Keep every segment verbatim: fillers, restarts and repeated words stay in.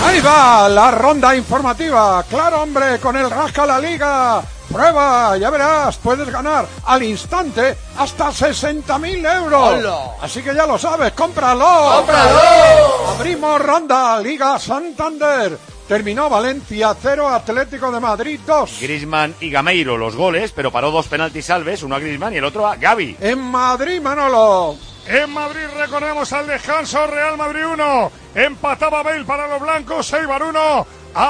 Ahí va la ronda informativa. Claro, hombre, con el Rasca la Liga. Prueba, ya verás, puedes ganar al instante hasta sesenta mil euros. ¡Hola! Así que ya lo sabes, cómpralo. ¡Cómpralo! Abrimos ronda, Liga Santander. Terminó Valencia cero, Atlético de Madrid dos. Griezmann y Gameiro los goles, pero paró dos penaltis salves, uno a Griezmann y el otro a Gavi. En Madrid, Manolo. En Madrid recordemos al descanso, Real Madrid uno, empataba Bale para los blancos, Eibar uno,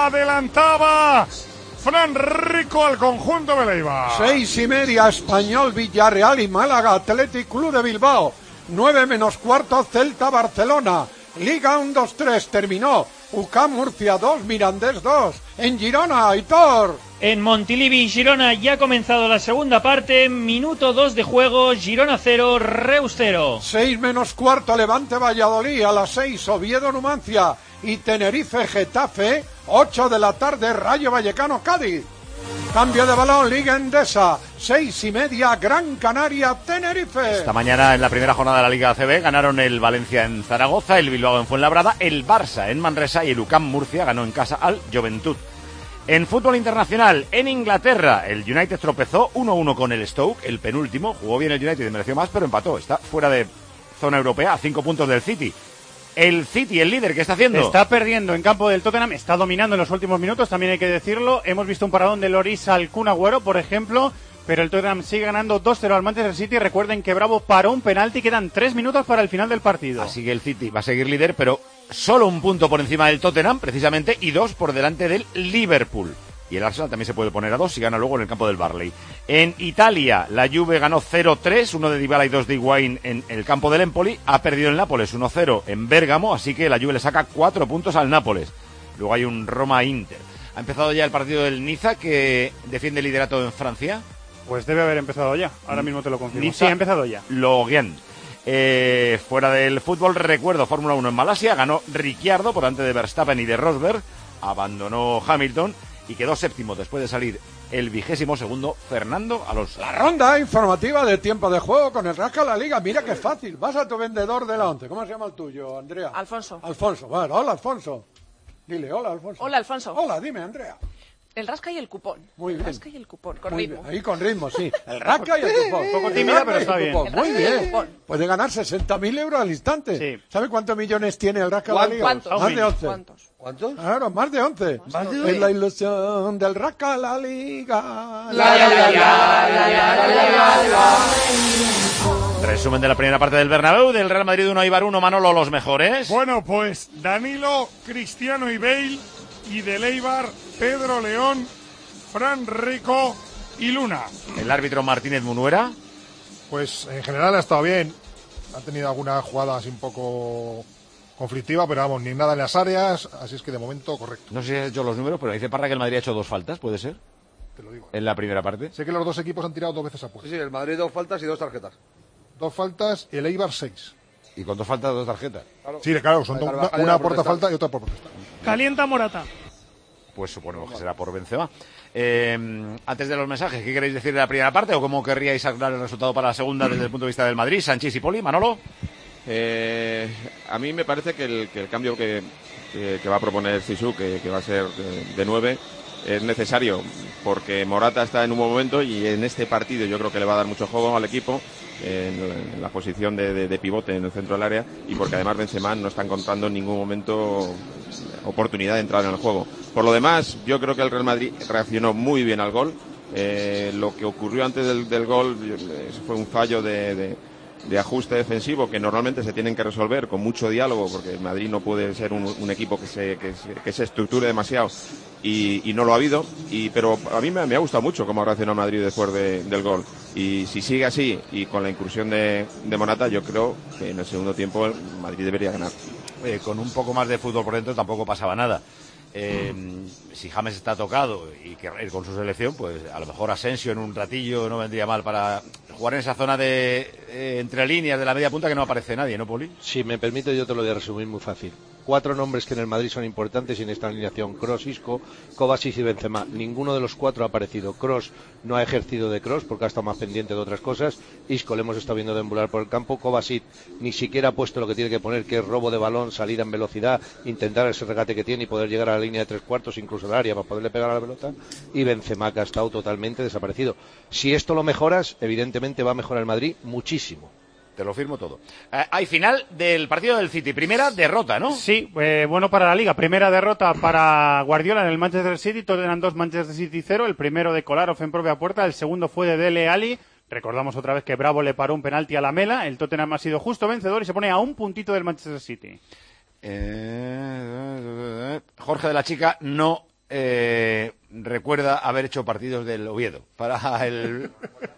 adelantaba Fran Rico al conjunto de Eibar. Seis y media, Español, Villarreal y Málaga, Athletic Club de Bilbao. Nueve menos cuarto, Celta, Barcelona. Liga uno dos tres, terminó. U C A M Murcia dos, Mirandés dos. En Girona, Aitor. En Montilivi, Girona, ya ha comenzado la segunda parte. Minuto dos de juego, Girona cero, Reus cero. Seis menos cuarto, Levante, Valladolid. A las seis, Oviedo, Numancia. Y Tenerife, Getafe. Ocho de la tarde, Rayo Vallecano, Cádiz. Cambio de balón, Liga Endesa. Seis y media, Gran Canaria, Tenerife. Esta mañana en la primera jornada de la Liga A C B ganaron el Valencia en Zaragoza, el Bilbao en Fuenlabrada, el Barça en Manresa y el U C A M Murcia ganó en casa al Juventud. En fútbol internacional, en Inglaterra, el United tropezó uno uno con el Stoke, el penúltimo. Jugó bien el United y mereció más, pero empató. Está fuera de zona europea a cinco puntos del City. El City, el líder, ¿qué está haciendo? Está perdiendo en campo del Tottenham, está dominando en los últimos minutos, también hay que decirlo. Hemos visto un paradón de Lloris al Kun Agüero, por ejemplo, pero el Tottenham sigue ganando dos cero al Manchester City. Recuerden que Bravo paró un penalti, quedan tres minutos para el final del partido. Así que el City va a seguir líder, pero solo un punto por encima del Tottenham, precisamente, y dos por delante del Liverpool. Y el Arsenal también se puede poner a dos si gana luego en el campo del Barley. En Italia, la Juve ganó cero tres, uno de Dybala y dos de Higuaín en el campo del Empoli. Ha perdido el Nápoles uno cero en Bérgamo, así que la Juve le saca cuatro puntos al Nápoles. Luego hay un Roma-Inter. Ha empezado ya el partido del Niza, que defiende el liderato en Francia. Pues debe haber empezado ya, ahora mismo te lo confirmo. Niza, sí, ha empezado ya. Loguian. Eh, fuera del fútbol, recuerdo, Fórmula uno en Malasia, ganó Ricciardo por delante de Verstappen y de Rosberg, abandonó Hamilton y quedó séptimo después de salir el vigésimo segundo Fernando Alonso. La ronda informativa de tiempo de juego con el Rasca la Liga. Mira qué fácil. Vas a tu vendedor de la once. ¿Cómo se llama el tuyo, Andrea? Alfonso. Alfonso. Bueno, hola, Alfonso. Dile, hola, Alfonso. Hola, Alfonso. Hola, dime, Andrea. El rasca y el cupón. Muy bien. El rasca y el cupón, con Muy ritmo. bien. Ahí con ritmo, sí. El rasca y el cupón. Un poco tímida, pero está bien. Muy bien. Puede ganar sesenta mil euros al instante. Sí. ¿Sabe cuántos millones tiene el rasca la Liga? ¿Cuántos? Más de once. ¿Cuántos? ¿Cuántos? Claro, más de once. ¿Más de once? Es la ilusión del rasca la Liga. La, la, la, la, la, la, la, la. Resumen de la primera parte del Bernabéu, del Real Madrid uno, Eibar uno, Manolo, los mejores. Bueno, pues Danilo, Cristiano y Bale, y del Eibar, Pedro León, Fran Rico y Luna. El árbitro Martínez Munuera. Pues en general ha estado bien. Ha tenido algunas jugadas un poco conflictivas, pero vamos, ni nada en las áreas, así es que de momento correcto. No sé si has hecho los números, pero dice Parra que el Madrid ha hecho dos faltas, ¿puede ser? Te lo digo. En la primera parte. Sé que los dos equipos han tirado dos veces a puerta. Sí, sí, el Madrid dos faltas y dos tarjetas. Dos faltas y el Eibar seis. Y con dos faltas, dos tarjetas. Claro. Sí, claro, son dos, una, una por falta y otra por protesta. Calienta Morata. Pues suponemos que será por Benzema. Eh, antes de los mensajes, ¿qué queréis decir de la primera parte o cómo querríais arreglar el resultado para la segunda desde el punto de vista del Madrid? Sánchez y Poli, Manolo. Eh, a mí me parece que el, que el cambio que, que, que va a proponer Zizou, que, que va a ser de, de nueve, es necesario porque Morata está en un buen momento y en este partido yo creo que le va a dar mucho juego al equipo en, en la posición de, de, de pivote en el centro del área y porque además Benzema no está encontrando en ningún momento oportunidad de entrar en el juego. Por lo demás, yo creo que el Real Madrid reaccionó muy bien al gol. Eh, lo que ocurrió antes del, del gol fue un fallo de, de de ajuste defensivo que normalmente se tienen que resolver con mucho diálogo porque el Madrid no puede ser un, un equipo que se, que, se, que se estructure demasiado y, y no lo ha habido y, pero a mí me, me ha gustado mucho cómo ha reaccionado el Madrid después de, del gol y si sigue así y con la incursión de, de Morata yo creo que en el segundo tiempo el Madrid debería ganar. Eh, con un poco más de fútbol por dentro tampoco pasaba nada. Eh, si James está tocado y que ir con su selección, pues a lo mejor Asensio en un ratillo no vendría mal para jugar en esa zona de eh, entre líneas de la media punta que no aparece nadie, ¿no, Poli? Si me permite yo te lo voy a resumir muy fácil. cuatro nombres que en el Madrid son importantes y en esta alineación: Kroos, Isco, Kovacic y Benzema. Ninguno de los cuatro ha aparecido. Kroos no ha ejercido de Kroos porque ha estado más pendiente de otras cosas. Isco le hemos estado viendo deambular por el campo. Kovacic ni siquiera ha puesto lo que tiene que poner, que es robo de balón, salida en velocidad, intentar ese regate que tiene y poder llegar a la línea de tres cuartos, incluso al área, para poderle pegar a la pelota. Y Benzema, que ha estado totalmente desaparecido. Si esto lo mejoras, evidentemente va a mejorar el Madrid muchísimo. Te lo firmo todo. Eh, hay final del partido del City. Primera derrota, ¿no? Sí, eh, bueno para la Liga. Primera derrota para Guardiola en el Manchester City. Tottenham dos, Manchester City cero. El primero de Kolarov en propia puerta. El segundo fue de Dele Alli. Recordamos otra vez que Bravo le paró un penalti a Lamela. El Tottenham ha sido justo vencedor y se pone a un puntito del Manchester City. Eh, Jorge de la Chica no eh, recuerda haber hecho partidos del Oviedo. Para el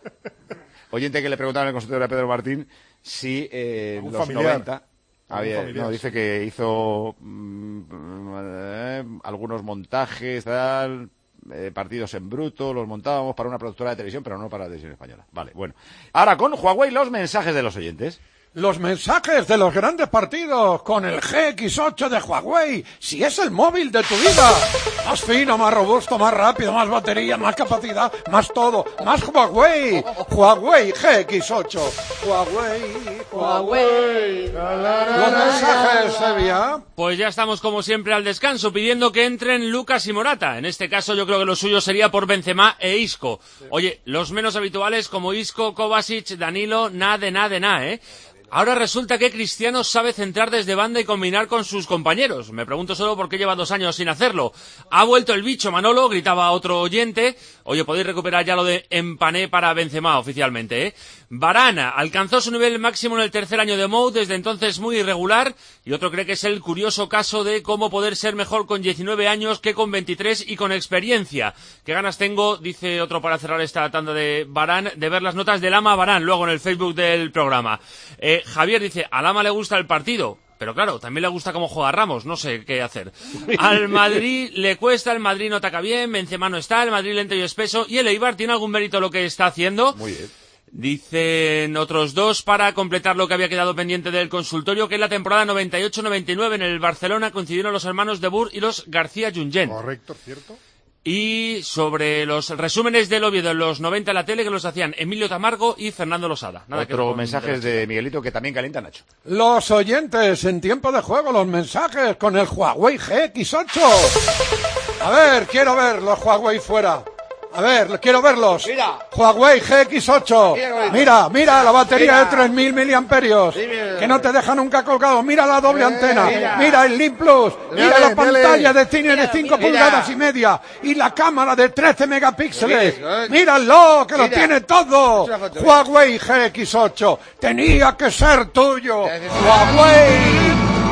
oyente que le preguntaba en el consultorio a Pedro Martín si eh, los familiar? noventa había, no, dice que hizo mm, eh, algunos montajes, tal, eh, partidos en bruto, los montábamos para una productora de televisión, pero no para la televisión española. Vale, bueno. Ahora con Huawei los mensajes de los oyentes. Los mensajes de los grandes partidos con el G X ocho de Huawei, si es el móvil de tu vida. Más fino, más robusto, más rápido, más batería, más capacidad, más todo, más Huawei. Huawei G X ocho. Huawei, Huawei. Los mensajes, Sevilla. Pues ya estamos como siempre al descanso, pidiendo que entren Lucas y Morata. En este caso yo creo que lo suyo sería por Benzema e Isco. Oye, los menos habituales como Isco, Kovacic, Danilo, nada de nada de nada, ¿eh? Ahora resulta que Cristiano sabe centrar desde banda y combinar con sus compañeros. Me pregunto solo por qué lleva dos años sin hacerlo. Ha vuelto el bicho Manolo, gritaba otro oyente. Oye, podéis recuperar ya lo de empané para Benzema oficialmente, ¿eh? Varane alcanzó su nivel máximo en el tercer año de Mou, desde entonces muy irregular. Y otro cree que es el curioso caso de cómo poder ser mejor con diecinueve años que con veintitrés y con experiencia. Qué ganas tengo, dice otro para cerrar esta tanda de Varane, de ver las notas de Lama Varane luego en el Facebook del programa. Eh, Javier dice, a Lama le gusta el partido. Pero claro, también le gusta cómo juega Ramos, no sé qué hacer. Al Madrid le cuesta, el Madrid no ataca bien, Benzema no está, el Madrid lento y espeso, y el Eibar tiene algún mérito lo que está haciendo. Muy bien. Dicen otros dos para completar lo que había quedado pendiente del consultorio, que en la temporada noventa y ocho noventa y nueve en el Barcelona coincidieron los hermanos de Boer y los García Junyent. Correcto, cierto. Y sobre los resúmenes del Oviedo en los noventa en la tele, que los hacían Emilio Tamargo y Fernando Losada. Nada. Otro mensaje de Miguelito que también calienta Nacho. Los oyentes en tiempo de juego, los mensajes con el Huawei G X ocho. A ver, quiero ver los Huawei fuera. A ver, quiero verlos. Mira. Huawei G X ocho. Mira, mira, mira la batería mira. de tres mil miliamperios. Sí, mira. Que no te deja nunca colgado. Mira la doble Eh, antena. mira. Mira el Link Plus. Mira, Mira, la mira. pantalla de cine Mira, de cinco mira. pulgadas y media. Y la cámara de trece megapíxeles. Mira, eh. Míralo, que lo Mira. tiene todo. Es una foto, Huawei G X ocho. Tenía que ser tuyo. Huawei.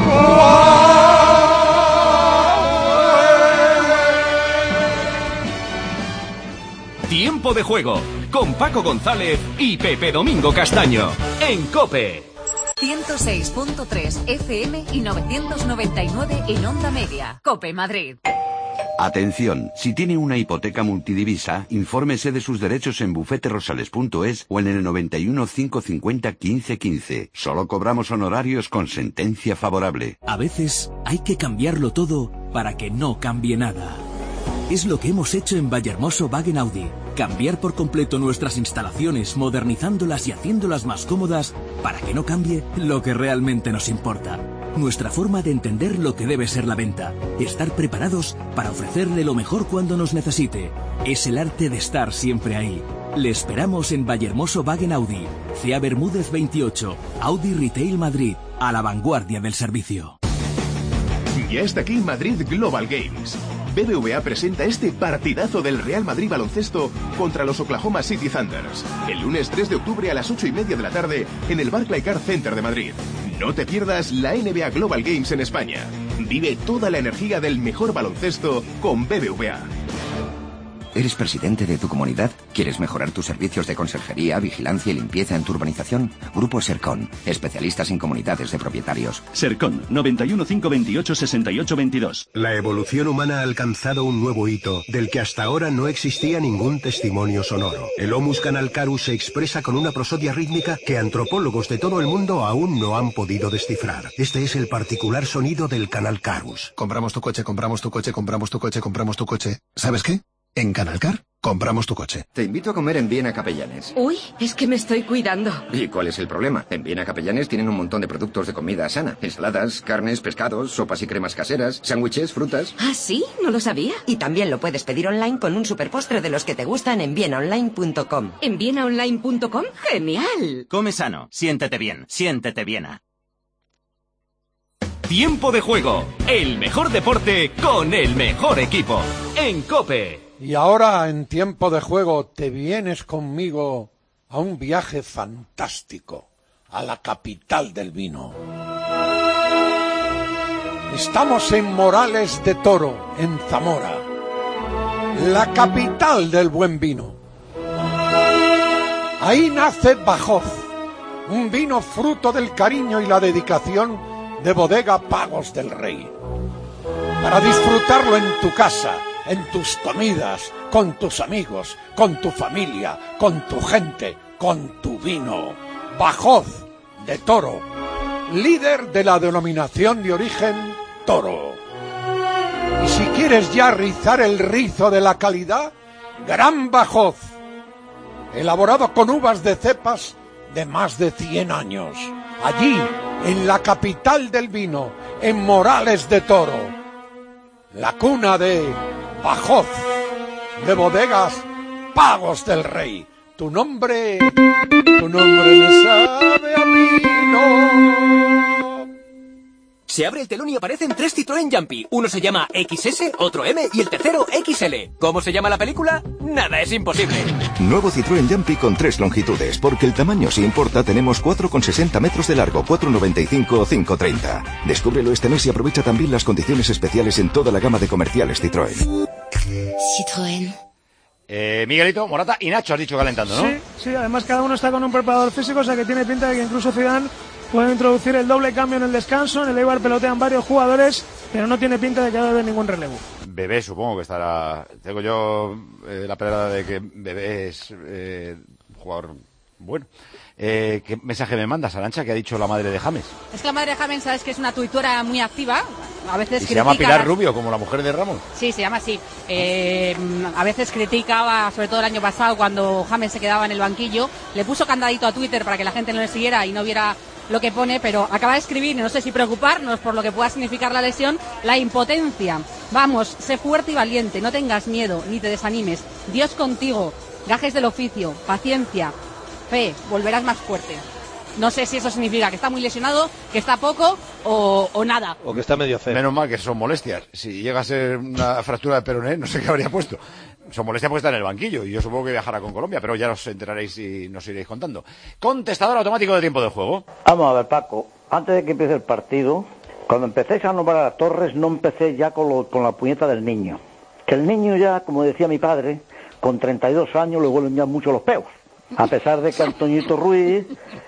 Tiempo de juego con Paco González y Pepe Domingo Castaño en COPE. ciento seis punto tres F M y novecientos noventa y nueve en Onda Media. COPE Madrid. Atención, si tiene una hipoteca multidivisa, infórmese de sus derechos en bufete rosales punto es o en el noventa y uno, cinco cincuenta, quince quince. Solo cobramos honorarios con sentencia favorable. A veces hay que cambiarlo todo para que no cambie nada. Es lo que hemos hecho en Vallehermoso Wagen Audi. Cambiar por completo nuestras instalaciones, modernizándolas y haciéndolas más cómodas para que no cambie lo que realmente nos importa. Nuestra forma de entender lo que debe ser la venta. Estar preparados para ofrecerle lo mejor cuando nos necesite. Es el arte de estar siempre ahí. Le esperamos en Vallehermoso Wagen Audi. C A Bermúdez veintiocho. Audi Retail Madrid. A la vanguardia del servicio. Ya está aquí Madrid Global Games. B B V A presenta este partidazo del Real Madrid baloncesto contra los Oklahoma City Thunders. El lunes tres de octubre a las ocho y media de la tarde en el Barclaycard Center de Madrid. No te pierdas la N B A Global Games en España. Vive toda la energía del mejor baloncesto con B B V A. ¿Eres presidente de tu comunidad? ¿Quieres mejorar tus servicios de conserjería, vigilancia y limpieza en tu urbanización? Grupo Sercon, especialistas en comunidades de propietarios. Sercon, noventa y uno, cinco veintiocho, sesenta y ocho veintidós. La evolución humana ha alcanzado un nuevo hito, del que hasta ahora no existía ningún testimonio sonoro. El Homus canalcarus se expresa con una prosodia rítmica que antropólogos de todo el mundo aún no han podido descifrar. Este es el particular sonido del canalcarus. Compramos tu coche, compramos tu coche, compramos tu coche, compramos tu coche. ¿Sabes qué? En Canalcar, compramos tu coche. Te invito a comer en Viena Capellanes. Uy, es que me estoy cuidando. ¿Y cuál es el problema? En Viena Capellanes tienen un montón de productos de comida sana. Ensaladas, carnes, pescados, sopas y cremas caseras, sándwiches, frutas. ¿Ah, sí? No lo sabía. Y también lo puedes pedir online con un superpostre de los que te gustan en viena online punto com. ¿En viena online punto com? ¡Genial! Come sano, siéntete bien, siéntete Viena. Tiempo de juego, el mejor deporte con el mejor equipo. En COPE. Y ahora, en tiempo de juego, te vienes conmigo a un viaje fantástico, a la capital del vino. Estamos en Morales de Toro, en Zamora, la capital del buen vino. Ahí nace Bajós, un vino fruto del cariño y la dedicación de Bodega Pagos del Rey. Para disfrutarlo en tu casa, en tus comidas, con tus amigos, con tu familia, con tu gente, con tu vino. Bajós de Toro, líder de la denominación de origen Toro. Y si quieres ya rizar el rizo de la calidad, Gran Bajós, elaborado con uvas de cepas de más de cien años. Allí, en la capital del vino, en Morales de Toro, la cuna de Bajós, de Bodegas Pagos del Rey. Tu nombre, tu nombre me sabe a vino. Se abre el telón y aparecen tres Citroën Jumpy. Uno se llama equis ese, otro M y el tercero equis ele. ¿Cómo se llama la película? Nada es imposible. Nuevo Citroën Jumpy con tres longitudes. Porque el tamaño sí importa, tenemos cuatro con sesenta metros de largo, cuatro noventa y cinco o cinco treinta. Descúbrelo este mes y aprovecha también las condiciones especiales en toda la gama de comerciales Citroën. Citroën. Eh, Miguelito, Morata y Nacho has dicho calentando, ¿no? Sí, sí, además cada uno está con un preparador físico, o sea que tiene pinta de que incluso Zidane puede introducir el doble cambio en el descanso. En el Eibar pelotean varios jugadores, pero no tiene pinta de que haya ningún relevo. Bebé supongo que estará... Tengo yo eh, la pedrada de que Bebé es eh, jugador bueno. Eh, ¿Qué mensaje me mandas, Arantxa, que ha dicho la madre de James? Es que la madre de James, sabes que es una tuitora muy activa. A veces ¿Y se llama Pilar Rubio, como la mujer de Ramos? Sí, se llama así. Eh, a veces criticaba, sobre todo el año pasado, cuando James se quedaba en el banquillo. Le puso candadito a Twitter para que la gente no le siguiera y no viera lo que pone, pero acaba de escribir, no sé si preocuparnos por lo que pueda significar la lesión, la impotencia. Vamos, sé fuerte y valiente, no tengas miedo, ni te desanimes. Dios contigo, gajes del oficio, paciencia, fe, volverás más fuerte. No sé si eso significa que está muy lesionado, que está poco o, o nada. O que está medio feo. Menos mal que son molestias. Si llega a ser una fractura de peroné, no sé qué habría puesto. Son molestias porque está en el banquillo y yo supongo que viajará con Colombia, pero ya os enteraréis y nos iréis contando. Contestador automático de tiempo de juego. Vamos a ver, Paco. Antes de que empiece el partido, cuando empecéis a nombrar a Torres, no empecé ya con, lo, con la puñeta del niño. Que el niño ya, como decía mi padre, con treinta y dos años le huelen ya mucho los peos. A pesar de que Antoñito Ruiz,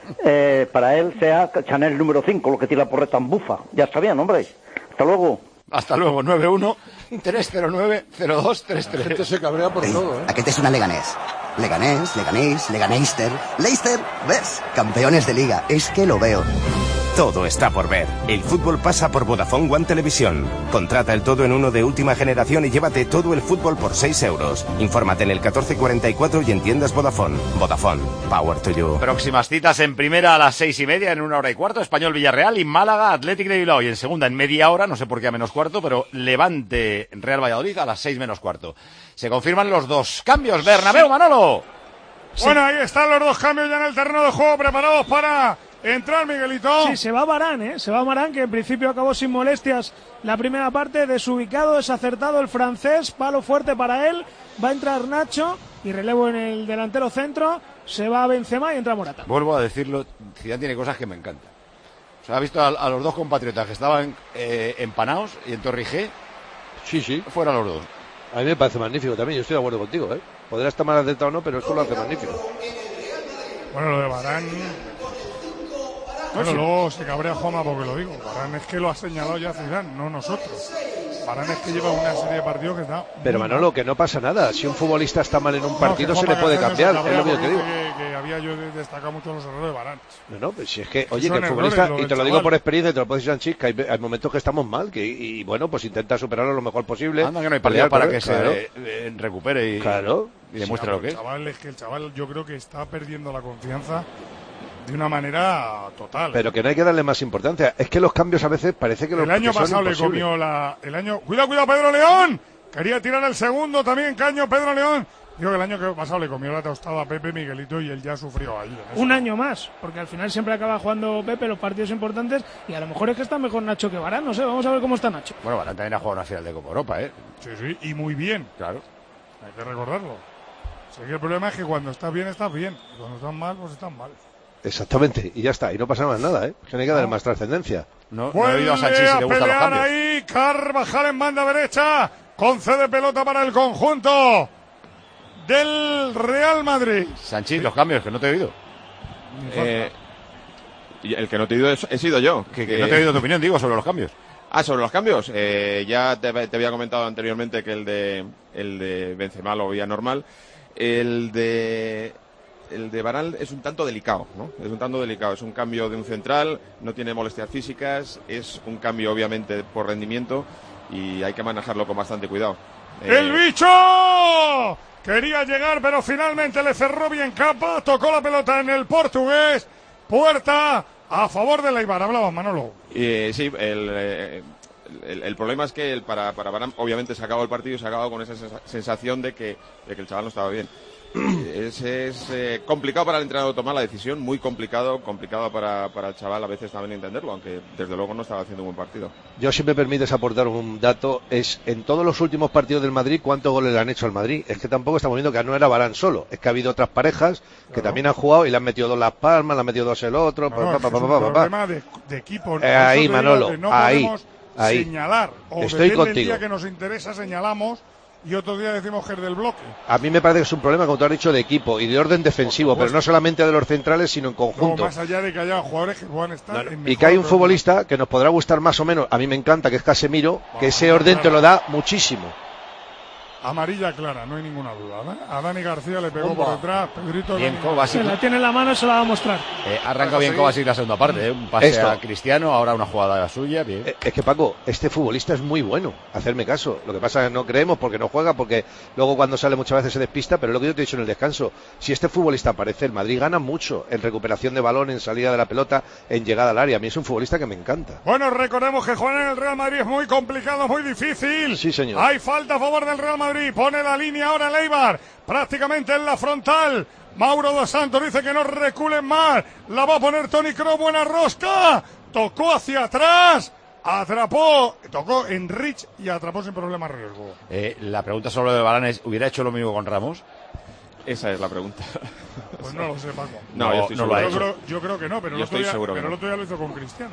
eh, para él sea Chanel número cinco, lo que tira por tan bufa. Ya está bien, hombre. Hasta luego. Hasta luego, nueve uno tres cero nueve cero dos tres tres. La gente se cabrea por Ei, todo, ¿eh? Aquest és una Leganés. Leganés, Leganés, Leganeister. Leicester, ¿ves? Campeones de liga. Es que lo veo. Todo está por ver. El fútbol pasa por Vodafone One Televisión. Contrata el todo en uno de última generación y llévate todo el fútbol por seis euros. Infórmate en el catorce cuarenta y cuatro y en tiendas Vodafone. Vodafone. Power to you. Próximas citas en primera a las seis y media, en una hora y cuarto, Español Villarreal y Málaga Athletic de Bilbao. Y en segunda en media hora, no sé por qué a menos cuarto, pero Levante Real Valladolid a las seis menos cuarto. Se confirman los dos cambios. Bernabéu, Manolo. Sí. Bueno, ahí están los dos cambios ya en el terreno de juego preparados para entrar, Miguelito. Sí, se va Varane, ¿eh? Se va Varane, que en principio acabó sin molestias la primera parte. Desubicado, desacertado el francés, palo fuerte para él. Va a entrar Nacho y relevo en el delantero centro. Se va Benzema y entra Morata. Vuelvo a decirlo, Zidane tiene cosas que me encantan. O sea, ha visto a, a los dos compatriotas que estaban eh, empanados y en Torrijé. Sí, sí. Fuera los dos. A mí me parece magnífico también, yo estoy de acuerdo contigo, ¿eh? Podrá estar mal acertado o no, pero esto lo hace magnífico. Bueno, lo de Varane... Bueno, luego se cabrea Juanma porque lo digo. Varane es que lo ha señalado ya Zidane, no nosotros. Varane es que lleva una serie de partidos que está... Pero Manolo, que no pasa nada. Si un futbolista está mal en un partido, no, se le puede cambiar. Se es lo que yo te digo. Que, que había yo destacado mucho los errores de Varane. No, no, pues si es que, oye, que el futbolista, errores, y te lo digo por experiencia, y te lo puedo decir, Sanchis, que hay, hay momentos que estamos mal, que y, y bueno, pues intenta superarlo lo mejor posible. Anda, que no hay partido para que claro. se eh, recupere y, claro. y demuestre sí, lo que el chaval, es. Es que el chaval yo creo que está perdiendo la confianza de una manera total. Pero que no hay que darle más importancia. Es que los cambios a veces parece que los El año pasado le comió la... El año... ¡Cuidado, cuidado, Pedro León! Quería tirar el segundo también, Caño, Pedro León. Digo que el año pasado le comió la tostada a Pepe Miguelito y él ya sufrió ahí. Un año más, porque al final siempre acaba jugando Pepe los partidos importantes y a lo mejor es que está mejor Nacho que Varane, no sé, vamos a ver cómo está Nacho. Bueno, Varane también ha jugado una final de Copa Europa, ¿eh? Sí, sí, y muy bien. Claro. Hay que recordarlo. Sí, que el problema es que cuando estás bien, estás bien. Y cuando estás mal, pues estás mal. Exactamente, y ya está, y no pasa más nada, ¿eh? Que no hay que darle más trascendencia. No, no he oído a Sanchis si le gustan los cambios. Ahí, Carvajal en banda derecha, concede pelota para el conjunto del Real Madrid. Sanchis, los cambios, que no te he oído. Eh, el que no te he oído he, he sido yo. Que, que no te he oído tu opinión, digo, sobre los cambios. Ah, sobre los cambios. Eh, ya te, te había comentado anteriormente que el de el de Benzema lo veía normal. El de... El de Varane es un tanto delicado, ¿no? Es un tanto delicado. Es un cambio de un central, no tiene molestias físicas, es un cambio obviamente por rendimiento y hay que manejarlo con bastante cuidado. Eh... ¡El bicho! Quería llegar, pero finalmente le cerró bien Capa, tocó la pelota en el portugués. Puerta a favor de Eibar. Hablaba Manolo. Eh, sí, el, eh, el, el problema es que el, para, para Varane obviamente se ha acabado el partido y se ha acabado con esa sensación de que, de que el chaval no estaba bien. Es, es eh, complicado para el entrenador tomar la decisión, muy complicado, complicado para, para el chaval a veces también entenderlo, aunque desde luego no estaba haciendo un buen partido. Yo, si me permites aportar un dato, es en todos los últimos partidos del Madrid, ¿cuántos goles le han hecho al Madrid? Es que tampoco estamos viendo que no era Varane solo, es que ha habido otras parejas que claro. también han jugado y le han metido dos Las Palmas, le han metido dos el otro. No, pa, no, pa, pa, es pa, un pa, pa, problema de, de equipo. Eh, ahí, Manolo, no ahí, podemos ahí. señalar, o estoy contigo. El día que nos interesa señalamos y otro día decimos que es del bloque. A mí me parece que es un problema, como tú has dicho, de equipo y de orden defensivo, pero no solamente de los centrales, sino en conjunto. No, más allá de que haya jugadores que puedan estar no, en y que hay un futbolista que nos podrá gustar más o menos, a mí me encanta, que es Casemiro, oh, que ese orden claro. te lo da muchísimo. Amarilla clara, no hay ninguna duda, ¿eh? A Dani García le pegó Opa. por detrás, Pedrito... Bien, Kovacic. Se la tiene en la mano, se la va a mostrar. Eh, arranca bien Kovacic la segunda parte, ¿eh? Un pase Esto. a Cristiano, ahora una jugada suya, bien. Eh, es que, Paco, este futbolista es muy bueno, hacerme caso. Lo que pasa es que no creemos porque no juega, porque luego cuando sale muchas veces se despista, pero es lo que yo te he dicho en el descanso. Si este futbolista aparece, el Madrid gana mucho en recuperación de balón, en salida de la pelota, en llegada al área. A mí es un futbolista que me encanta. Bueno, recordemos que jugar en el Real Madrid es muy complicado, muy difícil. Sí, señor. Hay falta a favor del Real Madrid, pone la línea ahora el Eibar, prácticamente en la frontal. Mauro dos Santos dice que no reculen más. La va a poner Toni Kroos, buena rosca. Tocó hacia atrás. Atrapó, tocó en Rich y atrapó sin problema riesgo. Eh, la pregunta sobre lo de Varane es, ¿hubiera hecho lo mismo con Ramos? Esa es la pregunta. Pues no lo sé, Paco. No, no yo, estoy no seguro. lo ha yo, hecho. creo, yo creo que no, pero, yo el otro, estoy día, seguro pero que el no. otro día lo hizo con Cristiano.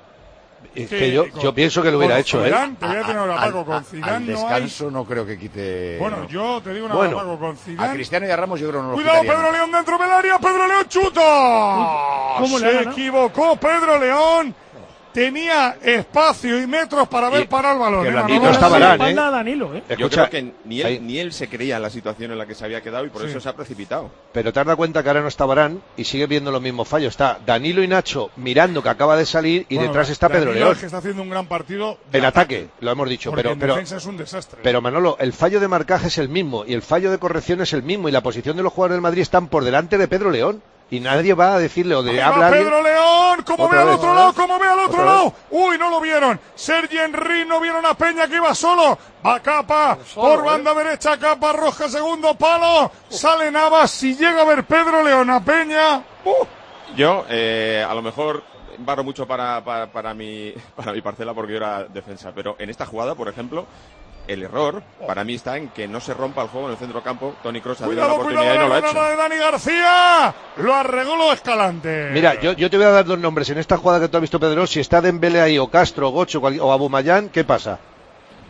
Es que yo, yo pienso que lo hubiera hecho, ¿eh? Zidane, te voy a tener ahora, Paco, con Zidane al descanso no, hay... no creo que quite... Bueno, yo te digo una bueno, Paco, con Zidane... A Cristiano y a Ramos yo creo que no lo Cuidado, quitaría. Pedro León dentro del área, Pedro León chuta. ¿Cómo Se le gana? equivocó Pedro León. Tenía espacio y metros para ver parar el balón. Que ¿eh, blandito Manolo? está Varane, ¿eh? Espalda a Danilo, ¿eh? Yo Escucha, creo que ni él, ahí. ni él se creía en la situación en la que se había quedado y por Sí. eso se ha precipitado. Pero te has dado cuenta que ahora no está Varane y sigue viendo los mismos fallos. Está Danilo y Nacho mirando que acaba de salir y Bueno, detrás está Pedro Danilo León. es que está haciendo un gran partido de En ataque, lo hemos dicho, porque pero, en pero, defensa es un desastre. pero Manolo, el fallo de marcaje es el mismo y el fallo de corrección es el mismo y la posición de los jugadores del Madrid están por delante de Pedro León y nadie va a decirle o de Ahí hablar. va Pedro León, como ve Otra al vez. otro lado, como ve al otro Otra lado. vez. Uy, no lo vieron. Sergi Henry, no vieron a Peña que iba solo. Va Capa, Solo, por banda derecha, Capa, Roja, segundo palo. Sale Navas, si llega a ver Pedro León a Peña. Uh. Yo, eh, a lo mejor barro mucho para, para, para, mi, para mi parcela porque yo era defensa, pero en esta jugada, por ejemplo, el error para mí está en que no se rompa el juego en el centro campo. Toni Kroos ha tenido la Cuidado, oportunidad cuidado, y no lo ha la hecho. de Dani García. Lo arregló lo Escalante. Mira, yo, yo te voy a dar dos nombres. En esta jugada que tú has visto, Pedro, si está Dembélé ahí, o Castro, o Gocho, o Abumayán, ¿qué pasa?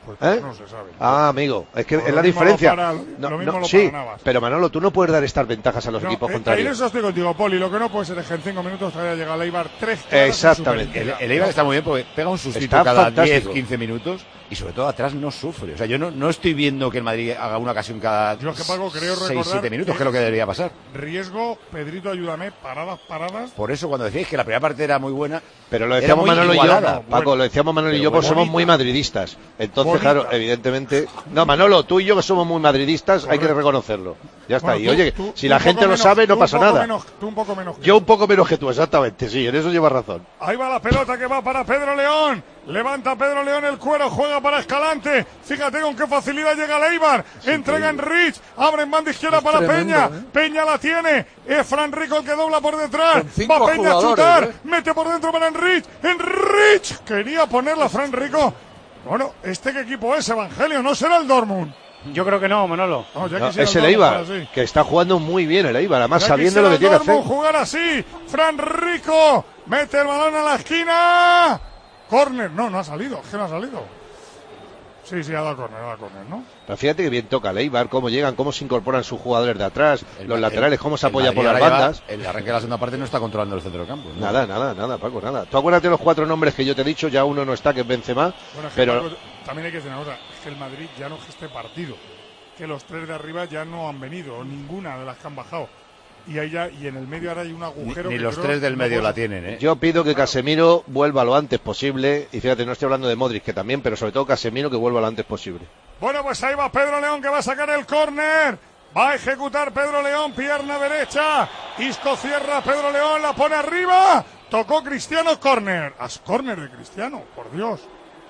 Pues ¿Eh? no se sabe. Ah, amigo, es que Pues es lo la mismo diferencia. lo para- No, lo mismo no, lo sí, para Navas. pero Manolo, tú no puedes dar estas ventajas a los No, equipos eh, en contrarios. eso estoy contigo, Poli. Lo que no puede ser es que en cinco minutos te haya llegado el Eibar tres claras Exactamente. en El, Superliga. el Eibar está muy bien porque pega un sustito Está cada fantástico. diez, quince minutos y sobre todo atrás no sufre. O sea, yo no, no estoy viendo que el Madrid haga una ocasión cada Yo es que, Paco, creo seis, recordar siete minutos, que- que es lo que debería pasar. Riesgo, Pedrito, ayúdame, paradas, paradas. Por eso cuando decíais que la primera parte era muy buena, Pero lo era decíamos muy Manolo y yo, igualada. Paco, Bueno, lo decíamos Manolo y pero yo, pues bonita. somos muy madridistas. Entonces, Bonita. claro, evidentemente. No, Manolo, tú y yo que somos muy madridistas, hay que Correcto. reconocerlo. Ya está. Bueno, y tú- oye, tú- si tú la un gente poco lo menos- sabe, tú no un pasa poco nada. menos- tú un poco menos que Yo un poco menos que tú, exactamente, sí, en eso llevas razón. Ahí va la pelota que va para Pedro León. Levanta Pedro León el cuero, juega para Escalante. Fíjate con qué facilidad llega el Eibar. Entrega en Rich, abre en banda izquierda Es para tremendo, Peña. ¿eh? Peña la tiene. Es Fran Rico el que dobla por detrás. Con cinco Va Peña a jugadores, chutar. ¿eh? Mete por dentro para Enrich. Enrich quería ponerla Fran Rico. Bueno, ¿este qué equipo es, Evangelio? ¿No será el Dortmund? Yo creo que no, Manolo. No, ya No, quisiera es el Dortmund Eibar, fuera así. que está jugando muy bien el Eibar, además Ya sabiendo lo que quisiera tiene que el hacer. Dortmund jugar así. Fran Rico mete el balón a la esquina. Corner, no, no ha salido, es que no ha salido. Sí, sí, ha dado corner, ha dado corner, ¿no? Pero fíjate que bien toca el Eibar, cómo llegan, cómo se incorporan sus jugadores de atrás, El- los el- laterales, cómo se el apoya Madrid por las ahora lleva- bandas. El arranque de la segunda parte no está controlando el centro del campo. ¿no? Nada, nada, nada, Paco, nada. Tú acuérdate de los cuatro nombres que yo te he dicho, ya uno no está, que es Benzema, Bueno, es que, pero Paco, también hay que decir una cosa, es que el Madrid ya no es este partido, que los tres de arriba ya no han venido, ninguna de las que han bajado. Y ahí ya, y en el medio ahora hay un Ni, agujero. ni que los creo tres del no medio puede- la tienen, ¿eh? yo pido que Casemiro vuelva lo antes posible, y fíjate, no estoy hablando de Modric, que también, pero sobre todo Casemiro que vuelva lo antes posible. Bueno, pues ahí va Pedro León que va a sacar el córner. Va a ejecutar Pedro León, pierna derecha. Isco cierra, Pedro León la pone arriba. Tocó Cristiano, córner. As córner de Cristiano, por Dios.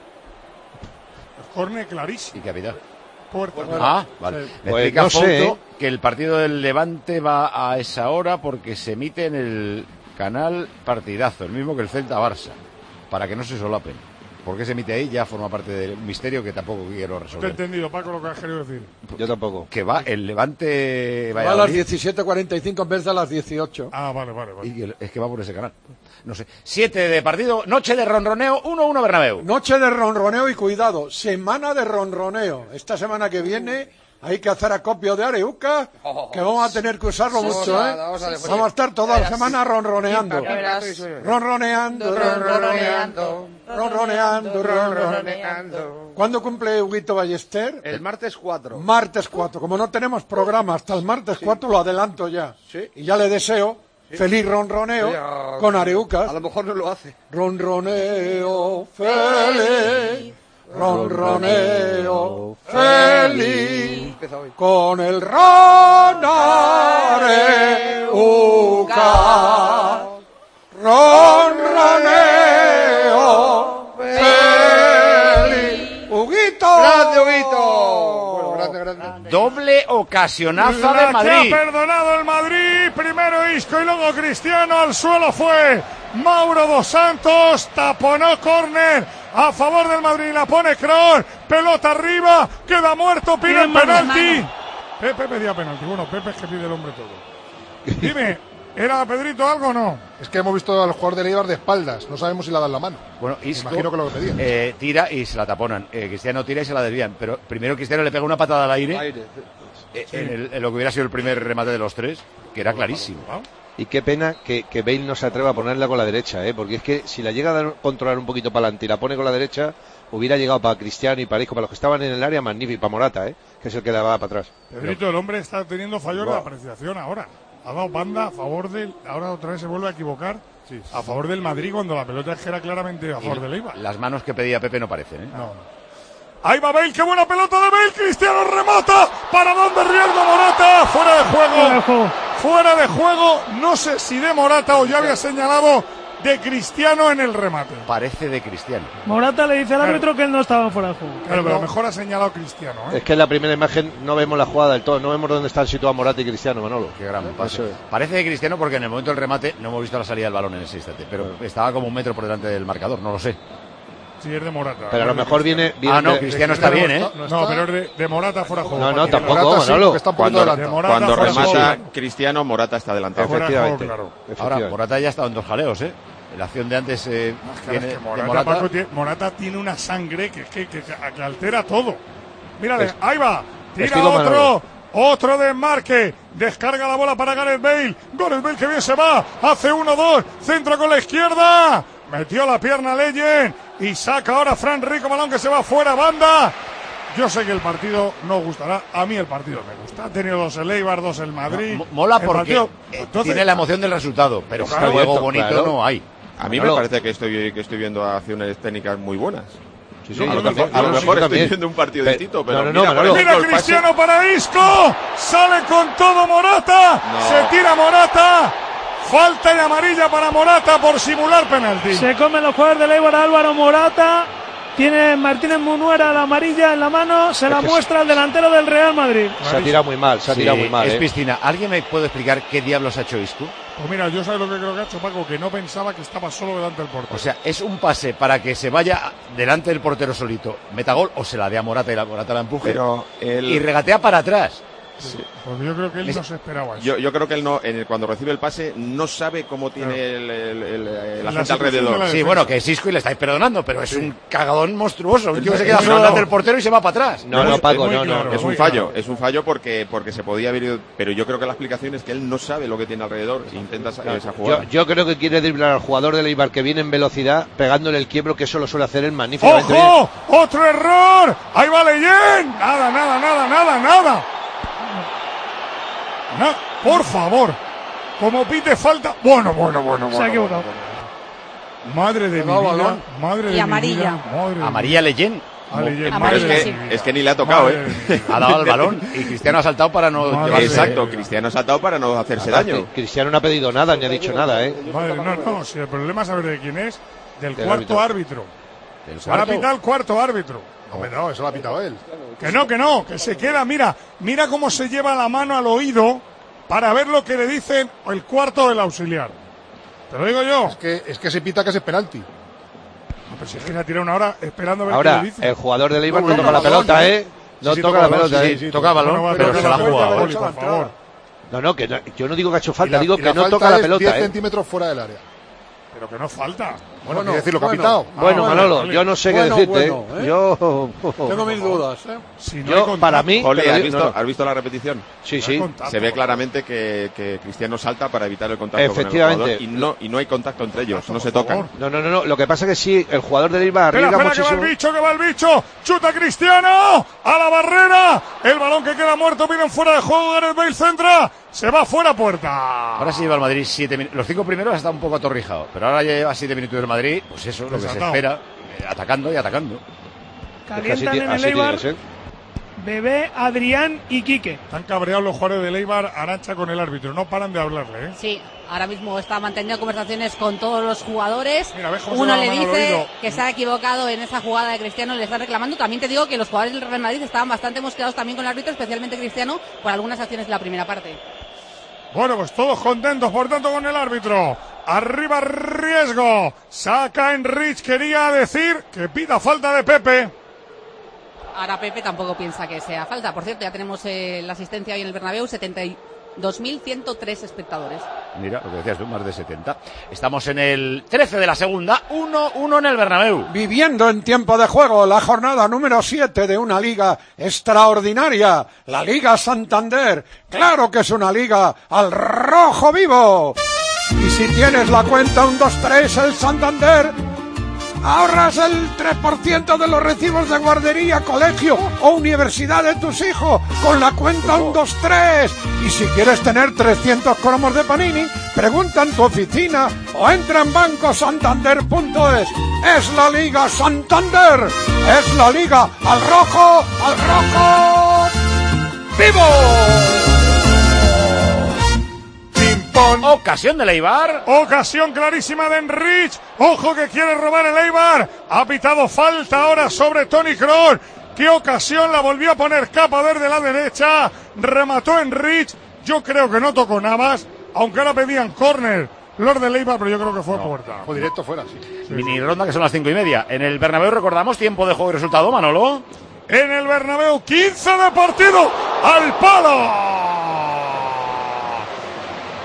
Es córner clarísimo. Y que había. Puerta. Ah, vale. Sí. Me Pues explica no sé, Fouto ¿eh? que el partido del Levante va a esa hora porque se emite en el canal Partidazo, el mismo que el Celta-Barça, para que no se solapen. ¿Por qué se emite ahí? Ya forma parte del misterio que tampoco quiero No te he resolver. entendido, Paco, lo que has querido decir. Yo tampoco. Que va el Levante Va a las Valladolid diecisiete cuarenta y cinco en vez de a las dieciocho. Ah, vale, vale, vale. y que- es que va por ese canal. No sé. Siete de partido, noche de ronroneo, uno uno Bernabéu. Noche de ronroneo y cuidado, semana de ronroneo. Esta semana que viene hay que hacer acopio de Areuca, que vamos a tener que usarlo mucho, ¿eh? vamos a ver, Vamos a estar toda la verás, semana ronroneando. Ya verás. Ronroneando, ronroneando, ronroneando, ronroneando. ¿Cuándo cumple Huguito Ballester? El martes cuatro. Martes cuatro. Como no tenemos programa hasta el martes cuatro, lo adelanto ya. Y ya le deseo feliz ronroneo Ya, con Areucas. A lo mejor no lo hace. Ronroneo feliz, ronroneo feliz, Empieza hoy. con el ronareuca, ronroneo feliz. Huguito. ¡Grande, Huguito! Bueno, grande, grande. Doble ocasionaza La de que Madrid. ha perdonado el Madrid. Primero Isco y luego Cristiano. Al suelo fue Mauro dos Santos. Taponó córner a favor del Madrid. La pone Kroos. Pelota arriba. Queda muerto. Pide Bien, mano, penalti. mano. Pepe pedía penalti. Bueno, Pepe es que pide el hombre todo. Dime, ¿era Pedrito algo o no? Es que hemos visto al jugador de Eibar de espaldas. No sabemos si le dan la mano. Bueno, Isco, Imagino que lo que pedía. eh, tira y se la taponan. Eh, Cristiano tira y se la desvían. Pero primero Cristiano le pega una patada al aire, Aire. eh, en, el- en lo que hubiera sido el primer remate de los tres, que era clarísimo. Y qué pena que, que Bale no se atreva a ponerla con la derecha, ¿eh? Porque es que si la llega a dar- controlar un poquito para adelante y la pone con la derecha, hubiera llegado para Cristiano y para Isco, para los que estaban en el área, magnífico, para Morata, ¿eh? Que es el que la va para atrás. Pedrito, el hombre está teniendo fallos de apreciación ahora. Ha dado banda a favor del. Ahora otra vez se vuelve a equivocar. A favor del Madrid cuando la pelota es que era claramente a favor del Eibar. Las manos que pedía Pepe no parecen, ¿eh? No. Ahí va Bale, qué buena pelota de Bale. Cristiano remata. ¿Para dónde riesgo Morata? Fuera de juego. Fuera de juego. No sé si de Morata o ya había señalado de Cristiano en el remate. Parece de Cristiano. Morata le dice al árbitro que él no estaba fuera de juego. Claro, pero mejor ha señalado Cristiano, ¿eh? Es que en la primera imagen no vemos la jugada del todo, no vemos dónde están situados Morata y Cristiano, Manolo. Qué gran Eso pase. es. Parece de Cristiano porque en el momento del remate no hemos visto la salida del balón en ese instante, pero estaba como un metro por delante del marcador, no lo sé. Sí, es de Morata. Pero a lo No es de mejor Cristiano. viene, viene Ah, no, de- Cristiano está bien, ¿eh? No, pero es de, de Morata fuera de juego. No, no, Paco. tampoco, Morata sí, Manolo. porque está un poquito Cuando, De adelantado. Morata cuando fuera de remata juego. Cristiano, Morata está adelantado. Fuera de juego, Efectivamente. claro. Ahora, Efectivamente. Morata ya está en dos jaleos, ¿eh? La acción de antes eh, Claro, viene es que de Morata, Morata. Paco, tiene, Morata tiene una sangre que, que, que, que altera todo. Mírale, ahí va. Tira Estilo otro. Manolo. Otro desmarque. Descarga la bola para Gareth Bale. Gareth Bale que bien se va. Hace uno dos. Centra con la izquierda. Metió la pierna Legend. Y saca ahora Fran Rico, balón que se va fuera, banda. Yo sé que el partido no gustará. A mí el partido me gusta. Ha tenido dos el Eibar, dos el Madrid. No, mola El porque partido, eh, entonces, tiene la emoción del resultado, pero Claro, juego esto, bonito claro. no hay. A mí Manolo. me parece que estoy, que estoy viendo acciones técnicas muy buenas. Sí, sí, a yo lo también, mejor, a lo yo sí, mejor yo estoy también. viendo un partido Pe- distinto, pero no, no, no, mira, por Manolo. ejemplo, Mira el pase- Cristiano para Isco. Sale con todo Morata. No. Se tira Morata. Falta y amarilla para Morata por simular penalti. Se comen los jugadores del Eibar a Álvaro Morata. Tiene Martínez Munuera la amarilla en la mano. Se la que muestra al delantero del Real Madrid. Se ha tirado muy mal, se ha Sí, tirado muy mal. es ¿eh? piscina. ¿Alguien me puede explicar qué diablos ha hecho Isco? Pues mira, yo sabes lo que creo que ha hecho Paco, que no pensaba que estaba solo delante del portero. O sea, es un pase para que se vaya delante del portero solito, meta gol o se la dé a Morata y la Morata la empuje Pero el- y regatea para atrás. Sí. Porque yo creo que él Es- no se esperaba eso. Yo, yo creo que él no, en el- cuando recibe el pase, no sabe cómo tiene el, el, el- el- la La gente situación alrededor. de la Sí, defensa. bueno, que es Isco y le estáis perdonando, pero es un cagadón monstruoso. Un tío que se No, queda no, solo no. delante del portero y se va para atrás. No, no, es- Paco, es muy no, no. claro. Es muy un fallo, claro. es un fallo porque, porque se podía haber ido, pero yo creo que la explicación es que él no sabe lo que tiene alrededor e intenta sacar esa Yo, jugada. yo creo que quiere driblar al jugador del Eibar que viene en velocidad, pegándole el quiebro, que eso lo suele hacer él magníficamente bien. ¡Ojo! ¡Otro error! ¡Ahí va Leyen! Nada, nada, nada, nada, nada. Na- por favor. Como pite falta. Bueno, bueno, bueno, bueno. Se ha equivocado. Madre de mi Pegado vida. balón. Madre Y de amarilla. mi vida. Madre de mi Amarilla Leyen. A Leyen. Pero Amarilla, es, sí. que, es que ni le ha tocado, Madre ¿eh? de mi Ha dado al balón y Cristiano ha saltado para no Madre llevarse. Exacto, Cristiano ha saltado para no hacerse daño. Cristiano no ha pedido nada, ni ha dicho nada, ¿eh? Madre, no, no, si el problema es saber de quién es, del Del cuarto árbitro. árbitro. Del Se va a cuarto. pitar el cuarto árbitro. Hombre, no, eso lo ha pitado él. Que no, que no, que se queda, mira, mira cómo se lleva la mano al oído para ver lo que le dicen el cuarto del auxiliar. Te lo digo yo. Es que, es que se pita que es penalti. No, pero si es que se ha tirado una hora esperando a ver qué Ahora, le dicen. el jugador del Eibar No, no no, toca la no, pelota, no, ¿eh? No Sí, sí, toca la pelota, sí, ¿eh? sí, toca balón, Bueno, va, pero toca se la ha la pelota, jugado. Poli, por favor. No, no, que no- yo no digo que ha hecho Y falta, la- digo y que no falta toca la es pelota, diez ¿eh? centímetros fuera del área. Pero que no falta. Bueno, Bueno, quiere decir lo que ha bueno. pitado. Bueno, Ah, Manolo, vale. yo no sé Bueno, qué decirte. bueno, ¿eh? ¿eh? Yo, Tengo mis dudas, ¿eh? Si no hay yo contacto, para mí, Jolly, te lo ¿has digo- visto, no, no. ¿has visto la repetición? Sí, no hay sí. contacto. Se ve claramente que, que Cristiano salta para evitar el contacto Efectivamente. con el jugador y no, y no hay contacto entre ellos, no se por tocan. favor. No, no, no, no. Lo que pasa es que sí, el jugador del Eibar Espera, arriesga espera, que va muchísimo. el bicho, que va el bicho. Chuta Cristiano. A la barrera. El balón que queda muerto. Miren fuera de juego. Gareth Bale centra. Se va fuera puerta. Ahora se lleva el Madrid siete minutos. Los cinco primeros está un poco atorrijado, pero ahora ya lleva siete minutos del Madrid. Pues eso, lo que se Desatado. espera, eh, atacando y atacando. Es que así Calientan ti- en el así tiene Eibar. que ser. Bebé, Adrián y Quique. Están cabreados los jugadores del Eibar, Arancha con el árbitro. No paran de hablarle, ¿eh? Sí, ahora mismo está manteniendo conversaciones con todos los jugadores. Mira, ves cómo se Uno va la le mano al dice oído. que se ha equivocado en esa jugada de Cristiano, le están reclamando. También te digo que los jugadores del Real Madrid estaban bastante mosqueados también con el árbitro, especialmente Cristiano, por algunas acciones de la primera parte. Bueno, pues todos contentos, por tanto, con el árbitro. Arriba riesgo. Saca Enrich, quería decir que pida falta de Pepe. Ahora Pepe tampoco piensa que sea falta. Por cierto, ya tenemos eh, la asistencia hoy en el Bernabéu, setenta y dos mil ciento tres espectadores. Mira, lo que decías tú, más de setenta. Estamos en el trece de la segunda, uno uno en el Bernabéu. Viviendo en tiempo de juego la jornada número siete de una liga extraordinaria, la Liga Santander. Claro que es una liga al rojo vivo. Y si tienes la cuenta uno dos tres el Santander, ahorras el tres por ciento de los recibos de guardería, colegio o universidad de tus hijos con la cuenta uno dos tres. Y si quieres tener trescientos cromos de Panini, pregunta en tu oficina o entra en banco santander punto es. Es la Liga Santander. Es la Liga al rojo, al rojo vivo. Ocasión del Eibar. Ocasión clarísima de Enrich. Ojo que quiere robar el Eibar. Ha pitado falta ahora sobre Toni Kroos. Qué ocasión, la volvió a poner Capa Verde la derecha. Remató Enrich. Yo creo que no tocó nada más. Aunque ahora pedían córner los del Eibar, pero yo creo que fue a puerta. O directo fuera, sí. Mini ronda que son las cinco y media. En el Bernabéu recordamos tiempo de juego y resultado, Manolo. En el Bernabéu, quince de partido. Al palo.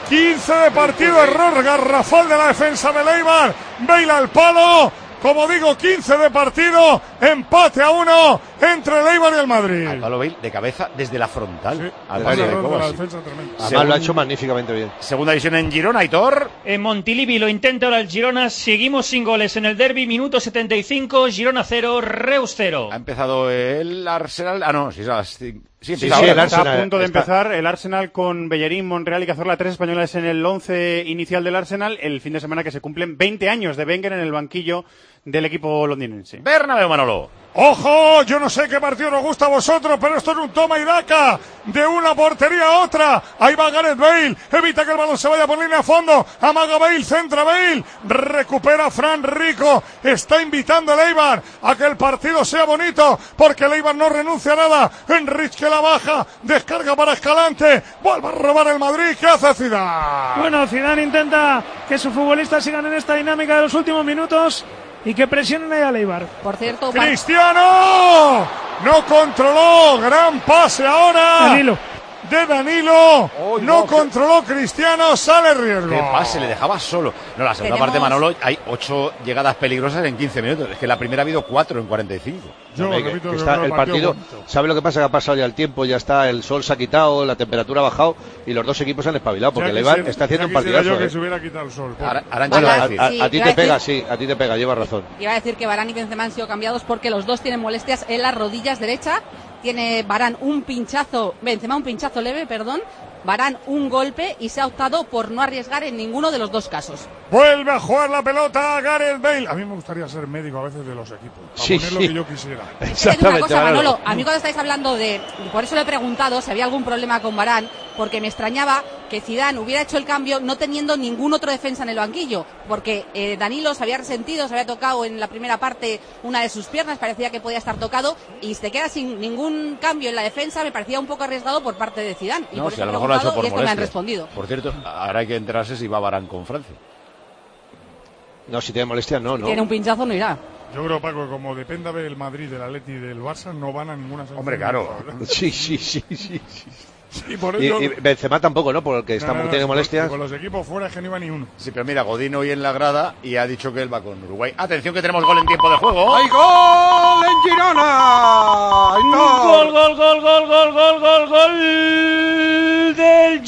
quince de partido, error garrafal de la defensa de Eibar. Bale al palo. Como digo, quince de partido, empate a uno entre el Eibar y el Madrid. Al palo Bale de cabeza desde la frontal. Sí, al al de error de la Kovacic. defensa tremendo. Además lo ha hecho magníficamente bien. Segunda división en Girona, Aitor. En Montilivi lo intenta ahora el Girona. Seguimos sin goles en el derbi. Minuto setenta y cinco. Girona cero, Reus cero. Ha empezado el Arsenal. Ah, no, sí, es a las cinco. Sí, Sí, empieza sí, ahora. el Arsenal está a punto de Está- empezar. El Arsenal con Bellerín, Monreal y Cazorla, tres españoles en el once inicial del Arsenal. El fin de semana que se cumplen veinte años de Wenger en el banquillo del equipo londinense. Bernabéu, Manolo. ¡Ojo! Yo no sé qué partido nos gusta a vosotros, pero esto es un toma y daca de una portería a otra. Ahí va Gareth Bale, evita que el balón se vaya por línea a fondo. Amaga Bale, centra Bale, recupera Fran Rico. Está invitando el Eibar a que el partido sea bonito, porque el Eibar no renuncia a nada. Enrich que la baja, descarga para Escalante, vuelve a robar el Madrid. ¿Qué hace Zidane? Bueno, Zidane intenta que sus futbolistas sigan en esta dinámica de los últimos minutos y que presionen ahí al Eibar. Por cierto, ¡Cristiano! No controló, gran pase ahora. Danilo. De Danilo, no controló Cristiano, sale riesgo. Qué pase, le dejaba solo. No, la segunda Tenemos- parte, Manolo, hay ocho llegadas peligrosas en quince minutos. Es que la primera ha habido cuatro en cuarenta y cinco. Yo Hombre, repito que que está era un el partido, bonito. ¿sabe lo que pasa? Que ha pasado ya el tiempo, ya está, el sol se ha quitado, la temperatura ha bajado y los dos equipos han espabilado porque Ya el Eibar quisiera- está haciendo ya un quisiera partidazo. yo que ¿eh? se hubiera quitado el sol. Ahora- ahora Bueno, Iba a, a decir. a- Sí, a ti iba te a pega, decir- sí, a ti te pega, llevas razón. Iba a decir que Varane y Benzema han sido cambiados porque los dos tienen molestias en las rodillas derecha. Tiene Varane un pinchazo, Benzema un pinchazo leve, perdón. Varane un golpe y se ha optado por no arriesgar en ninguno de los dos casos. Vuelve a jugar la pelota Gareth Bale. A mí me gustaría ser médico a veces de los equipos. A Sí, poner lo sí. que yo quisiera. Te voy a decir una cosa, Manolo, a mí cuando estáis hablando de, por eso le he preguntado si había algún problema con Varane, porque me extrañaba que Zidane hubiera hecho el cambio no teniendo ningún otro defensa en el banquillo, porque eh, Danilo se había resentido, se había tocado en la primera parte una de sus piernas, parecía que podía estar tocado, y se queda sin ningún cambio en la defensa, me parecía un poco arriesgado por parte de Zidane. Y No, por si eso a lo he mejor lo ha hecho preguntado por y esto me han molestias. respondido. Por cierto, ahora hay que enterarse si va Varane con Francia. No, si tiene molestias, no, no. Tiene un pinchazo, no irá. Yo creo, Paco, que como dependa del Madrid, del Atleti y del Barça, no van a ninguna selección. Hombre, claro. Sí, sí, sí, sí. sí. Y por Y, ello... y Benzema tampoco, ¿no? Porque está, No, no, no, tiene con- molestias. Con los equipos fuera es que no iba ni uno. Sí, pero mira, Godín hoy en la grada y ha dicho que él va con Uruguay. Atención que tenemos gol en tiempo de juego. ¡Hay gol en Girona! Aitor. Gol, gol, gol, gol, gol, gol, gol, gol del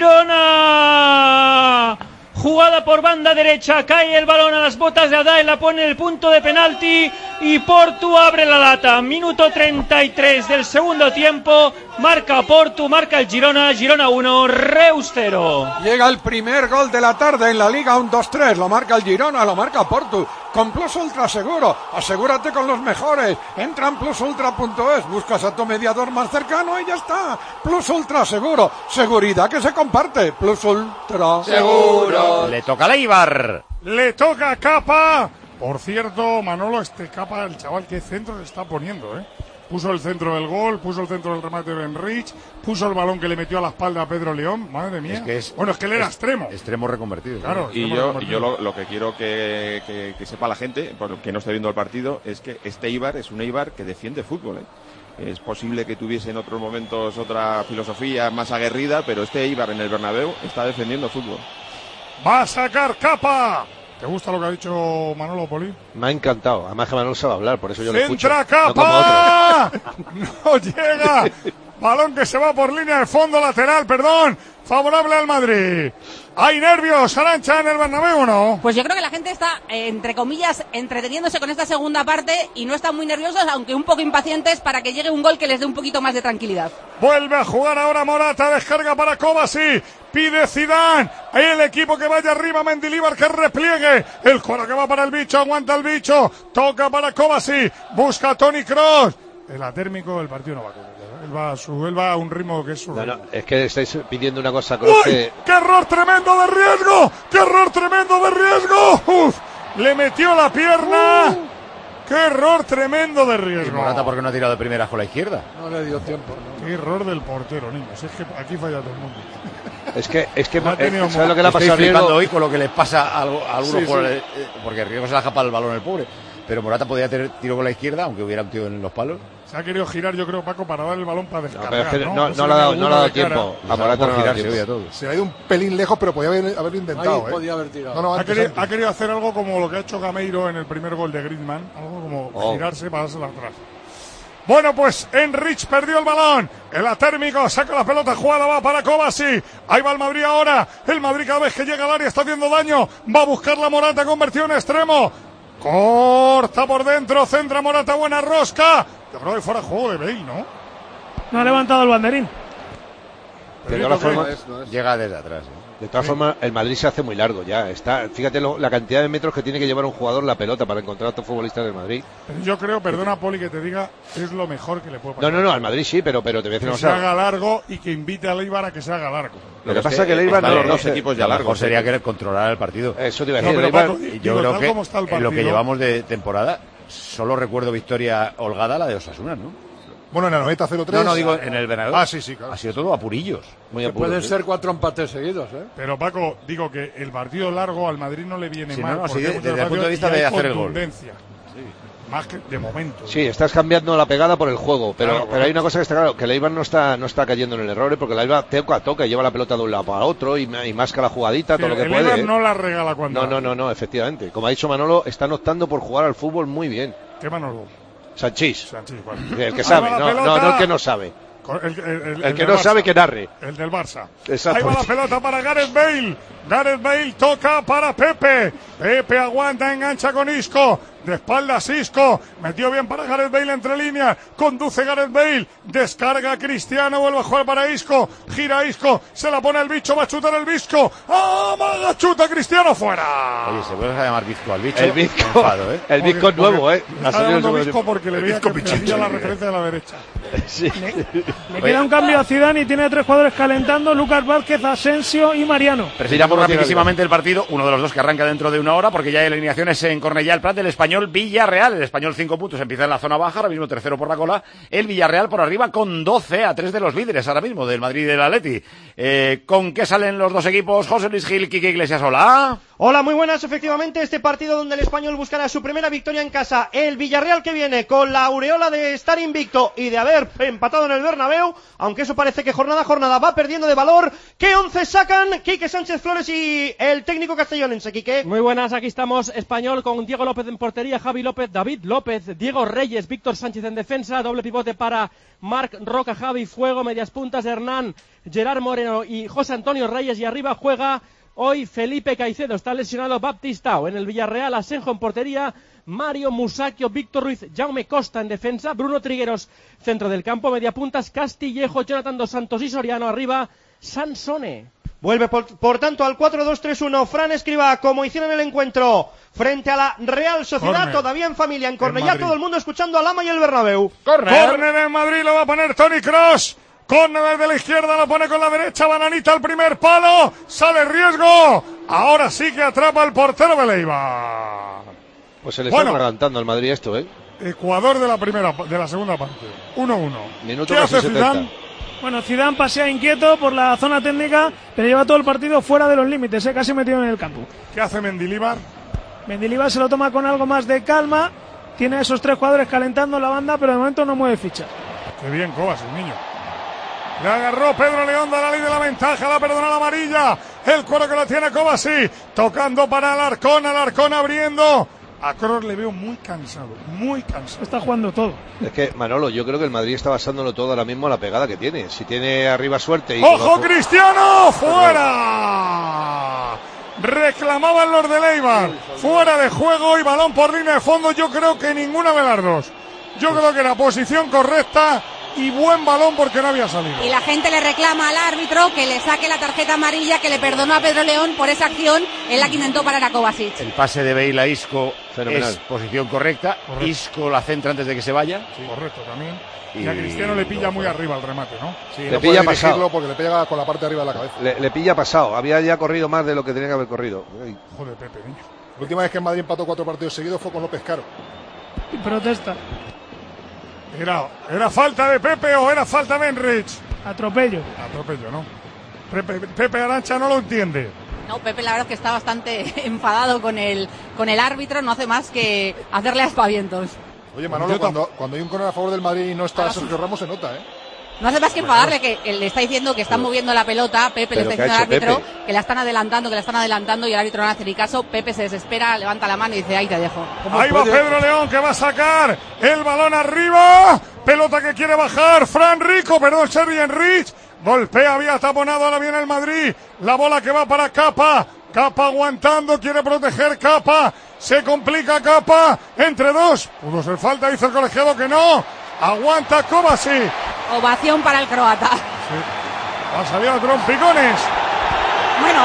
Girona. Jugada por banda derecha, cae el balón a las botas de Adae, la pone en el punto de penalti y Portu abre la lata. Minuto treinta y tres del segundo tiempo, marca Portu, marca el Girona, Girona uno, Reus cero. Llega el primer gol de la tarde en la Liga, un dos tres, lo marca el Girona, lo marca Portu, con Plus Ultra Seguro, asegúrate con los mejores, entra en plus ultra punto es, buscas a tu mediador más cercano y ya está, Plus Ultra Seguro, seguridad que se comparte, Plus Ultra Seguro. Le toca a Eibar. Le toca a Capa. Por cierto, Manolo, este Capa, el chaval, qué centro se está poniendo, ¿eh? Puso el centro del gol, puso el centro del remate de Enrich, puso el balón que le metió a la espalda a Pedro León, madre mía. Es que es- bueno, es que él era es- extremo. Extremo reconvertido. Claro, Y extremo yo, y reconvertido. yo lo, lo que quiero que, que- que sepa la gente, porque no esté viendo el partido, es que este Eibar es un Eibar que defiende fútbol. ¿eh? Es posible que tuviese en otros momentos otra filosofía más aguerrida, pero este Eibar en el Bernabéu está defendiendo fútbol. Va a sacar Capa. ¿Te gusta lo que ha dicho Manolo Poli? Me ha encantado. Además que Manuel sabe hablar, por eso yo le escucho. ¡Centra no como otros. Capa! ¡No llega! Balón que se va por línea de fondo lateral, perdón. Favorable al Madrid. ¿Hay nervios, Arancha, en el Bernabéu o no? Pues yo creo que la gente está, eh, entre comillas, entreteniéndose con esta segunda parte y no están muy nerviosos, aunque un poco impacientes para que llegue un gol que les dé un poquito más de tranquilidad. Vuelve a jugar ahora Morata, descarga para Kovacic, pide Zidane, el equipo que vaya arriba, Mendilibar que repliegue, el cuero que va para el bicho, aguanta el bicho, toca para Kovacic, busca a Toni Kroos, el atérmico, el partido no va a correr, él va a, su, él va a un ritmo que es su No, ritmo. no, es que estáis pidiendo una cosa, creo ¡Uy! que... ¡Qué error tremendo de riesgo! ¡Qué error tremendo de riesgo! ¡Uf! Le metió la pierna. ¡Qué error tremendo de Y riesgo! Morata, ¿por qué no ha tirado de primeras con la izquierda? No le dio tiempo. ¿no? ¡Qué error del portero, niños! Es que aquí falla todo el mundo. Es que, es que, No ha tenido eh, ¿sabes lo que le ha Estoy pasado a flipando Riego? hoy con lo que les pasa a, algo- a algunos Sí, por sí. el- eh, porque Riego se la japa el balón el pobre. pero Morata podía tener tiro con la izquierda, aunque hubiera un tío en los palos. Se ha querido girar, yo creo, Paco, para dar el balón para descargar. No, es que ¿no? no, Pues no, si le ha dado, alguno no le ha dado de cara. tiempo. A Morata no le ha dado tiempo. todo. Se ha ido un pelín lejos, pero podía haber, haberlo intentado. Ahí ¿eh? podía haber tirado. No, no, Ha antes, querido, antes. ha querido hacer algo como lo que ha hecho Gameiro en el primer gol de Griezmann, algo como Oh. girarse para dársela atrás. Bueno, pues Enrich perdió el balón. El atérmico saca la pelota, jugada va para Kovacic. Ahí va el Madrid ahora. El Madrid cada vez que llega al área está haciendo daño. Va a buscar la Morata, convertido en extremo. Corta por dentro, centra Morata, buena rosca. Yo creo que fuera juego de Bale, ¿no? No ha levantado el banderín. De todas formas, llega desde atrás. ¿eh? de todas formas, el Madrid se hace muy largo ya. Está, fíjate lo, la cantidad de metros que tiene que llevar un jugador la pelota para encontrar a otros futbolistas del Madrid. Pero yo creo, perdona Poli que te diga, es lo mejor que le puede pasar. No, no, no, al Madrid sí, pero, pero te voy a decir Que una se cosa. haga largo y que invite a Leibar a que se haga largo. Lo que pasa es que el Eibar están no, los dos no, equipos ya Lo largos. mejor sería ¿eh? querer controlar el partido. Eso te iba a No, decir. pero el Eibar- Paco, Y digo, yo creo tal que como está el en lo que partido- llevamos de temporada, solo recuerdo victoria holgada la de Osasuna, ¿no? Bueno, en la noventa cero tres. No, no, digo en el Bernabéu. Ah, sí, sí, claro. Ha sido todo a purillos. Muy Que apuro, pueden ¿sí? ser cuatro empates seguidos, ¿eh? Pero Paco, digo que el partido largo al Madrid no le viene Sí, mal. no, no, sí, porque de- hay muchos desde el punto de partidos vista y de hay hacer el gol. contundencia. Más que de momento. Sí, estás cambiando la pegada por el juego, pero, Claro, pero hay una cosa que está claro, que el Eibar no está, no está cayendo en el error, ¿eh? Porque el Eibar toca, toca, lleva la pelota de un lado para otro y, y masca la jugadita, Sí, todo lo que el puede. Eibar ¿eh? no la regala cuando. No, no, no, no, efectivamente. Como ha dicho Manolo, están optando por jugar al fútbol muy bien. ¿Qué Manolo? Sanchís, Sanchís, bueno. el que Ahí sabe, va la no, pelota. no, no el que no sabe. Con- El, el- el- El que del no sabe Barça. que narre. El del Barça. Exacto. Ahí va la pelota para Gareth Bale. Gareth Bale toca para Pepe. Pepe aguanta, engancha con Isco. De espaldas Isco. Metió bien para Gareth Bale entre líneas. Conduce Gareth Bale. Descarga Cristiano. Vuelve a jugar para Isco. Gira Isco. Se la pone el bicho. Va a chutar el Visco. ¡Ah! ¡Maga! Chuta Cristiano fuera. Oye, se puede llamar bizco al bicho. El bizco, Me enfado, ¿eh? el bizco es nuevo, ¿eh? Le Ha está salido llamando el- Visco porque le veía que perdía la referencia de la derecha. Sí. Le queda un cambio a Zidane y tiene tres jugadores calentando: Lucas Vázquez, Asensio y Mariano. Presentamos rapidísimamente el partido, uno de los dos que arranca dentro de una hora, porque ya hay alineaciones en Cornellá el Prat del Español Villarreal. El Español cinco puntos, empieza en la zona baja, ahora mismo tercero por la cola. El Villarreal por arriba con doce a tres de los líderes ahora mismo, del Madrid y del Atleti. Eh, ¿Con qué salen los dos equipos? José Luis Gil, Quique Iglesias, hola. Hola, muy buenas. Efectivamente, este partido donde el Español buscará su primera victoria en casa. El Villarreal que viene con la aureola de estar invicto y de haber empatado en el Bernabéu, aunque eso parece que jornada a jornada va perdiendo de valor. ¿Qué once sacan Quique Sánchez Flores y el técnico castellonense, Quique? Muy buenas, aquí estamos. Español con Diego López en portería, Javi López, David López, Diego Reyes, Víctor Sánchez en defensa, doble pivote para Marc Roca, Javi Fuego, medias puntas Hernán, Gerard Moreno y José Antonio Reyes, y arriba juega hoy Felipe Caicedo, está lesionado Baptistao. En el Villarreal, Asenjo en portería, Mario Musacchio, Víctor Ruiz, Jaume Costa en defensa, Bruno Trigueros centro del campo, media puntas Castillejo, Jonathan Dos Santos y Soriano, arriba Sansone. Vuelve por, por tanto al cuatro dos tres uno Fran Escribá, como hicieron el encuentro frente a la Real Sociedad, Corner. todavía en familia en Cornellá, Madrid. todo el mundo escuchando a Lama y el Bernabéu. Córner en Madrid, lo va a poner Toni Kroos. Córner desde la izquierda, lo pone con la derecha, Bananita al primer palo, sale riesgo. Ahora sí que atrapa el portero de Leibar. Pues se le Bueno. está adelantando al Madrid esto, ¿eh? Ecuador de la primera, de la segunda parte. uno uno. Minuto ¿Qué casi hace setenta. Zidane? Bueno, Zidane pasea inquieto por la zona técnica, pero lleva todo el partido fuera de los límites, ¿eh? Casi metido en el campo. ¿Qué hace Mendilibar? Mendilibar se lo toma con algo más de calma. Tiene a esos tres jugadores calentando la banda, pero de momento no mueve ficha. Qué bien, Cobas, el niño. Le agarró Pedro León, da la ley de la ventaja, la perdona la amarilla. El cuero que lo tiene Kovacic, tocando para Alarcón, Alarcón abriendo. A Kroos le veo muy cansado, muy cansado. Está jugando todo. Es que, Manolo, yo creo que el Madrid está basándolo todo ahora mismo a la pegada que tiene. Si tiene arriba suerte y... ¡Ojo, Cristiano! ¡Fuera! Reclamaban los de Leibar. Fuera de juego y balón por línea de fondo. Yo creo que ninguna de las dos. Yo creo que la posición correcta y buen balón porque no había salido. Y la gente le reclama al árbitro que le saque la tarjeta amarilla que le perdonó a Pedro León por esa acción en la que intentó parar a Kovacic. El pase de Bale a Isco Fenomenal. es posición correcta. Correcto. Isco la centra antes de que se vaya. Sí, correcto también. Y, Y a Cristiano le pilla luego muy fuera. arriba el remate, ¿no? Sí, Le no pilla puede pasado. dirigirlo porque le pega con la parte de arriba de la cabeza. Le, le pilla pasado. Había ya corrido más de lo que tenía que haber corrido. Ay. Joder, Pepe, niño. La última vez que en Madrid empató cuatro partidos seguidos fue con López Caro. Y protesta. Era, ¿Era falta de Pepe o era falta de Enrich? Atropello. Atropello, ¿no? Pepe, Pepe Arancha no lo entiende. No, Pepe la verdad es que está bastante enfadado con el, con el árbitro, no hace más que hacerle aspavientos. Oye, Manolo, cuando, cuando hay un córner a favor del Madrid y no está Sergio Ramos, se nota, ¿eh? No hace más que enfadarle, que él le está diciendo que están moviendo la pelota, Pepe le está diciendo al árbitro Pepe? que la están adelantando, que la están adelantando y el árbitro no hace ni caso. Pepe se desespera, levanta la mano y dice, ahí te dejo. Ahí va Pedro León, que va a sacar el balón arriba, pelota que quiere bajar, Fran Rico, perdón, Sergi Enrich, golpea, había taponado, ahora viene el Madrid, la bola que va para Capa, Capa aguantando, quiere proteger Capa, se complica Capa, entre dos, pudo ser falta, dice el colegiado que no, aguanta Kovacic. Ovación para el croata. Sí. Ha salido a trompicones. Bueno,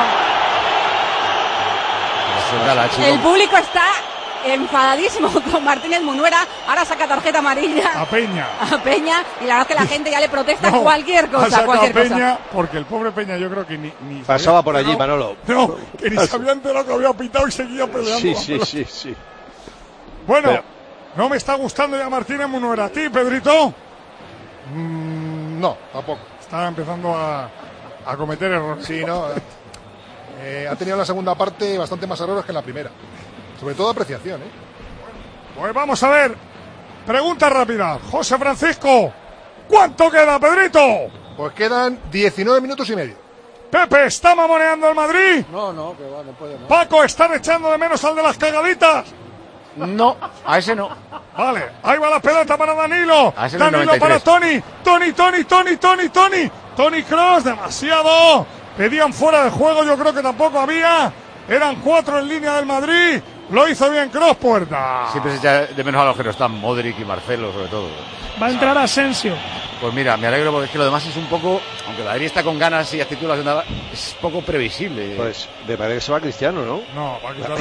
el público está enfadadísimo con Martínez Munuera. Ahora saca tarjeta amarilla a Peña. A Peña. Y la verdad es que la gente ya le protesta no, cualquier cosa. Cualquier a Peña, cosa. Porque el pobre Peña yo creo que ni... ni pasaba por allí, Manolo. No, que ni se había enterado que había pitado y seguía peleando. Sí, sí, sí, sí. Bueno, pero... no me está gustando ya Martínez Munuera. ¿A ti, Pedrito? Mm, no, tampoco. Está empezando a, a cometer errores. Sí, no. Eh, ha tenido en la segunda parte bastante más errores que en la primera. Sobre todo apreciación, ¿eh? Pues vamos a ver. Pregunta rápida. José Francisco. ¿Cuánto queda, Pedrito? Pues quedan diecinueve minutos y medio. Pepe, ¿está mamoneando el Madrid? No, no, que va, no puede. No. Paco, ¿están echando de menos al de las cagaditas? No, a ese no. Vale, ahí va la pelota para Danilo. Danilo noventa y tres. Para Tony. Tony, Tony, Tony, Tony, Tony. Tony Kroos, demasiado. Pedían fuera de juego, yo creo que tampoco había. Eran cuatro en línea del Madrid. Lo hizo bien Kroos, puerta. Siempre se echa de menos a los que no están, Modric y Marcelo, sobre todo. Va a entrar Asensio. Pues mira, me alegro porque es que lo demás es un poco, aunque el Madrid está con ganas y actitud, es poco previsible. Pues me parece que se va Cristiano, ¿no? No, va a quitar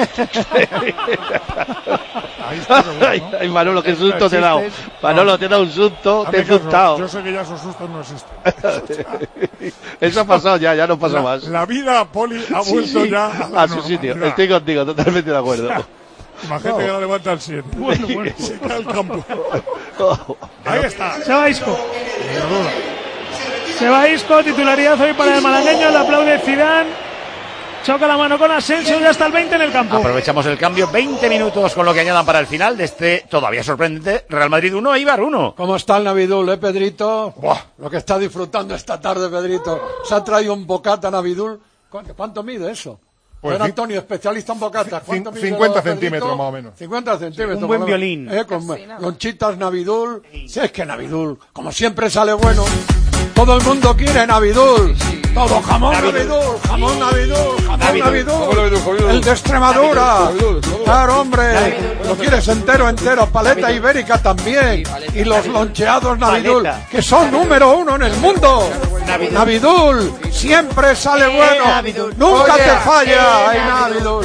Ahí está. Ay, ay, Manolo, qué susto te he dado. Manolo, te he dado un susto, te he asustado. Yo sé que ya esos sustos no existen. Eso ha pasado ya, ya no pasa la, más. La vida, Poli, ha vuelto sí, sí, ya a, a su sitio. Estoy contigo, totalmente de acuerdo. Imagínate no. que la levanta al siete. Bueno, bueno. Se cae el campo. Ahí está. Se va Isco. Se va Isco, titularidad hoy para el malagueño, le aplaude Zidane. Choca la mano con Asensio, ya está el veinte en el campo. Aprovechamos el cambio, veinte minutos con lo que añadan para el final de este todavía sorprendente Real Madrid uno, Eibar uno. ¿Cómo está el Navidul, eh, Pedrito? Buah, lo que está disfrutando esta tarde, Pedrito. Se ha traído un bocata Navidul. ¿Cuánto mide eso? Pues Era Antonio, especialista en bocatas. ¿Cuánto mide cincuenta centímetros más o menos. cincuenta centímetros. Un buen violín. Eh, con lonchitas Navidul. Si es que Navidul, como siempre, sale bueno. Todo el mundo quiere Navidul. Todo jamón Navidul, jamón Navidul, jamón Navidul. El de Extremadura. Claro, hombre. Lo quieres entero, entero. Paleta ibérica también. Y los loncheados Navidul, que son número uno en el mundo. Navidul, siempre sale bueno. Nunca te falla. Ay, Navidul.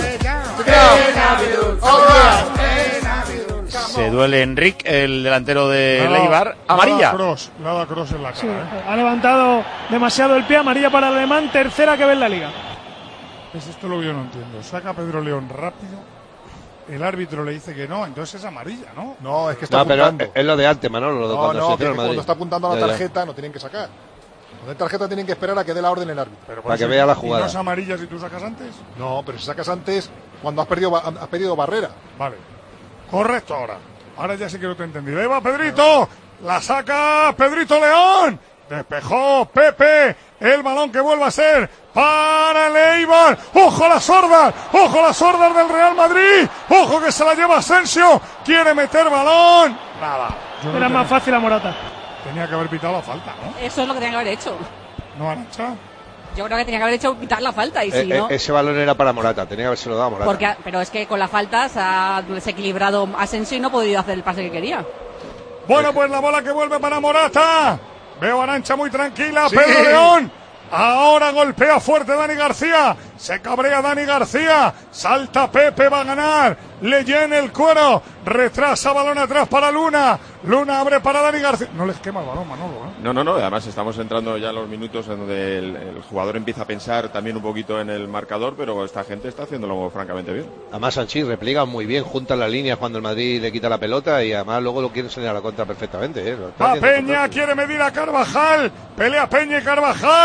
Se duele Enric, el delantero de no, Eibar. Amarilla. Cross, nada Cross en la cara. Sí, ¿eh? Ha levantado demasiado el pie. Amarilla para el alemán. Tercera que ve en la liga. Es esto lo que yo no entiendo. Saca a Pedro León rápido. El árbitro le dice que no, entonces es amarilla, ¿no? No, es que está no, apuntando. Pero es lo de antes, Manolo. Lo de no, cuando no, se que, que Madrid. cuando está apuntando a la ya, tarjeta ya. no tienen que sacar. Cuando hay tarjeta tienen que esperar a que dé la orden el árbitro. Pero para que vea la jugada. ¿Y no es amarilla si tú sacas antes? No, pero si sacas antes cuando has perdido, has perdido barrera. Vale. Correcto ahora. Ahora ya sí que no te he entendido. ¡Ahí va Pedrito! ¡La saca Pedrito León! Despejó Pepe. El balón que vuelve a ser para el Eibar. ¡Ojo a las sordas! ¡Ojo a las sordas del Real Madrid! ¡Ojo que se la lleva Asensio! ¡Quiere meter balón! Nada. Yo Era no más fácil a Morata. Tenía que haber pitado la falta, ¿no? Eso es lo que tenía que haber hecho. ¿No, Arancha? Yo creo que tenía que haber hecho pitar la falta y si eh, no... Ese balón era para Morata, tenía que haberse lo dado a Morata. Porque, pero es que con la falta se ha desequilibrado Asensio y no ha podido hacer el pase que quería. Bueno, pues la bola que vuelve para Morata. Veo a Arancha muy tranquila. Sí. Pedro León. Ahora golpea fuerte Dani García. Se cabrea Dani García. Salta Pepe, va a ganar. Le llena el cuero. Retrasa balón atrás para Luna. Luna abre para Dani García. No les quema el balón, Manolo, ¿eh? No, no, no. Además estamos entrando ya en los minutos en donde el, el jugador empieza a pensar también un poquito en el marcador, pero esta gente está haciéndolo francamente bien. Además Sanchís repliega muy bien, junta las líneas cuando el Madrid le quita la pelota y además luego lo quiere enseñar a la contra perfectamente. ¿eh? Va Peña, quiere medir a Carvajal. Pelea Peña y Carvajal.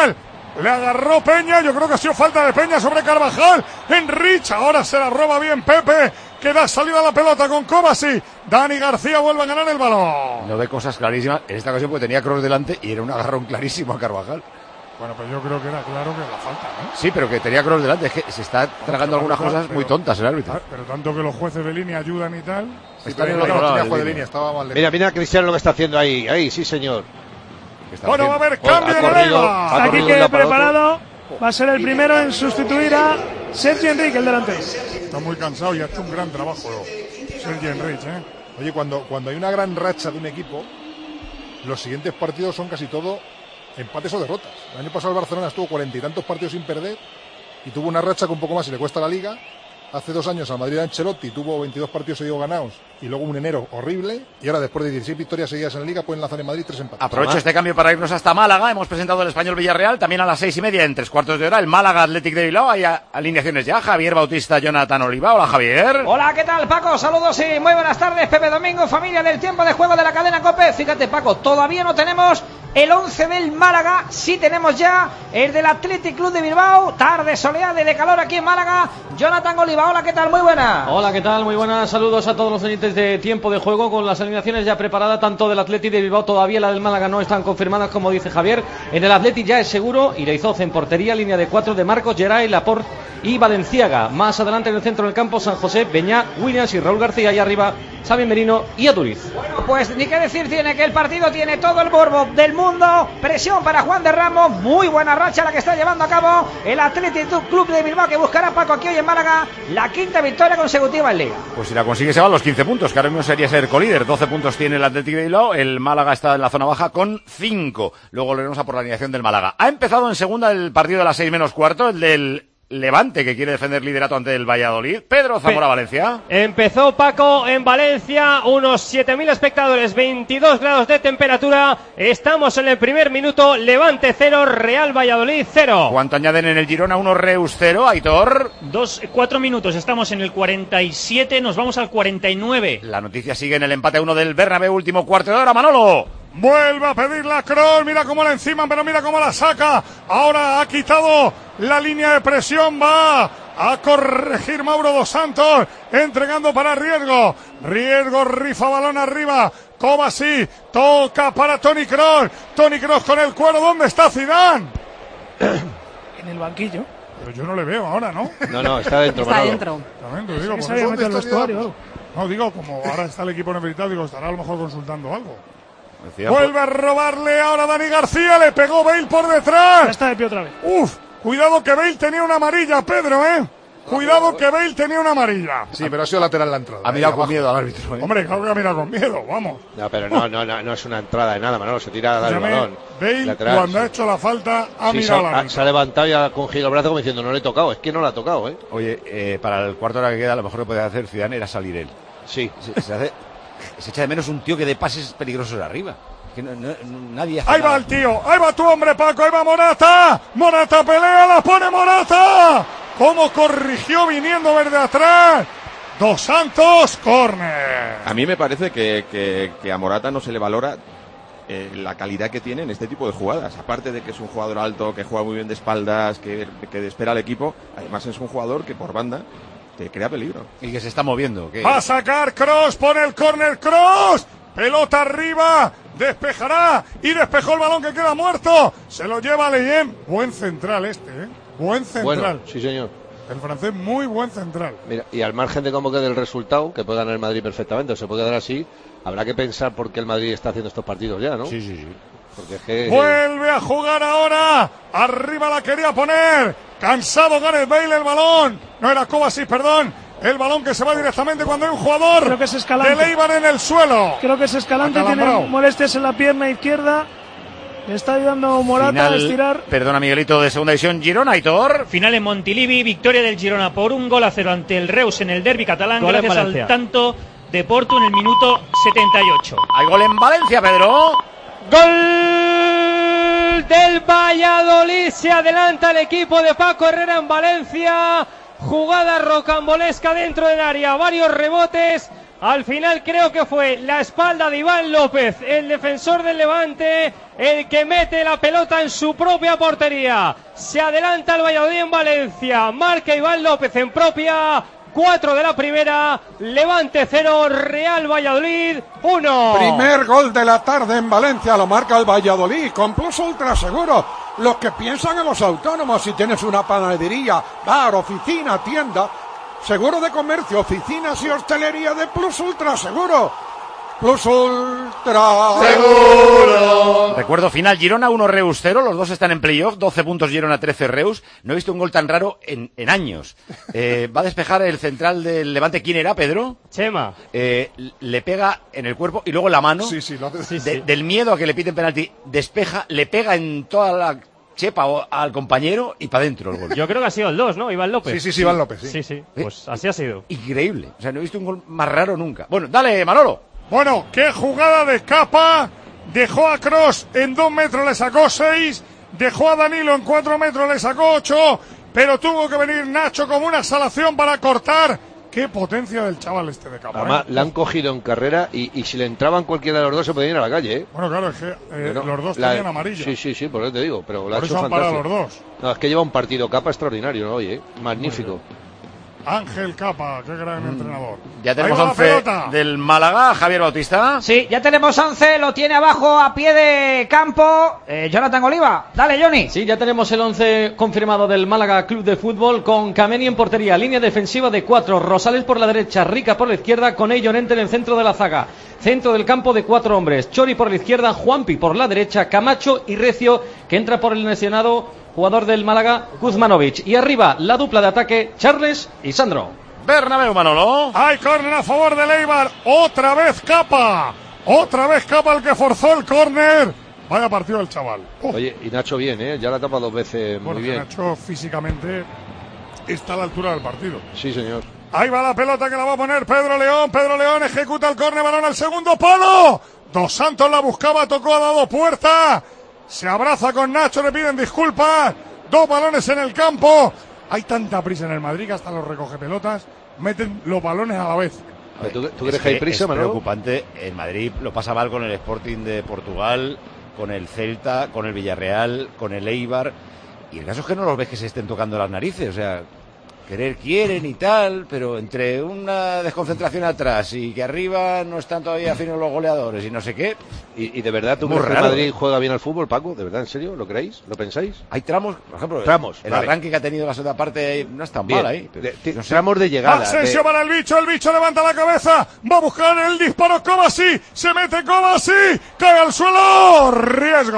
Le agarró Peña, yo creo que ha sido falta de Peña sobre Carvajal. Enrich, ahora se la roba bien Pepe, que da salida a la pelota con Kovacic. Dani García vuelve a ganar el balón. No ve cosas clarísimas, en esta ocasión porque tenía Kroos delante y era un agarrón clarísimo a Carvajal. Bueno, pues yo creo que era claro que era la falta, ¿no? Sí, pero que tenía Kroos delante, es que se está tragando algunas cosas pero, muy tontas el árbitro. Pero tanto que los jueces de línea ayudan y tal. Sí, pero no tenía juez de línea, estaba mal. Mira, mira Cristiano lo que está haciendo ahí, ahí, sí señor. Bueno, va a haber cambio en el Eibar. Aquí que preparado, va a ser el primero en sustituir a Sergi Enrique, el delantero. Está muy cansado y ha hecho un gran trabajo Sergi Enrique, ¿eh? Oye, cuando, cuando hay una gran racha de un equipo, los siguientes partidos son casi todo empates o derrotas. El año pasado el Barcelona estuvo cuarenta y tantos partidos sin perder y tuvo una racha que un poco más y le cuesta la Liga. Hace dos años al Madrid de Ancelotti tuvo veintidós partidos seguidos ganados y luego un enero horrible, y ahora después de dieciséis victorias seguidas en la Liga pueden lanzar en Madrid tres empates. Aprovecho este cambio para irnos hasta Málaga. Hemos presentado el Español Villarreal también a las seis y media en tres cuartos de hora. El Málaga Athletic de Bilbao. Hay alineaciones ya. Javier Bautista, Jonathan Oliva. Hola Javier. Hola, ¿qué tal Paco? Saludos y muy buenas tardes. Pepe Domingo, familia del tiempo de juego de la cadena COPE. Fíjate Paco, todavía no tenemos el once del Málaga, sí tenemos ya el del Athletic Club de Bilbao. Tarde soleada y de calor aquí en Málaga. Jonathan Oliva, hola, ¿qué tal? Muy buena. Hola, ¿qué tal? Muy buenas. Saludos a todos los oyentes de tiempo de juego, con las alineaciones ya preparadas, tanto del Athletic de Bilbao, todavía la del Málaga no están confirmadas, como dice Javier. En el Athletic ya es seguro Ireizoz en portería, línea de cuatro de Marcos, Geray, Laporte y Valenciaga. Más adelante en el centro del campo, San José, Beñá, Williams y Raúl García, y arriba Xavi Merino y Aduriz. Bueno, pues ni qué decir tiene que el partido tiene todo el morbo del mundo. Presión para Juan de Ramos, muy buena racha la que está llevando a cabo el Athletic Club de Bilbao, que buscará Paco aquí hoy en Málaga la quinta victoria consecutiva en Liga. Pues si la consigue se van los quince puntos, que ahora mismo sería ser colíder. doce puntos tiene el Athletic de Bilbao, el Málaga está en la zona baja con cinco. Luego le vamos a por la alineación del Málaga. Ha empezado en segunda el partido de las seis menos cuarto, el del Levante, que quiere defender liderato ante el Valladolid. Pedro Zamora, Pe Valencia. Empezó Paco en Valencia, unos siete mil espectadores, veintidós grados de temperatura. Estamos en el primer minuto, Levante cero, Real Valladolid cero. ¿Cuánto añaden en el Girona? Unos Reus cero, Aitor. Dos, cuatro minutos, estamos en el cuarenta y siete, nos vamos al cuarenta y nueve. La noticia sigue en el empate a uno del Bernabéu, último cuarto de hora, Manolo. Vuelve a pedir la Kroos, mira cómo la encima, pero mira cómo la saca. Ahora ha quitado la línea de presión, va a corregir Mauro dos Santos, entregando para Riesgo. Riesgo rifa balón arriba. Kovacic toca para Toni Kroos. Toni Kroos con el cuero, ¿dónde está Zidane? En el banquillo. Pero yo no le veo ahora, ¿no? No, no, está dentro. Está dentro. También te digo, Sí, por se eso. mete al vestuario. No, digo, como ahora está el equipo necesitado, digo, estará a lo mejor consultando algo. Decía, Vuelve a robarle ahora Dani García, le pegó Bale por detrás. Ya está de pie otra vez. Uf, cuidado que Bale tenía una amarilla, Pedro, ¿eh? Cuidado que Bale tenía una amarilla. Sí, pero ha sido lateral la entrada. Ha mirado con miedo al árbitro, ¿eh? Hombre, claro que ha mirado con miedo, vamos. No, pero no, no, no, no es una entrada de nada, Manolo, se tira a dar el balón. Bale, lateral, cuando sí. ha hecho la falta, ha Sí, mirado se, la ha, se ha levantado y ha cogido el brazo como diciendo, no le he tocado, es que no le ha tocado, ¿eh? Oye, eh, para el cuarto de hora que queda, lo mejor que podía hacer Zidane era salir él. Sí. Se, se, hace, se echa de menos un tío que dé pases peligrosos arriba. Que no, no, nadie hace ahí nada. va el tío, ahí va tu hombre, Paco, ahí va Morata. Morata pelea, la pone Morata. ¿Cómo corrigió viniendo desde atrás? Dos Santos, córner. A mí me parece que, que, que a Morata no se le valora eh, la calidad que tiene en este tipo de jugadas. Aparte de que es un jugador alto, que juega muy bien de espaldas, que, que espera al equipo, además es un jugador que por banda te crea peligro. Y que se está moviendo. ¿Qué? Va a sacar Kroos, pone el córner Kroos. Pelota arriba, despejará y despejó el balón que queda muerto. Se lo lleva Leyen. Buen central este, ¿eh? Buen central. Bueno, sí señor. El francés muy buen central. Mira, y al margen de cómo quede el resultado, que puede ganar el Madrid perfectamente, o se puede quedar así, habrá que pensar por qué el Madrid está haciendo estos partidos ya, ¿no? Sí, sí, sí. Porque es que... Vuelve a jugar ahora. Arriba la quería poner. Cansado Gareth Bale el balón. No era Kovacic, perdón. El balón que se va directamente cuando hay un jugador. Creo que es Escalante. De Eibar en el suelo. Creo que es Escalante, Acalambrado. tiene molestias en la pierna izquierda. Le está ayudando Morata Final, a estirar. Perdona, Miguelito, de segunda división, Girona, Aitor. Final en Montilivi, victoria del Girona por un gol a cero ante el Reus en el derbi catalán, Gol en gracias Valencia. al tanto de Porto en el minuto setenta y ocho. Hay gol en Valencia, Pedro. Gol del Valladolid, se adelanta el equipo de Paco Herrera en Valencia. Jugada rocambolesca dentro del área, varios rebotes, Al final creo que fue la espalda de Iván López, el defensor del Levante, el que mete la pelota en su propia portería. Se adelanta el Valladolid en Valencia, marca Iván López en propia. Cuatro de la primera, Levante cero, Real Valladolid uno. Primer gol de la tarde en Valencia, lo marca el Valladolid, con Plus Ultra Seguro. Los que piensan en los autónomos, si tienes una panadería, bar, oficina, tienda, seguro de comercio, oficinas y hostelería de Plus Ultra Seguro. Plus Ultra Seguro. Recuerdo final, Girona uno, Reus cero, los dos están en playoff, doce puntos Girona, trece Reus. No he visto un gol tan raro en, en años. Eh, va a despejar el central del Levante. ¿Quién era, Pedro? Chema. Eh, le pega en el cuerpo y luego en la mano. Sí, sí, lo hace. Sí, de, sí. Del miedo a que le piten penalti, despeja, le pega en toda la chepa o, al compañero y para adentro el gol. Yo creo que ha sido el dos, ¿no? Iván López. Sí, sí, sí, Iván López. Sí, sí. sí. Pues así ha sido. Increíble. O sea, no he visto un gol más raro nunca. Bueno, dale, Manolo. Bueno, qué jugada de Capa. Dejó a Kroos en dos metros, le sacó seis. Dejó a Danilo en cuatro metros, le sacó ocho. Pero tuvo que venir Nacho como una salación para cortar. Qué potencia del chaval este de Capa. Además, ¿eh? la han cogido en carrera y, y si le entraban cualquiera de los dos se podían ir a la calle, ¿eh? Bueno, claro, es que eh, pero, los dos la, tenían amarilla. Sí, sí, sí, por eso te digo. Pero por lo ha eso hecho han fantástico. parado los dos. No, es que lleva un partido Capa extraordinario, ¿no? Oye, ¿eh? Magnífico. Ángel Capa, qué gran mm. entrenador. Ya tenemos once del Málaga, Javier Bautista. Sí, ya tenemos once, lo tiene abajo a pie de campo eh, Jonathan Oliva. Dale, Johnny. Sí, ya tenemos el once confirmado del Málaga Club de Fútbol, con Kameni en portería, línea defensiva de cuatro, Rosales por la derecha, Rica por la izquierda, con ello Ente en el centro de la zaga. Centro del campo de cuatro hombres, Chori por la izquierda, Juanpi por la derecha, Camacho y Recio, que entra por el lesionado jugador del Málaga, Kuzmanovic. Y arriba, la dupla de ataque, Charles y Sandro. Bernabéu, Manolo. Hay córner a favor del Eibar. Otra vez Capa. Otra vez Capa el que forzó el córner. Vaya partido del chaval. Uh. Oye, y Nacho bien, ¿eh? Ya la tapa dos veces, bueno, muy bien. Nacho físicamente está a la altura del partido. Sí, señor. Ahí va la pelota que la va a poner Pedro León. Pedro León ejecuta el córner, balón al segundo palo. Dos Santos la buscaba, tocó, ha dado puerta. Se abraza con Nacho, le piden disculpas. Dos balones en el campo. Hay tanta prisa en el Madrid que hasta los recoge pelotas meten los balones a la vez. ¿Tú, tú crees que hay prisa, Es Manolo? preocupante. El Madrid lo pasa mal con el Sporting de Portugal, con el Celta, con el Villarreal, con el Eibar. Y el caso es que no los ves que se estén tocando las narices. O sea, querer quieren y tal, pero entre una desconcentración atrás y que arriba no están todavía finos los goleadores y no sé qué. ¿Y, y de verdad tú crees que el Madrid juega bien al fútbol, Paco? ¿De verdad, en serio? ¿Lo creéis? ¿Lo pensáis? Hay tramos, por ejemplo, tramos, el vale. arranque que ha tenido la segunda parte no es tan bien. mal ahí. De, de, no sé. Tramos de llegada. Asensio de... para el bicho, el bicho levanta la cabeza, va a buscar el disparo, Kovacic, se mete Kovacic, cae al suelo, riesgo.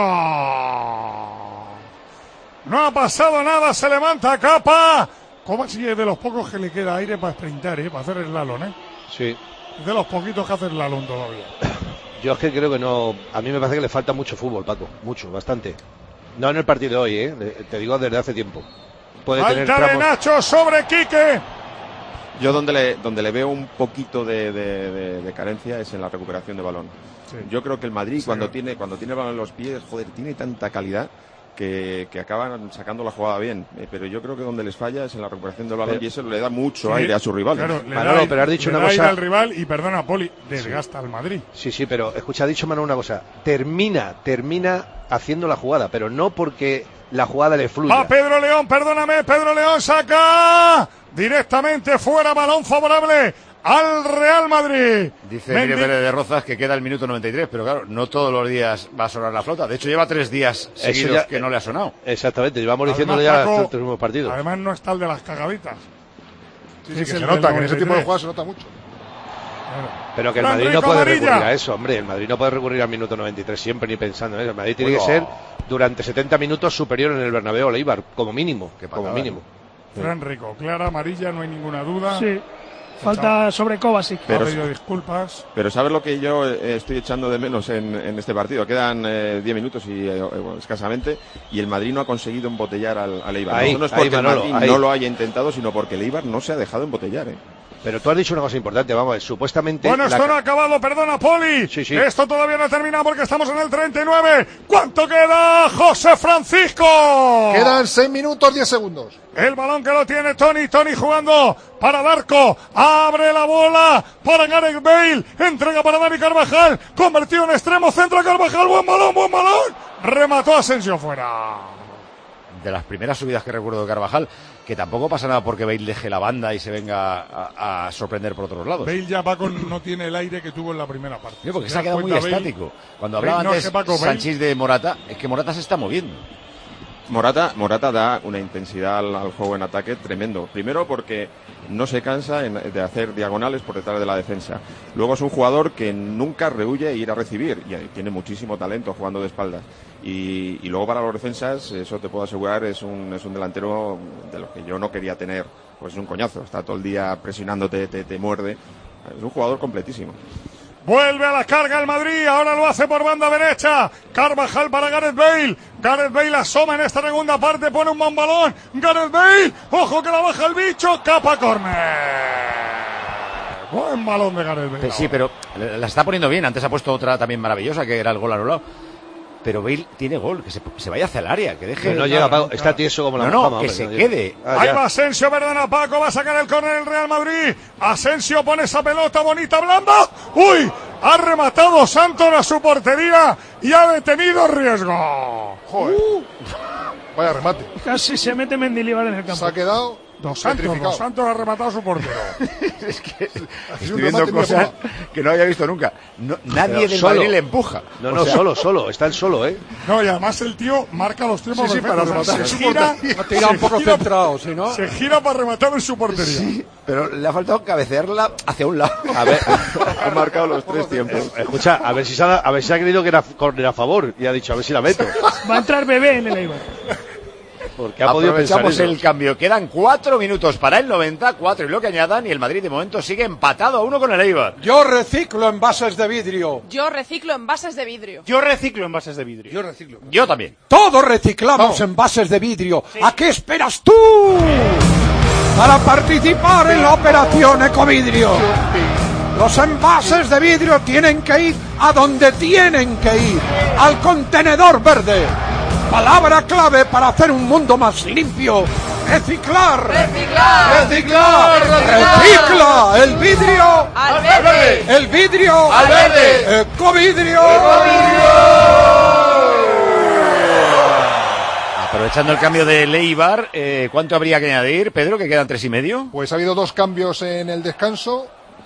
No ha pasado nada, se levanta Capa. Kovacic es de los pocos que le queda aire para sprintar, ¿eh? Para hacer el slalom, ¿eh? Sí. Es de los poquitos que hace el slalom todavía. Yo es que creo que no. A mí me parece que le falta mucho fútbol, Paco. Mucho, bastante. No en el partido de hoy, ¿eh? Te digo desde hace tiempo. Puede tener Falta de tramos... Nacho sobre Quique. Yo donde le, donde le veo un poquito de, de, de, de carencia es en la recuperación de balón. Sí. Yo creo que el Madrid, sí, cuando tiene cuando tiene el balón en los pies, joder, tiene tanta calidad que, que acaban sacando la jugada bien. Eh, pero yo creo que donde les falla es en la recuperación del balón, pero, y eso le da mucho sí, aire a sus rivales. Claro, le Manolo, da, pero has dicho le una da cosa... aire al rival y, perdona, Poli, desgasta sí. al Madrid. Sí, sí, pero escucha, ha dicho Manolo una cosa. Termina, termina haciendo la jugada, pero no porque la jugada le fluya. Va Pedro León, perdóname, Pedro León saca directamente fuera, balón favorable al Real Madrid. Dice Miguel Pérez de Rozas que queda el minuto noventa y tres, pero claro, no todos los días va a sonar la flauta. De hecho, lleva tres días seguidos ya, que no le ha sonado. Exactamente, llevamos diciéndolo ya Paco, estos últimos partidos. Además, no está el de las cagaditas. Sí, sí, que se nota, que en ese tipo de jugadas se nota mucho. Pero que el Madrid no puede recurrir a eso, hombre. El Madrid no puede recurrir al minuto noventa y tres siempre ni pensando en eso. El Madrid tiene bueno. que ser durante setenta minutos superior en el Bernabéu al Eibar, como mínimo, que como patada, mínimo. Fran Rico, clara, amarilla, no hay ninguna duda. Sí. Falta sobre Kovacic. Pero, disculpas. Pero ¿sabes lo que yo eh, estoy echando de menos en, en este partido? Quedan eh, diez minutos y eh, bueno, escasamente, y el Madrid no ha conseguido embotellar al, al Eibar. Ahí, no, no es porque ahí, Manolo, el Madrid ahí. no lo haya intentado, sino porque el Eibar no se ha dejado embotellar. ¿eh? Pero tú has dicho una cosa importante, vamos a ver, supuestamente... Bueno, esto la... no ha acabado, perdona, Poli. Sí, sí. Esto todavía no ha terminado porque estamos en el treinta y nueve. ¿Cuánto queda, José Francisco? Quedan seis minutos, diez segundos. El balón que lo tiene Tony, Tony jugando para Darko, abre la bola para Gareth Bale, entrega para Dani Carvajal, convertido en extremo, centro Carvajal, buen balón, buen balón, remató Asensio fuera. De las primeras subidas que recuerdo de Carvajal, que tampoco pasa nada porque Bale deje la banda y se venga a, a sorprender por otros lados. Bale ya, Paco, no tiene el aire que tuvo en la primera parte. Sí, porque ¿Te se ha das quedado muy cuenta, estático. Bale? Cuando Bale, hablaba no, antes es que Paco, Sánchez de Morata, es que Morata se está moviendo. Morata, Morata da una intensidad al, al juego en ataque tremendo. Primero porque no se cansa en, de hacer diagonales por detrás de la defensa. Luego es un jugador que nunca rehuye ir a recibir y tiene muchísimo talento jugando de espaldas. Y, y luego para los defensas, eso te puedo asegurar, es un, es un delantero de los que yo no quería tener. Pues es un coñazo, está todo el día presionándote, te, te muerde. Es un jugador completísimo. Vuelve a la carga el Madrid, ahora lo hace por banda derecha. Carvajal para Gareth Bale. Gareth Bale asoma en esta segunda parte, pone un buen balón. Gareth Bale, ojo que la baja el bicho, capa córner. Buen balón de Gareth Bale. Sí, pero la está poniendo bien. Antes ha puesto otra también maravillosa, que era el gol anulado. Pero Bale tiene gol, que se, se vaya hacia el área, que deje... Que no llega, Paco, está tieso como la No, no, mojama, que hombre, se no quede. Ah, Ahí ya. va Asensio, perdona Paco, va a sacar el córner el Real Madrid. Asensio pone esa pelota bonita, blanda. ¡Uy! Ha rematado Santos a su portería y ha detenido riesgo. Joder. Uh. Vaya remate. Casi se mete Mendilibar en el campo. Se ha quedado Dos Santos, Dos Santos ha rematado a su portero. Es que estoy viendo cosas que no había visto nunca. No, nadie Pero del solo. Madrid le empuja. No, no, O sea, solo, solo, está el solo, ¿eh? No, y además el tío marca los tiempos Sí, sí, perfectos. para O sea, rematar. se gira, Ha tirado un se poco gira- centrado, si no... Se gira para rematar en su portería. sí, pero le ha faltado cabecearla hacia un lado. A ver, Ha marcado los tres tiempos. escucha, a ver si se ha, a ver si ha creído que era córner a favor y ha dicho, a ver si la meto. Va a entrar Bebé en el Eibar. Porque ha podido pensar Aprovechamos eso. el cambio. Quedan cuatro minutos para el noventa, cuatro y lo que añadan, y el Madrid de momento sigue empatado a uno con el Eibar. Yo reciclo envases de vidrio. Yo reciclo envases de vidrio. Yo reciclo envases de vidrio. Yo reciclo. Yo también. Todos reciclamos envases de vidrio. ¿A qué esperas tú para participar en la operación Ecovidrio? Los envases de vidrio tienen que ir a donde tienen que ir, al contenedor verde. Palabra clave para hacer un mundo más limpio. Reciclar. Reciclar. Reciclar. Recicla. El vidrio. Al verde. El vidrio. Al verde. Ecovidrio. Aprovechando el cambio de Eibar, eh, ¿cuánto habría que añadir, Pedro? Que quedan tres y medio. Pues ha habido dos cambios en el descanso.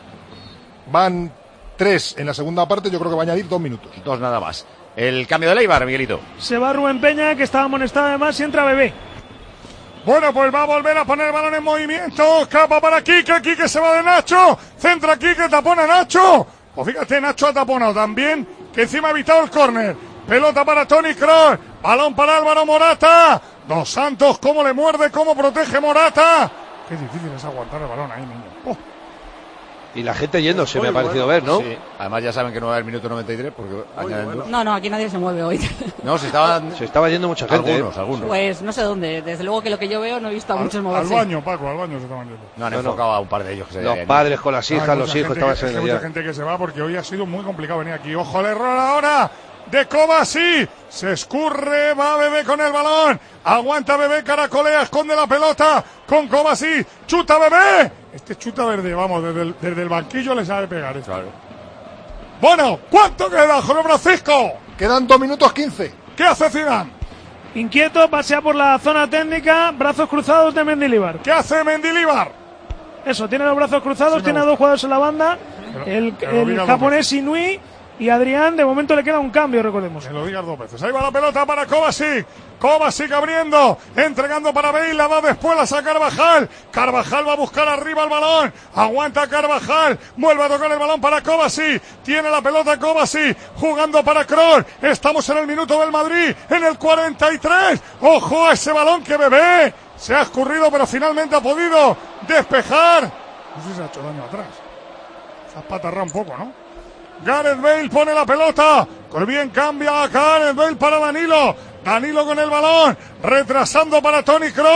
Van tres en la segunda parte. Yo creo que va a añadir dos minutos. Dos nada más. El cambio de Eibar, Miguelito. Se va Rubén Peña, que estaba amonestado además, y entra Bebé. Bueno, pues va a volver a poner el balón en movimiento. Capa para Quique, Quique se va de Nacho. Centra Quique, tapona Nacho. Pues fíjate, Nacho ha taponado también, que encima ha evitado el córner. Pelota para Toni Kroos. Balón para Álvaro Morata. Dos Santos, cómo le muerde, cómo protege Morata. Qué difícil es aguantar el balón ahí, niño. Oh. Y la gente yéndose, me ha parecido ver, ¿no? Sí. Además ya saben que no va a haber minuto noventa y tres porque añaden dos. No, no, aquí nadie se mueve hoy. No, se estaban... Se estaba yendo mucha gente. Algunos, ¿eh? algunos. Pues no sé dónde. Desde luego que lo que yo veo no he visto a muchos Al moverse. baño, Paco, al baño se estaban yendo. No han No, no. enfocado a un par de ellos que se Los veían. padres con las hijas, Hay los mucha hijos gente estaban que- saliendo hay ya. mucha gente que se va porque hoy ha sido muy complicado venir aquí. Ojo al error ahora de Kovacic. Se escurre, va Bebé con el balón. Aguanta Bebé, caracolea, esconde la pelota con Kovacic. Chuta Bebé. Este chuta verde, vamos, desde el, desde el banquillo le sabe pegar. Esto. Claro. Bueno, ¿cuánto queda, Jorge Francisco? Quedan dos minutos quince. ¿Qué hace Zidane? Inquieto, pasea por la zona técnica, brazos cruzados de Mendilibar. ¿Qué hace Mendilibar? Eso, tiene los brazos cruzados, Sí, tiene a me dos jugadores en la banda. Pero- el pero diga el dos japonés Inui y Adrián, de momento le queda un cambio, recordemos. Que lo digas dos veces. Ahí va la pelota para Kovacic. Kovacic abriendo, entregando para Bale, la da después, la saca Carvajal. Carvajal va a buscar arriba el balón. Aguanta Carvajal. Vuelve a tocar el balón para Kovacic. Tiene la pelota Kovacic. Jugando para Kroos. Estamos en el minuto del Madrid. En el cuarenta y tres. Ojo a ese balón que Bebé se ha escurrido, pero finalmente ha podido despejar. No sé si se ha hecho daño atrás. Se ha patarrado un poco, ¿no? Gareth Bale pone la pelota. Con bien cambia a Gareth Bale para Danilo. Danilo con el balón. Retrasando para Toni Kroos.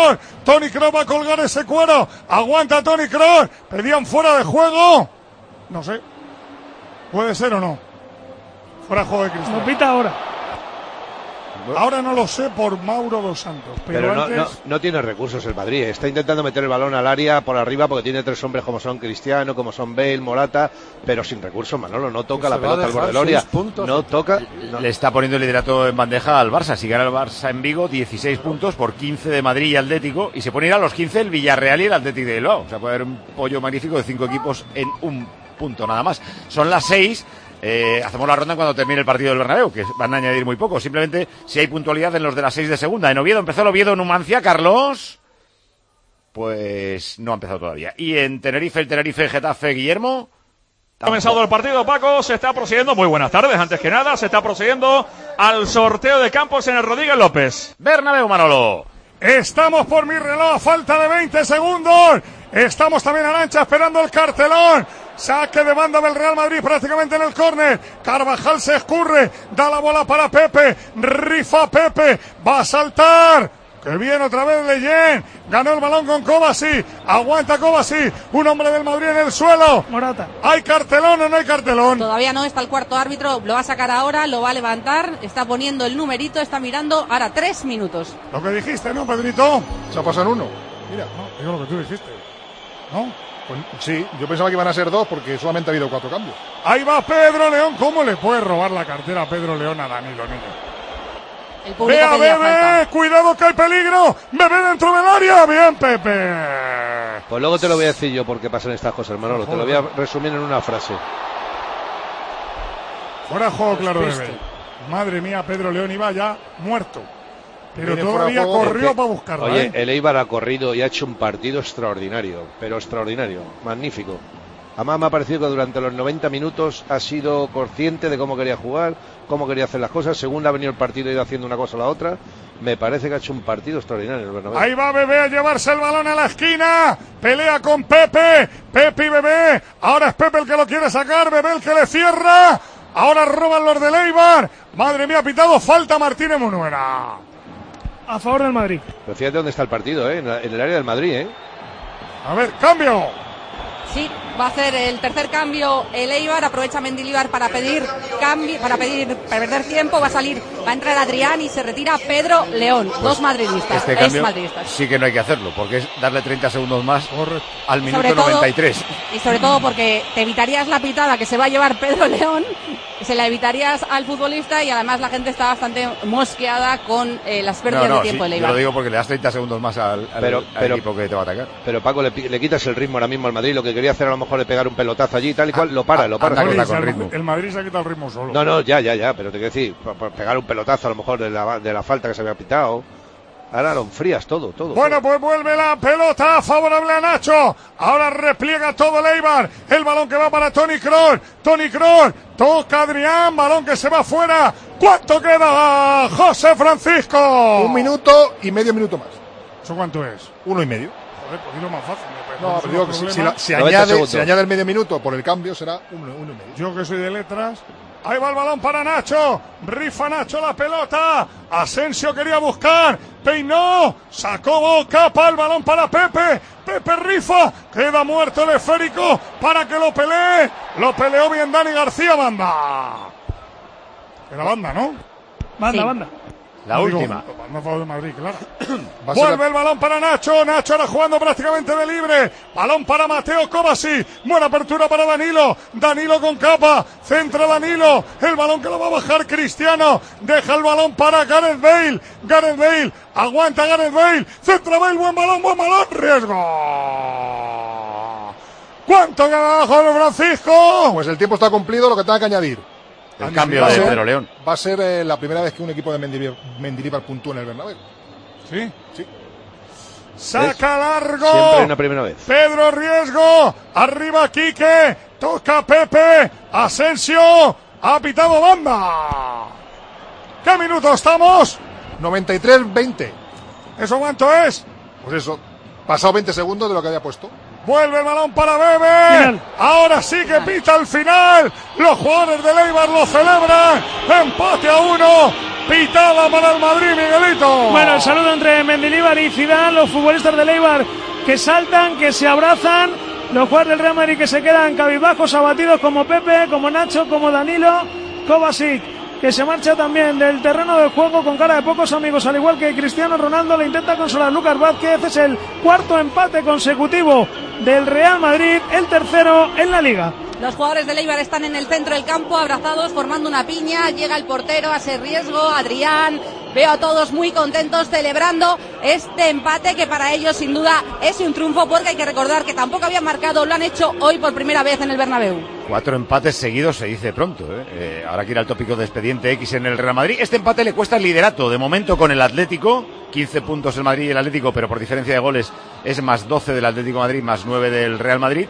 Toni Kroos va a colgar ese cuero. Aguanta Toni Kroos. Pedían fuera de juego. No sé. ¿Puede ser o no? Fuera de juego de Cristiano. Lo pita ahora. Ahora no lo sé por Mauro dos Santos. Pero, Pero no, antes... no, no tiene recursos el Madrid. Está intentando meter el balón al área por arriba porque tiene tres hombres como son Cristiano, como son Bale, Morata, pero sin recursos. Manolo no toca la pelota al borde del área. No toca. No. Le está poniendo el liderato en bandeja al Barça. Si gana el Barça en Vigo, dieciséis puntos por quince de Madrid y Atlético. Y se pone a ir a los quince el Villarreal y el Atlético de Bilbao. O sea, puede haber un pollo magnífico de cinco equipos en un punto nada más. Son las seis. Eh, hacemos la ronda cuando termine el partido del Bernabéu, que van a añadir muy poco. Simplemente si hay puntualidad en los de las seis de segunda. En Oviedo empezó el Oviedo Numancia, Carlos. Pues no ha empezado todavía. Y en Tenerife, el Tenerife Getafe, Guillermo. Ha comenzado el partido, Paco. Se está procediendo, muy buenas tardes, antes que nada, se está procediendo al sorteo de campos en el Rodríguez López. Bernabéu, Manolo. Estamos por mi reloj, falta de veinte segundos. Estamos también a Arancha esperando el cartelón. Saque de banda del Real Madrid prácticamente en el córner. Carvajal se escurre, da la bola para Pepe, rifa Pepe, va a saltar. Que bien otra vez Leyen, ganó el balón con Kovacic, aguanta Kovacic, un hombre del Madrid en el suelo. Morata. ¿Hay cartelón o no hay cartelón? Todavía no, está el cuarto árbitro, lo va a sacar ahora, lo va a levantar, está poniendo el numerito, está mirando, ahora tres minutos. Lo que dijiste, ¿no, Pedrito? Se ha pasado en uno. Mira. No, digo lo que tú dijiste. ¿No? Pues, sí, yo pensaba que iban a ser dos porque solamente ha habido cuatro cambios. Ahí va Pedro León. ¿Cómo le puede robar la cartera a Pedro León a Danilo, niño? El público Vea, pedía Bebé, falta. cuidado que hay peligro. Bebé dentro del área. Bien, Pepe. Pues luego te lo voy a decir yo por qué pasan estas cosas, Manolo. Te lo voy a resumir en una frase. Fuera de juego, claro, Bebé. Madre mía, Pedro León iba ya muerto. Pero Viene todavía fuera de juego corrió porque- para buscarla. Oye, ¿eh? el Eibar ha corrido y ha hecho un partido extraordinario, pero extraordinario, magnífico. Además me ha parecido que durante los noventa minutos ha sido consciente de cómo quería jugar, cómo quería hacer las cosas. Según le ha venido el partido, ha ido haciendo una cosa o la otra. Me parece que ha hecho un partido extraordinario el Bernabéu. Ahí va Bebé a llevarse el balón a la esquina. Pelea con Pepe. Pepe y Bebé. Ahora es Pepe el que lo quiere sacar. Bebé el que le cierra. Ahora roban los del Eibar. Madre mía, ha pitado falta Martínez Munuera. A favor del Madrid. Pero fíjate dónde está el partido, ¿eh? En, la- en el área del Madrid, ¿eh? A ver, cambio. Sí, va a hacer el tercer cambio el Eibar, aprovecha Mendilibar para pedir cambio, para pedir para perder tiempo, va a salir, va a entrar Adrián y se retira Pedro León, Pues dos madridistas, Este es cambio madridistas. sí que no hay que hacerlo, porque es darle treinta segundos más al minuto Sobre todo- noventa y tres. Y sobre todo porque te evitarías la pitada que se va a llevar Pedro León, se la evitarías al futbolista y además la gente está bastante mosqueada con eh, las pérdidas No, no, de tiempo sí, del yo Eibar. lo digo porque le das treinta segundos más al, al- Pero- al pero- equipo que te va a atacar. Pero Paco, le, pi- le quitas el ritmo ahora mismo al Madrid. Lo que quería hacer a lo mejor es pegar un pelotazo allí y tal y cual. Lo para, lo para. anda, Oye, con el- ritmo. El Madrid se ha quitado el ritmo solo. No, no, ya, ya, ya. Pero te quiero decir, por, por pegar un pelotazo a lo mejor de la, de la falta que se había pitado. Ahora lo enfrías todo, todo. Bueno, pues vuelve la pelota favorable a Nacho. Ahora repliega todo el Eibar. El balón que va para Toni Kroos. Toni Kroos toca Adrián. Balón que se va afuera. ¿Cuánto queda, José Francisco? Un minuto y medio minuto más. ¿Eso cuánto es? Uno y medio. Joder, pues dilo más fácil. No, pero digo que si, si la- si noventa añade, segundos. si añade el medio minuto por el cambio será uno, uno y medio. Yo que soy de letras. Ahí va el balón para Nacho. Rifa Nacho la pelota. Asensio quería buscar. Peinó. Sacó Capa el balón para Pepe. Pepe rifa. Queda muerto el esférico para que lo pelee. Lo peleó bien Dani García, banda. Era banda, ¿no? Banda, Sí. banda. La Digo, última. banda a favor de Madrid, claro. Va a ser Vuelve la- el balón para Nacho. Nacho ahora jugando prácticamente de libre. Balón para Mateo Kovacic. Buena apertura para Danilo. Danilo con Capa. Centra Danilo. El balón que lo va a bajar Cristiano. Deja el balón para Gareth Bale. Gareth Bale. Aguanta Gareth Bale. Centra Bale. Buen balón, buen balón. Riesgo. ¿Cuánto queda abajo de Francisco? Pues el tiempo está cumplido, lo que tenga que añadir. El cambio Va a de ser- Pedro León. Va a ser eh, la primera vez que un equipo de Mendilibar, Mendilibar puntúa en el Bernabéu. Sí. Sí. Saca largo. Siempre hay una primera vez. Pedro Riesgo. Arriba Quique. Toca Pepe. Asensio. Ha pitado banda. ¿Qué minuto estamos? noventa y tres veinte. ¿Eso cuánto es? Pues eso, pasado veinte segundos de lo que había puesto. Vuelve el balón para Bebe. Final. Ahora sí que pita el final. Los jugadores del Eibar lo celebran. Empate a uno. pitada para el Madrid, Miguelito. Bueno, el saludo entre Mendilibar y Zidane, los futbolistas del Eibar que saltan, que se abrazan, los jugadores del Real Madrid que se quedan cabizbajos, abatidos, como Pepe, como Nacho, como Danilo, Kovacic, que se marcha también del terreno de juego con cara de pocos amigos, al igual que Cristiano Ronaldo. Le intenta consolar Lucas Vázquez. Es el cuarto empate consecutivo del Real Madrid, el tercero en la Liga. Los jugadores del Eibar están en el centro del campo, abrazados, formando una piña. Llega el portero a ese riesgo, Adrián. Veo a todos muy contentos celebrando este empate, que para ellos sin duda es un triunfo, porque hay que recordar que tampoco habían marcado, lo han hecho hoy por primera vez en el Bernabéu. Cuatro empates seguidos se dice pronto, ¿eh? Eh, ahora que ir al tópico de expediente X en el Real Madrid. Este empate le cuesta el liderato, de momento con el Atlético, quince puntos el Madrid y el Atlético, pero por diferencia de goles es más doce del Atlético de Madrid, más nueve del Real Madrid.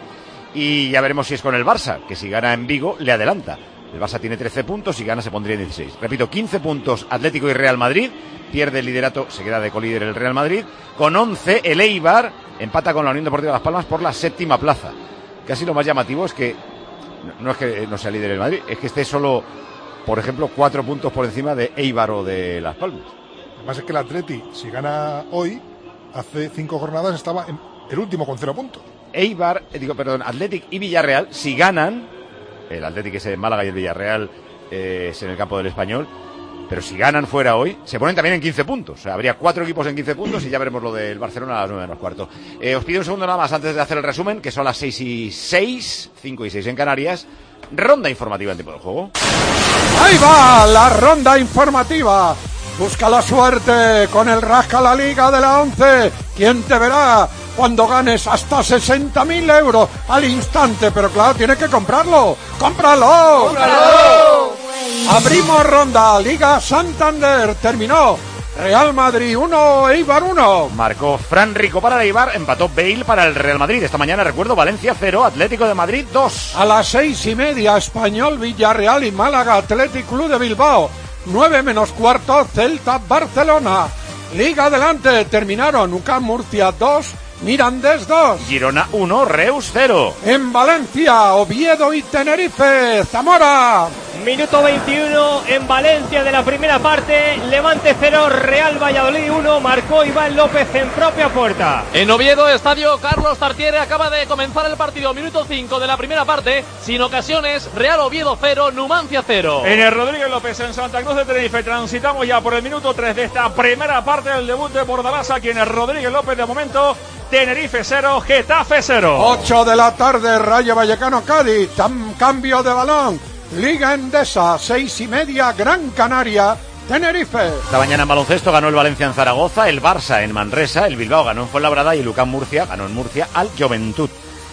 Y ya veremos si es con el Barça, que si gana en Vigo le adelanta. El Barça tiene trece puntos, si gana se pondría en dieciséis. Repito, quince puntos Atlético y Real Madrid, pierde el liderato, se queda de colíder el Real Madrid. Con once el Eibar empata con la Unión Deportiva Las Palmas por la séptima plaza. Casi lo más llamativo es que, no es que no sea líder el Madrid, es que esté solo, por ejemplo, cuatro puntos por encima de Eibar o de Las Palmas. Además es que el Atleti, si gana hoy, hace cinco jornadas estaba en el último con cero puntos. Eibar, eh, digo, perdón, Athletic y Villarreal, si ganan, el Athletic es en Málaga y el Villarreal eh, es en el campo del Español, pero si ganan fuera hoy, se ponen también en quince puntos. O sea, habría cuatro equipos en quince puntos y ya veremos lo del Barcelona a las nueve menos cuarto. Eh, os pido un segundo nada más antes de hacer el resumen, que son las seis y seis, cinco y seis en Canarias. Ronda informativa en tiempo de juego. Ahí va la ronda informativa. Busca la suerte con el Rasca la Liga de la once. ¿Quién te verá cuando ganes hasta sesenta mil euros al instante? Pero claro, tienes que comprarlo. ¡Cómpralo! ¡Cómpralo! Abrimos ronda. Liga Santander. Terminó. Real Madrid uno, Eibar uno. Marcó Fran Rico para el Eibar, empató Bale para el Real Madrid. Esta mañana, recuerdo, Valencia cero, Atlético de Madrid dos. A las seis y media, Español, Villarreal y Málaga, Athletic Club de Bilbao. Nueve menos cuarto, Celta, Barcelona. Liga adelante, terminaron U C A M Murcia dos, Mirandés dos. Girona uno, Reus cero. En Valencia, Oviedo y Tenerife, Zamora. Minuto veintiuno en Valencia de la primera parte. Levante cero, Real Valladolid uno. Marcó Iván López en propia puerta. En Oviedo, estadio Carlos Tartiere, acaba de comenzar el partido. Minuto cinco de la primera parte. Sin ocasiones, Real Oviedo cero, Numancia cero. En el Rodríguez López en Santa Cruz de Tenerife. Transitamos ya por el minuto tres de esta primera parte del debut de Bordalás. Aquí en el Rodríguez López, de momento, Tenerife cero, Getafe cero. ocho de la tarde, Rayo Vallecano Cádiz. Tam, cambio de balón. Liga Endesa, seis y media, Gran Canaria, Tenerife. Esta mañana en baloncesto ganó el Valencia en Zaragoza, el Barça en Manresa, el Bilbao ganó en Fuenlabrada y el U C A M Murcia ganó en Murcia al Juventud.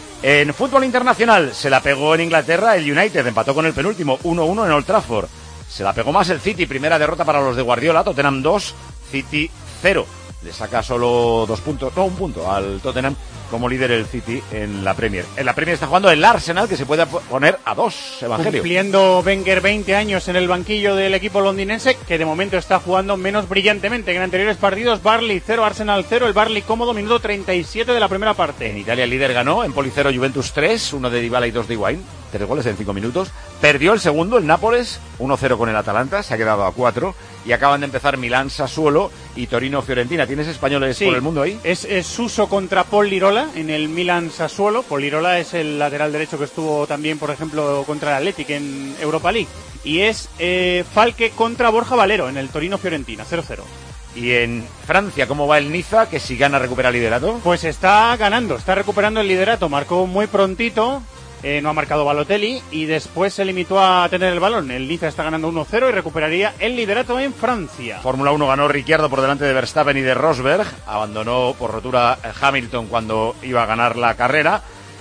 En fútbol internacional se la pegó en Inglaterra el United, empató con el penúltimo uno uno en Old Trafford. Se la pegó más el City, primera derrota para los de Guardiola, Tottenham dos, City cero. Le saca solo dos puntos, no, un punto al Tottenham como líder el City en la Premier. En la Premier está jugando el Arsenal, que se puede poner a dos, Evangelio. Cumpliendo Wenger veinte años en el banquillo del equipo londinense, que de momento está jugando menos brillantemente que en anteriores partidos. Barley cero, Arsenal cero, el Barley cómodo, minuto treinta y siete de la primera parte. En Italia el líder ganó, en Poli cero, Juventus tres, uno de Dybala y dos de Higuaín, tres goles en cinco minutos. Perdió el segundo, el Nápoles, uno cero con el Atalanta, se ha quedado a cuatro. Y acaban de empezar Milán, Sassuolo y Torino, Fiorentina. ¿Tienes españoles sí, por el mundo ahí? Es, es Suso contra Paul Lirola en el Milán Sassuolo. Paul Lirola es el lateral derecho que estuvo también, por ejemplo, contra el Athletic en Europa League. Y es eh, Falque contra Borja Valero en el Torino, Fiorentina, cero cero. Y en Francia, ¿cómo va el Niza? Que si gana recupera el liderato. Pues está ganando, está recuperando el liderato. Marcó muy prontito. Eh, no ha marcado Balotelli y después se limitó a tener el balón. El Niza está ganando uno cero y recuperaría el liderato en Francia. Fórmula uno ganó Ricciardo por delante de Verstappen y de Rosberg. Abandonó por rotura Hamilton cuando iba a ganar la carrera.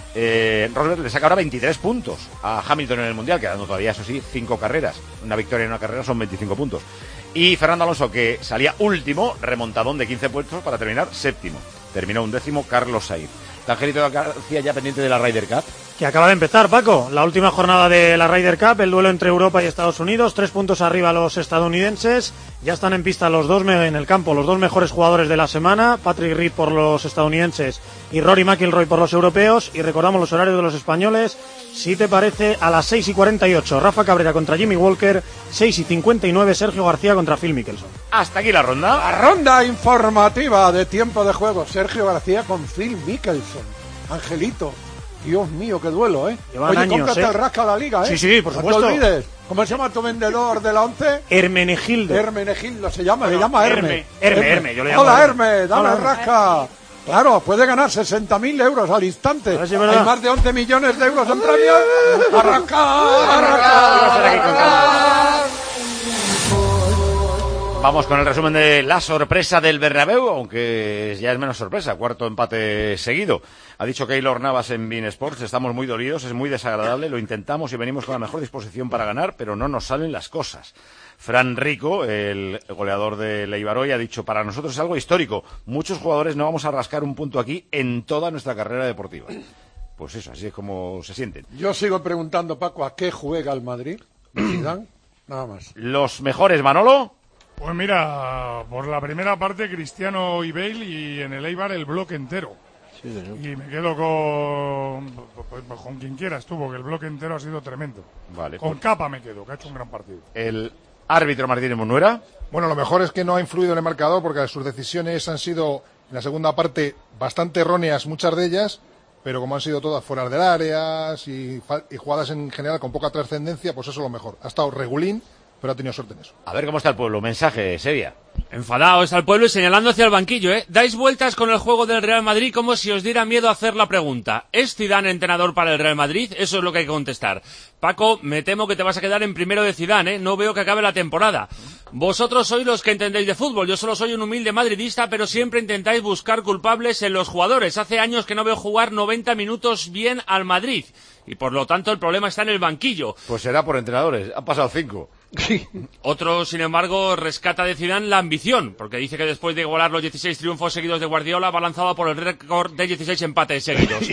Eh, Rosberg le saca ahora veintitrés puntos a Hamilton en el Mundial, quedando todavía, eso sí, cinco carreras. Una victoria en una carrera son veinticinco puntos. Y Fernando Alonso, que salía último, remontadón de quince puestos para terminar séptimo. Terminó un décimo Carlos Sainz. ¿Está Angelito García ya pendiente de la Ryder Cup? Que acaba de empezar, Paco. La última jornada de la Ryder Cup, el duelo entre Europa y Estados Unidos. Tres puntos arriba los estadounidenses. Ya están en pista los dos me- en el campo, los dos mejores jugadores de la semana. Patrick Reed por los estadounidenses y Rory McIlroy por los europeos. Y recordamos los horarios de los españoles. Si te parece, a las seis y cuarenta y ocho, Rafa Cabrera contra Jimmy Walker. seis y cincuenta y nueve, Sergio García contra Phil Mickelson. Hasta aquí la ronda. La ronda informativa de tiempo de juego. Sergio García con Phil Mickelson. Angelito. Dios mío, qué duelo, ¿eh? Llevan Oye, años, cómprate ¿eh? el rasca la liga, ¿eh? Sí, sí, por no supuesto. te olvides. ¿Cómo se llama tu vendedor de la once? Hermenegildo. Hermenegildo se llama, Bueno, le llama Herme. Herme. Herme, Herme, yo le llamo Hola, Herme. Herme, dame Hola, el Herme. rasca. Claro, puede ganar sesenta mil euros al instante. ver si es verdad. Hay más de once millones de euros en premios. ¡Arranca! ¡Arranca! Vamos con el resumen de la sorpresa del Bernabéu, aunque ya es menos sorpresa, cuarto empate seguido. Ha dicho Keylor Navas en Bein Sports, estamos muy dolidos, es muy desagradable, lo intentamos y venimos con la mejor disposición para ganar, pero no nos salen las cosas. Fran Rico, el goleador de Eibar hoy, ha dicho, para nosotros es algo histórico, muchos jugadores no vamos a rascar un punto aquí en toda nuestra carrera deportiva. Pues eso, así es como se sienten. Yo sigo preguntando, Paco, ¿a qué juega el Madrid? Zidane, nada más. Los mejores, Manolo. Pues mira, por la primera parte Cristiano y Bale y en el Eibar el bloque entero. Sí, señor. Y me quedo con, pues, con quien quiera estuvo, que el bloque entero ha sido tremendo. Vale. Con Capa me quedo, que ha hecho un gran partido. El árbitro Martínez Munuera. Bueno, lo mejor es que no ha influido en el marcador porque sus decisiones han sido, en la segunda parte, bastante erróneas, muchas de ellas, pero como han sido todas fuera del área y, y jugadas en general con poca trascendencia, pues eso es lo mejor. Ha estado regulín, pero ha tenido suerte en eso. A ver cómo está el pueblo. Mensaje, Sevilla. Enfadado está el pueblo y señalando hacia el banquillo, ¿eh? Dais vueltas con el juego del Real Madrid como si os diera miedo hacer la pregunta. ¿Es Zidane entrenador para el Real Madrid? Eso es lo que hay que contestar. Paco, me temo que te vas a quedar en primero de Zidane, ¿eh? No veo que acabe la temporada. Vosotros sois los que entendéis de fútbol. Yo solo soy un humilde madridista, pero siempre intentáis buscar culpables en los jugadores. Hace años que no veo jugar noventa minutos bien al Madrid. Y por lo tanto el problema está en el banquillo. Pues será por entrenadores. Han pasado cinco. Otro, sin embargo, rescata de Zidane la ambición, porque dice que después de igualar los dieciséis triunfos seguidos de Guardiola va lanzado por el récord de dieciséis empates seguidos.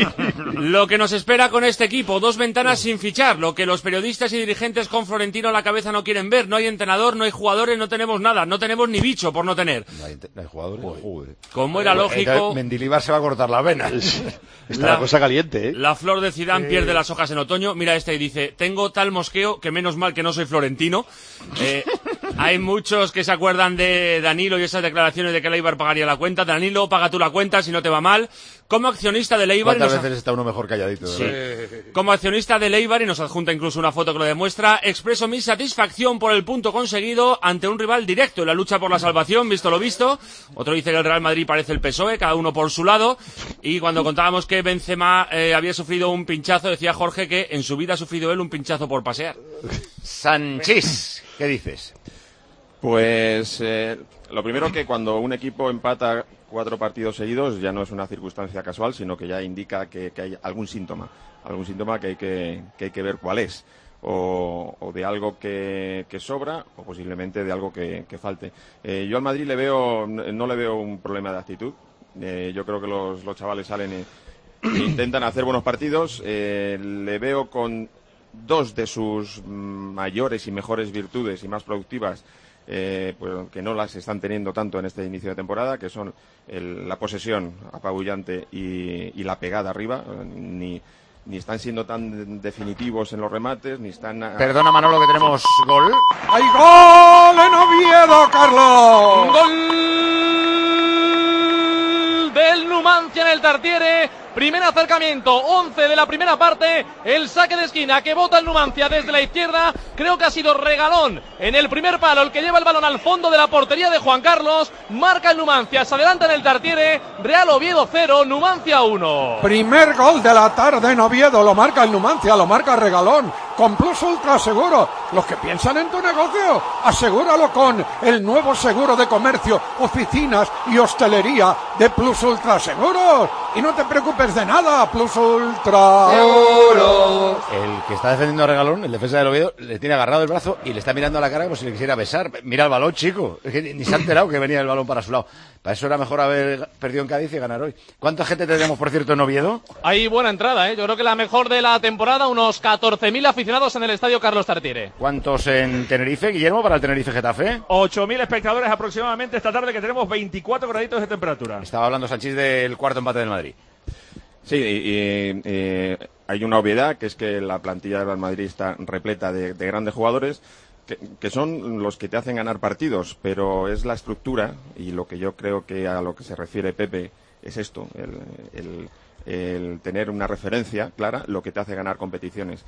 Lo que nos espera con este equipo, dos ventanas sin fichar, lo que los periodistas y dirigentes con Florentino a la cabeza no quieren ver. No hay entrenador, no hay jugadores, no tenemos nada, no tenemos ni bicho por no tener. No hay, no hay jugadores. Joder. Como era lógico, Mendilibar se va a cortar la vena. Está la, la cosa caliente, ¿eh? La flor de Zidane eh... pierde las hojas en otoño. Mira este y dice, tengo tal mosqueo que menos mal que no soy Florentino. Eh, hay muchos que se acuerdan de Danilo y esas declaraciones de que el Eibar pagaría la cuenta. Danilo, paga tú la cuenta si no te va mal. Como accionista del Eibar... ¿Cuántas nos... veces está uno mejor calladito? Sí. Como accionista del Eibar, y nos adjunta incluso una foto que lo demuestra, expreso mi satisfacción por el punto conseguido ante un rival directo en la lucha por la salvación, visto lo visto. Otro dice que el Real Madrid parece el P S O E, cada uno por su lado. Y cuando contábamos que Benzema eh, había sufrido un pinchazo, decía Jorge que en su vida ha sufrido él un pinchazo por pasear. Sánchez, ¿qué dices? Pues eh, lo primero que cuando un equipo empata cuatro partidos seguidos ya no es una circunstancia casual, sino que ya indica que, que hay algún síntoma, algún síntoma que hay que, que, hay que ver cuál es, o, o de algo que, que sobra o posiblemente de algo que, que falte. Eh, yo al Madrid le veo, no le veo un problema de actitud. Eh, yo creo que los, los chavales salen e, e intentan hacer buenos partidos. Eh, le veo con dos de sus mayores y mejores virtudes y más productivas, eh, pues que no las están teniendo tanto en este inicio de temporada, que son el, la posesión apabullante y, y la pegada arriba. Ni, ni están siendo tan definitivos en los remates, ni están... A... Perdona, Manolo, que tenemos gol. ¡Hay gol en Oviedo, Carlos! ¡Gol del Numancia en el Tartiere! Primer acercamiento, once de la primera parte, el saque de esquina que bota el Numancia desde la izquierda, creo que ha sido regalón en el primer palo, el que lleva el balón al fondo de la portería de Juan Carlos, marca el Numancia, se adelanta en el Tartiere, Real Oviedo cero, Numancia uno. Primer gol de la tarde en Oviedo, lo marca el Numancia, lo marca regalón, con Plus Ultra Seguro. Los que piensan en tu negocio, asegúralo con el nuevo seguro de comercio, oficinas y hostelería de Plus Ultra Seguros. y no te preocupes de nada, Plus Ultra. Seguro. El que está defendiendo a Regalón, el defensa del Oviedo, le tiene agarrado el brazo y le está mirando a la cara como si le quisiera besar. Mira el balón, chico. Es que ni se ha enterado que venía el balón para su lado. Para eso era mejor haber perdido en Cádiz y ganar hoy. ¿Cuánta gente tenemos, por cierto, en Oviedo? Hay buena entrada, ¿eh? Yo creo que la mejor de la temporada, unos catorce mil aficionados en el estadio Carlos Tartiere. ¿Cuántos en Tenerife, Guillermo, para el Tenerife Getafe? ocho mil espectadores aproximadamente esta tarde, que tenemos veinticuatro graditos de temperatura. Estaba hablando Sanchís del cuarto empate del Madrid. Sí, y, y, y hay una obviedad, que es que la plantilla del Real Madrid está repleta de, de grandes jugadores que, que son los que te hacen ganar partidos, pero es la estructura, y lo que yo creo que a lo que se refiere Pepe es esto, el, el, el tener una referencia clara, lo que te hace ganar competiciones.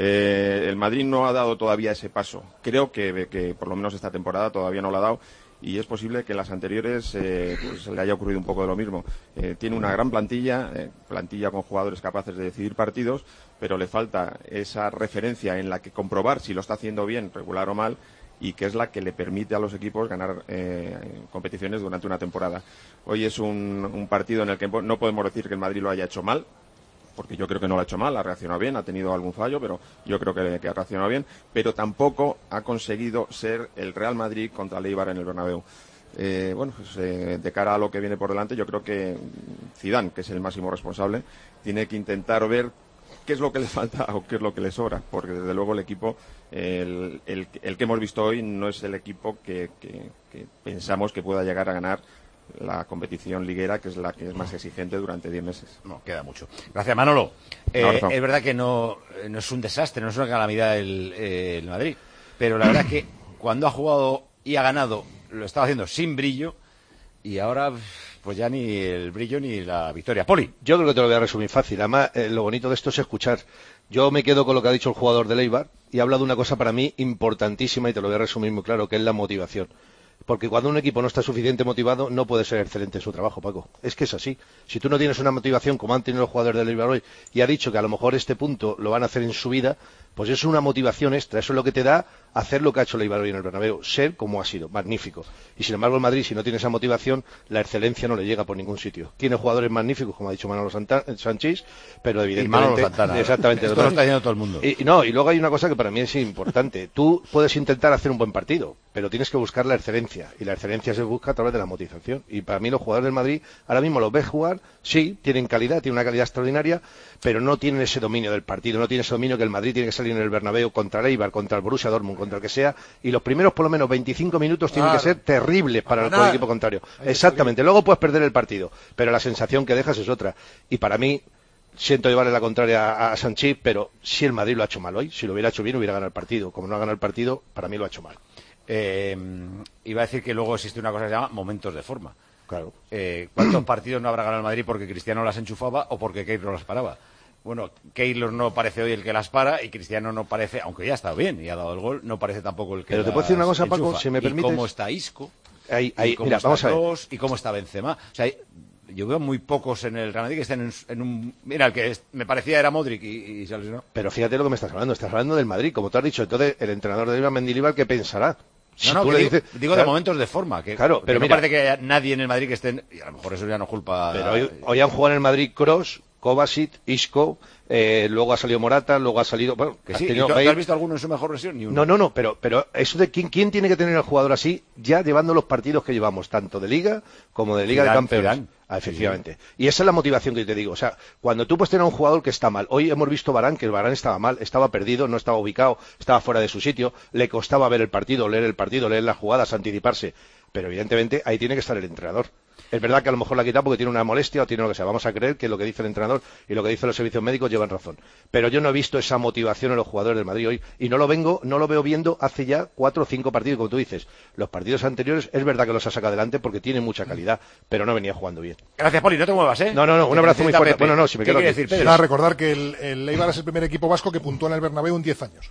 Eh, el Madrid no ha dado todavía ese paso. Creo que, que por lo menos esta temporada todavía no lo ha dado. Y es posible que en las anteriores eh, pues le haya ocurrido un poco de lo mismo. Eh, tiene una gran plantilla, eh, plantilla con jugadores capaces de decidir partidos, pero le falta esa referencia en la que comprobar si lo está haciendo bien, regular o mal, y que es la que le permite a los equipos ganar eh, competiciones durante una temporada. Hoy es un, un partido en el que no podemos decir que el Madrid lo haya hecho mal, porque yo creo que no lo ha hecho mal, ha reaccionado bien, ha tenido algún fallo, pero yo creo que, que ha reaccionado bien, pero tampoco ha conseguido ser el Real Madrid contra el Eibar en el Bernabéu. Eh, bueno, pues, eh, de cara a lo que viene por delante, yo creo que Zidane, que es el máximo responsable, tiene que intentar ver qué es lo que le falta o qué es lo que le sobra, porque desde luego el equipo, el, el, el que hemos visto hoy no es el equipo que, que, que pensamos que pueda llegar a ganar la competición liguera, que es la que es más exigente durante diez meses. No, queda mucho. Gracias, Manolo. Eh, es verdad que no, no es un desastre, no es una calamidad el, eh, el Madrid, pero la verdad es que cuando ha jugado y ha ganado, lo estaba haciendo sin brillo, y ahora pues ya ni el brillo ni la victoria. Poli. Yo creo que te lo voy a resumir fácil. Además, eh, lo bonito de esto es escuchar. Yo me quedo con lo que ha dicho el jugador del Eibar y ha hablado de una cosa para mí importantísima, y te lo voy a resumir muy claro, que es la motivación. Porque cuando un equipo no está suficiente motivado, no puede ser excelente en su trabajo, Paco. Es que es así. Si tú no tienes una motivación, como han tenido los jugadores del Eibar hoy, y ha dicho que a lo mejor este punto lo van a hacer en su vida, pues eso es una motivación extra. Eso es lo que te da hacer lo que ha hecho el Eibar hoy en el Bernabéu. Ser como ha sido. Magnífico. Y sin embargo, el Madrid, si no tiene esa motivación, la excelencia no le llega por ningún sitio. Tiene jugadores magníficos, como ha dicho Manolo Sanchís, pero evidentemente... Y Manolo Santana. Exactamente. Esto lo está diciendo todo el mundo. Y, no, y luego hay una cosa que para mí es importante. Tú puedes intentar hacer un buen partido, pero tienes que buscar la excelencia. Y la excelencia se busca a través de la motivación. Y para mí los jugadores del Madrid, ahora mismo los ves jugar, sí, tienen calidad, tienen una calidad extraordinaria, pero no tienen ese dominio del partido, no tienen ese dominio que el Madrid tiene que salir en el Bernabéu contra el Eibar, contra el Borussia Dortmund, contra el que sea, y los primeros por lo menos veinticinco minutos tienen claro. que ser terribles para el, el equipo contrario. Exactamente, luego puedes perder el partido, pero la sensación que dejas es otra. Y para mí, siento llevarle la contraria a, a Sanchís, pero si el Madrid lo ha hecho mal hoy, si lo hubiera hecho bien hubiera ganado el partido. Como no ha ganado el partido, para mí lo ha hecho mal. Eh, iba a decir que luego existe una cosa que se llama momentos de forma. Claro. Eh, ¿Cuántos partidos no habrá ganado el Madrid porque Cristiano las enchufaba o porque Keylor las paraba? Bueno, Keylor no parece hoy el que las para y Cristiano no parece, aunque ya ha estado bien y ha dado el gol, no parece tampoco el que Pero te las puedo decir una cosa, Paco, enchufa. si me permites. ¿Y cómo está Isco? Ahí, ahí, ¿Y cómo mira, está vamos a ver. Kroos? ¿Y cómo está Benzema? O sea, yo veo muy pocos en el Real Madrid que estén en, en un... Mira, el que es, me parecía era Modric y, y se lesionó. Pero fíjate lo que me estás hablando, estás hablando del Madrid, como tú has dicho. Entonces, el entrenador de Iván Mendilibar, ¿qué pensará? Si no, no, tú que le digo, dices, digo claro, de momentos de forma, que, claro, pero que no mira, parece que haya nadie en el Madrid que esté, en, y a lo mejor eso ya no es culpa... Pero hoy, hoy han jugado en el Madrid Kroos, Kovacic, Isco, eh, luego ha salido Morata, luego ha salido... Bueno, que has sí, tenido, ¿y tú, ¿tú has visto alguno en su mejor versión? Ni uno. No, no, no, pero, pero eso de quién, quién tiene que tener al jugador así, ya llevando los partidos que llevamos, tanto de Liga como de Liga Zidane, de Campeones. Zidane. Ah, efectivamente. Sí, sí. Y esa es la motivación que te digo. O sea, cuando tú puedes tener a un jugador que está mal. Hoy hemos visto Varane, que el Varane estaba mal, estaba perdido, no estaba ubicado, estaba fuera de su sitio, le costaba ver el partido, leer el partido, leer las jugadas, anticiparse. Pero evidentemente ahí tiene que estar el entrenador. Es verdad que a lo mejor la ha quitado porque tiene una molestia o tiene lo que sea. Vamos a creer que lo que dice el entrenador y lo que dicen los servicios médicos llevan razón. Pero yo no he visto esa motivación en los jugadores del Madrid hoy y no lo vengo, no lo veo viendo hace ya cuatro o cinco partidos, como tú dices. Los partidos anteriores es verdad que los ha sacado adelante porque tiene mucha calidad, pero no venía jugando bien. Gracias, Poli, no te muevas, ¿eh? No, no, no, un abrazo muy fuerte. Pepe. Bueno, no, si me ¿Qué quedo quiere aquí. decir, Pedro? Nada, recordar que el, el Eibar es el primer equipo vasco que puntuó en el Bernabéu en diez años.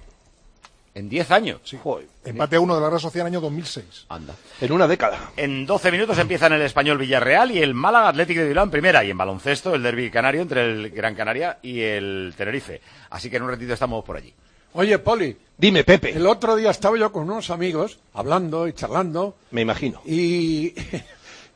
¿En diez años? Sí. Joder. Empate a uno de la Real Sociedad en el año dos mil seis. Anda. En una década. En doce minutos empiezan el Español Villarreal y el Málaga Athletic de Bilbao en primera. Y en baloncesto el derbi canario entre el Gran Canaria y el Tenerife. Así que en un ratito estamos por allí. Oye, Poli. Dime, Pepe. El otro día estaba yo con unos amigos hablando y charlando. Me imagino. Y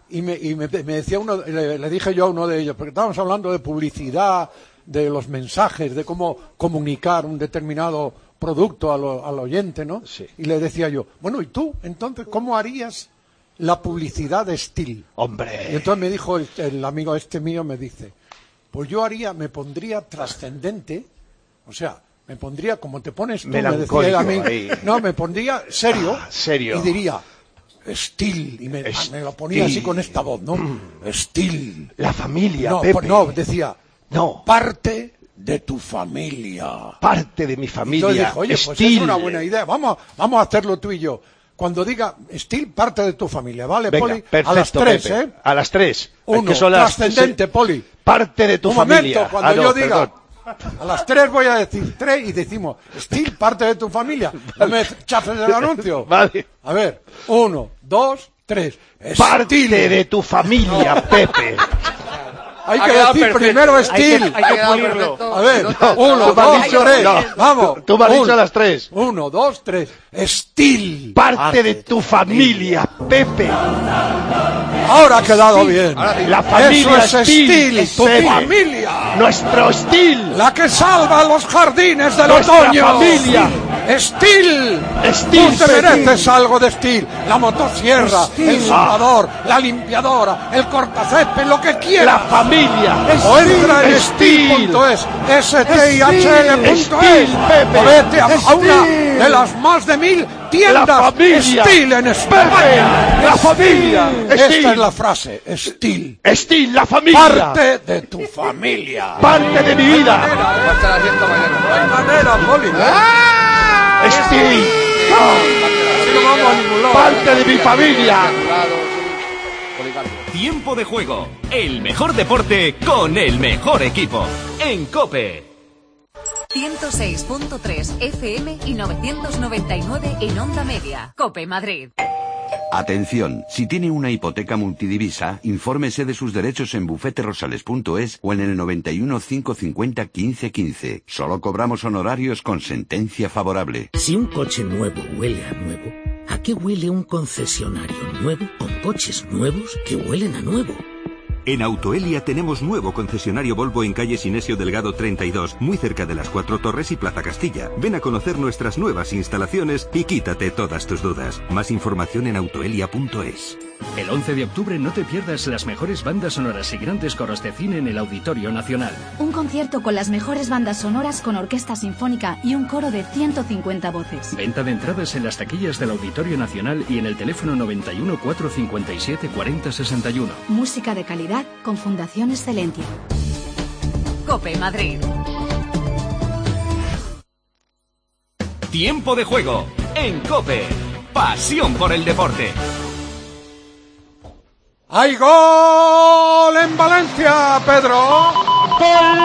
y me, y me, me decía uno, le, le dije yo a uno de ellos, porque estábamos hablando de publicidad, de los mensajes, de cómo comunicar un determinado producto a lo, al oyente, ¿no? Sí. Y le decía yo, bueno, ¿y tú, entonces, cómo harías la publicidad de Steel? Hombre. Y entonces me dijo el, el amigo este mío, me dice, pues yo haría, me pondría trascendente, o sea, me pondría, como te pones tú, me decía él a mí, ahí. No, me pondría serio, ah, serio. Y diría, Steel, y me, me lo ponía así con esta voz, ¿no? Steel. La familia, no, Pepe. No, decía, no. Parte de tu familia. Parte de mi familia. Entonces dijo, oye, Steel. Pues es una buena idea, vamos, vamos a hacerlo tú y yo. Cuando diga Steel, parte de tu familia, ¿vale, Venga, Poli? Perfecto, a las tres, Pepe. ¿eh? A las tres. Uno, que son las... trascendente, Poli. Parte de tu Un familia. momento, cuando ah, no, yo diga, perdón. a las tres voy a decir tres y decimos, Steel, parte de tu familia. No me chafes el anuncio. Vale. A ver, uno, dos, tres. Parte Steel. de tu familia, no. Pepe. Hay que decir perfecto. Primero Steel. Hay que, hay que pulirlo. A ver, no, uno, no, dos, dicho, tres. No. Vamos. Tú me has dicho a las tres. Uno, dos, tres. Steel. Parte, Parte de tu familia, Pepe. Ahora ha quedado bien. La familia Eso es Steel, tu familia. Nuestro Steel. La que salva los jardines del Nuestra otoño. familia. Steel. Steel. Tú te mereces algo de Steel. La motosierra, Steel. El soldador, la limpiadora, el cortacésped, lo que quieras. La familia. O entra en Steel punto es, S T I H L punto es. O vete a, a una de las más de mil tiendas Steel en España. La familia. Esta Steel. Es la frase, Steel. Steel, la familia. Parte de tu familia. Parte de mi vida. No hay manera, Poli. ¡Ah! Steel. No. Parte de mi familia. Tiempo de juego. El mejor deporte con el mejor equipo. En COPE. ciento seis punto tres F M y novecientos noventa y nueve en onda media. COPE Madrid. Atención, si tiene una hipoteca multidivisa, infórmese de sus derechos en bufete rosales punto es o en el noventa y uno, cinco cincuenta, quince quince. Solo cobramos honorarios con sentencia favorable. Si un coche nuevo huele a nuevo, ¿a qué huele un concesionario nuevo con coches nuevos que huelen a nuevo? En Autoelia tenemos nuevo concesionario Volvo en calle Sinesio Delgado treinta y dos, muy cerca de las Cuatro Torres y Plaza Castilla. Ven a conocer nuestras nuevas instalaciones y quítate todas tus dudas. Más información en autoelia punto es. El once de octubre no te pierdas las mejores bandas sonoras y grandes coros de cine en el Auditorio Nacional. Un concierto con las mejores bandas sonoras con orquesta sinfónica y un coro de ciento cincuenta voces. Venta de entradas en las taquillas del Auditorio Nacional y en el teléfono noventa y uno, cuatrocientos cincuenta y siete, cuarenta sesenta y uno. Música de calidad con Fundación Excelentia. COPE Madrid. Tiempo de juego en COPE. Pasión por el deporte. ¡Hay gol en Valencia, Pedro! ¡Gol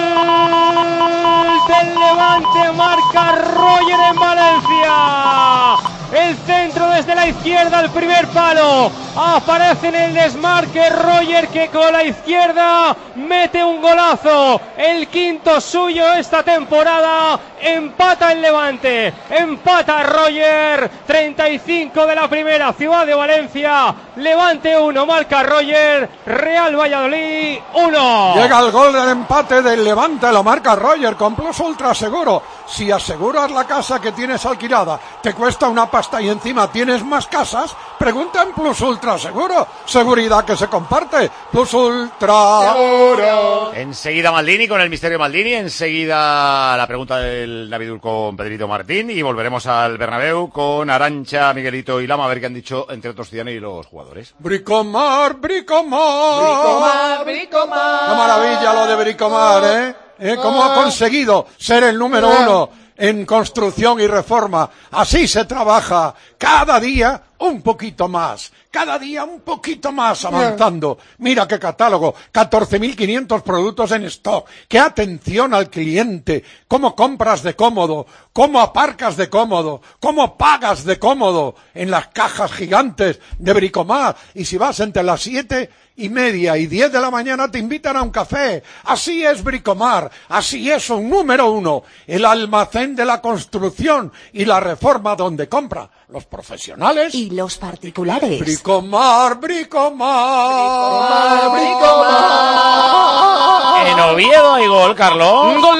del Levante! Marca Roger en Valencia. El centro desde la izquierda al primer palo. Aparece en el desmarque Roger, que con la izquierda mete un golazo. El quinto suyo esta temporada. Empata el Levante. Empata Roger. treinta y cinco de la primera. Ciudad de Valencia. Levante uno. Marca Roger. Real Valladolid uno. Llega el gol del empate del Levante. Lo marca Roger con Plus Ultra Seguro. Si aseguras la casa que tienes alquilada, te cuesta una pasta y encima tienes más casas, pregunta en Plus Ultra Seguro. Seguridad que se comparte. Plus Ultra Seguro. Enseguida Maldini con el misterio Maldini. Enseguida la pregunta del Navidul con Pedrito Martín. Y volveremos al Bernabéu con Arancha, Miguelito y Lama. A ver qué han dicho, entre otros, Zidane y los jugadores. Bricomar, Bricomar. Bricomar, Bricomar. Qué maravilla lo de Bricomar, ¿eh? ¿Eh? ¿Cómo ha conseguido ser el número uno en construcción y reforma? Así se trabaja cada día un poquito más, cada día un poquito más avanzando. Mira qué catálogo, catorce mil quinientos productos en stock. Qué atención al cliente, cómo compras de cómodo, cómo aparcas de cómodo, cómo pagas de cómodo en las cajas gigantes de Bricomar, y si vas entre las siete y media y diez de la mañana te invitan a un café. Así es Bricomar, así es un número uno, el almacén de la construcción y la reforma donde compra los profesionales y los particulares. Bricomar, Bricomar, Bricomar. En Oviedo hay gol, Carlos. Gol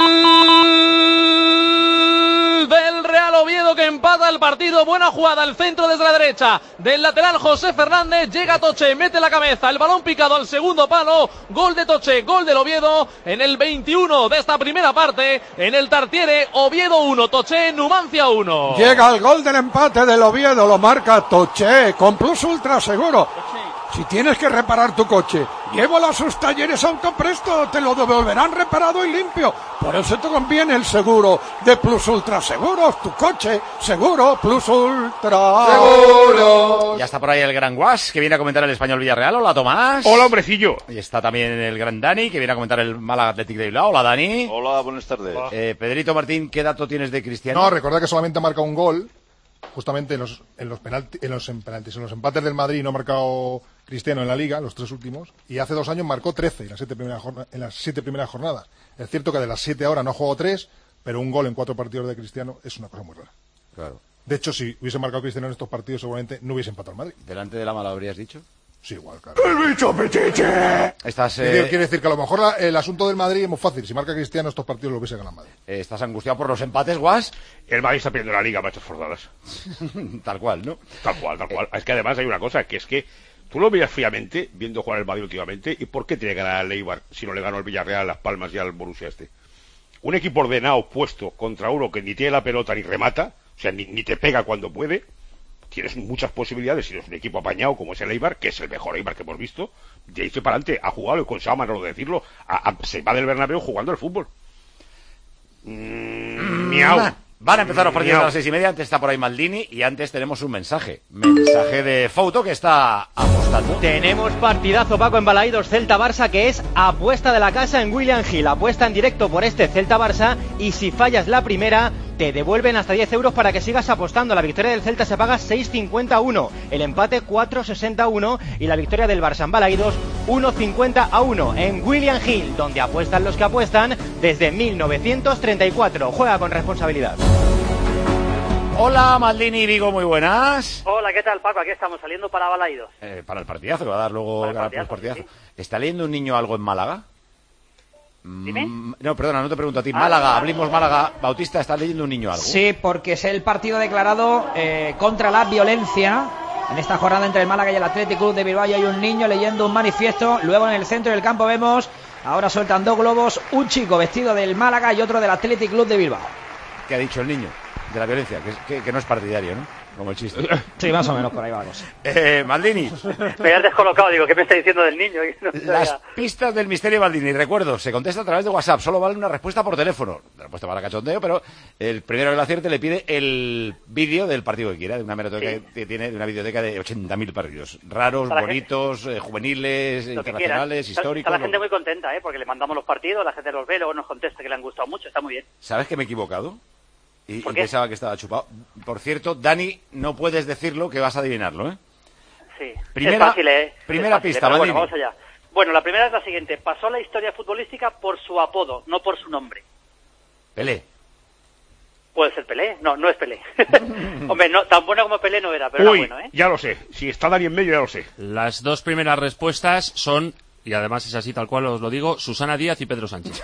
del Real Oviedo que empata el partido. Buena jugada al centro desde la derecha del lateral José Fernández. Llega Toche, mete la cabeza, el balón picado al segundo palo. Gol de Toche, gol del Oviedo en el veintiuno de esta primera parte. En el Tartiere, Oviedo uno, Toche, Numancia uno. Llega el gol del empate del Oviedo, lo marca Toche con Plus Ultra Seguro. Si tienes que reparar tu coche, llévalo a sus talleres Autopresto, te lo devolverán reparado y limpio. Por eso te conviene el seguro de Plus Ultra Seguros, tu coche seguro Plus Ultra Seguro. Ya está por ahí el gran Guas, que viene a comentar el Español Villarreal. Hola, Tomás. Hola, hombrecillo. Y está también el gran Dani, que viene a comentar el Málaga Athletic de Bilbao. Hola, Dani. Hola, buenas tardes. Eh, Pedrito Martín, ¿qué dato tienes de Cristiano? No, recordad que solamente ha marcado un gol. Justamente en los en los penalti, en los en penaltis, en los empates del Madrid no ha marcado Cristiano en la Liga, los tres últimos, y hace dos años marcó trece en las siete primeras jornadas, en las siete primeras jornadas. Es cierto que de las siete ahora no ha jugado tres, pero un gol en cuatro partidos de Cristiano es una cosa muy rara. Claro. De hecho, si hubiese marcado Cristiano en estos partidos, seguramente no hubiese empatado al Madrid. ¿Delante de la mala habrías dicho? Sí, igual, claro. ¡El bicho petiche! Estás, eh... eh... Quiere decir que a lo mejor la, el asunto del Madrid es muy fácil. Si marca Cristiano estos partidos lo hubiese ganado Madrid. Eh, ¿Estás angustiado por los empates, Guas? El Madrid está perdiendo la Liga, machos forzadas. Tal cual, ¿no? Tal cual, tal cual. Es que además hay una cosa, que es que tú lo miras fríamente, viendo jugar el Madrid últimamente, ¿y por qué tiene que ganar al Eibar si no le ganó al Villarreal, a Las Palmas y al Borussia este? Un equipo ordenado, puesto contra uno que ni tiene la pelota ni remata, o sea, ni, ni te pega cuando puede. Tienes muchas posibilidades si eres un equipo apañado como es el Eibar, que es el mejor Eibar que hemos visto. De ahí para adelante, ha jugado, y con Sama no de decirlo, a, a, se va del Bernabéu jugando al fútbol. Mm, miau. Van a empezar los partidos a las seis y media. Antes está por ahí Maldini y antes tenemos un mensaje. Mensaje de Fouto que está apostando. Tenemos partidazo, Paco, en Balaídos, Celta-Barça, que es apuesta de la casa en William Hill. Apuesta en directo por este Celta-Barça y si fallas la primera, te devuelven hasta diez euros para que sigas apostando. La victoria del Celta se paga seis cincuenta a uno, el empate cuatro sesenta a uno y la victoria del Barça en Balaídos uno cincuenta a uno en William Hill, donde apuestan los que apuestan desde mil novecientos treinta y cuatro. Juega con responsabilidad. Hola, Maldini y Vigo, muy buenas. Hola, ¿qué tal, Paco? Aquí estamos saliendo para Balaídos. Eh, para el partidazo, que va a dar luego para el ganar partidazo, partidazo. sí. ¿Está leyendo un niño algo en Málaga? ¿Dime? Mm, no, perdona, no te pregunto a ti. Ah, Málaga, ah, abrimos Málaga. Bautista, ¿está leyendo un niño algo? Sí, porque es el partido declarado eh, contra la violencia. En esta jornada entre el Málaga y el Athletic Club de Bilbao hay un niño leyendo un manifiesto. Luego en el centro del campo vemos, ahora sueltan dos globos, un chico vestido del Málaga y otro del Athletic Club de Bilbao. ¿Qué ha dicho el niño? De la violencia, que, que, que no es partidario, ¿no? Como el chiste. Sí, más o menos, por ahí va la cosa. Eh, Maldini. Me has descolocado, digo, ¿qué me está diciendo del niño? No Las sabía. pistas del misterio Maldini. Recuerdo, se contesta a través de WhatsApp. Solo vale una respuesta por teléfono. La respuesta para cachondeo, pero el primero que lo acierte le pide el vídeo del partido que quiera, de una hemeroteca Sí. que tiene, de una videoteca de ochenta mil partidos. Raros, Para la bonitos, eh, juveniles, Lo que internacionales, quieras. Está- históricos. Está la gente lo- muy contenta, ¿eh? Porque le mandamos los partidos, la gente los ve, luego nos contesta que le han gustado mucho, está muy bien. ¿Sabes que me he equivocado? Y, ¿Por y qué? pensaba que estaba chupado. Por cierto, Dani, no puedes decirlo, que vas a adivinarlo, ¿eh? Sí. Primera- es fácil, ¿eh? primera Es fácil, pista, pero bueno, Maldini. vamos allá. Bueno, la primera es la siguiente. Pasó a la historia futbolística por su apodo, no por su nombre. Pelé. ¿Puede ser Pelé? No, no es Pelé. Hombre, no, tan bueno como Pelé no era, pero Uy, era bueno, ¿eh? ya lo sé. Si está Dani en medio, ya lo sé. Las dos primeras respuestas son, y además es así tal cual os lo digo, Susana Díaz y Pedro Sánchez.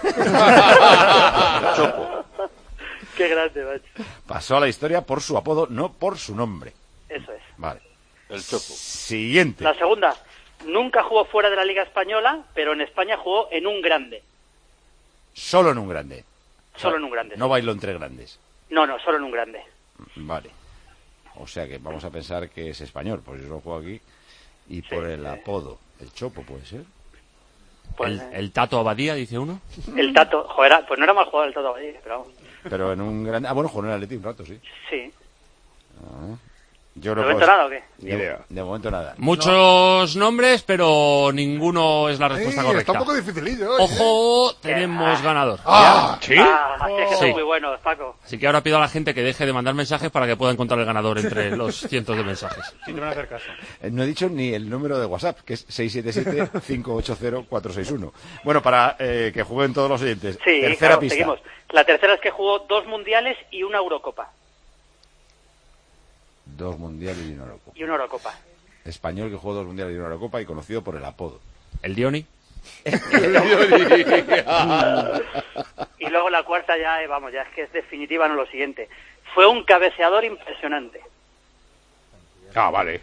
Qué grande, macho. Pasó a la historia por su apodo, no por su nombre. Eso es. Vale. El Chopo. Siguiente. La segunda, nunca jugó fuera de la Liga Española, pero en España jugó en un grande. Solo en un grande. Solo en un grande. No bailó entre grandes. No, no, solo en un grande. Vale. O sea que vamos a pensar que es español, pues yo lo juego aquí. Y por el apodo. El Chopo puede ser. Pues, el, el Tato Abadía, dice uno. El Tato, joder, pues no era mal jugador el Tato Abadía, pero vamos. Pero en un grande. Ah, bueno, jugó en el Atleti un rato, sí. Sí. Ah. Yo ¿De creo momento que- nada o qué? Ni idea. De momento nada. Muchos nombres, pero ninguno es la respuesta Sí, correcta. está un poco dificilillo. ¿eh? Ojo, tenemos ganador. Ah, ¿Sí? Ah, sí, es que Sí. son muy buenos, Paco. Así que ahora pido a la gente que deje de mandar mensajes para que pueda encontrar el ganador entre los cientos de mensajes. Sí, te van a hacer caso. Eh, No he dicho ni el número de WhatsApp, que es seis siete siete, cinco ocho cero, cuatro seis uno. Bueno, para eh, que jueguen todos los oyentes. Sí, Tercera claro, pista. seguimos. La tercera es que jugó dos mundiales y una Eurocopa. Dos mundiales y una Eurocopa. Y una Eurocopa. Español que jugó dos mundiales y una Eurocopa y conocido por el apodo. ¿El Dioni? Y luego la cuarta ya, eh, vamos, ya es que es definitiva, no lo siguiente. Fue un cabeceador impresionante. Ah, vale.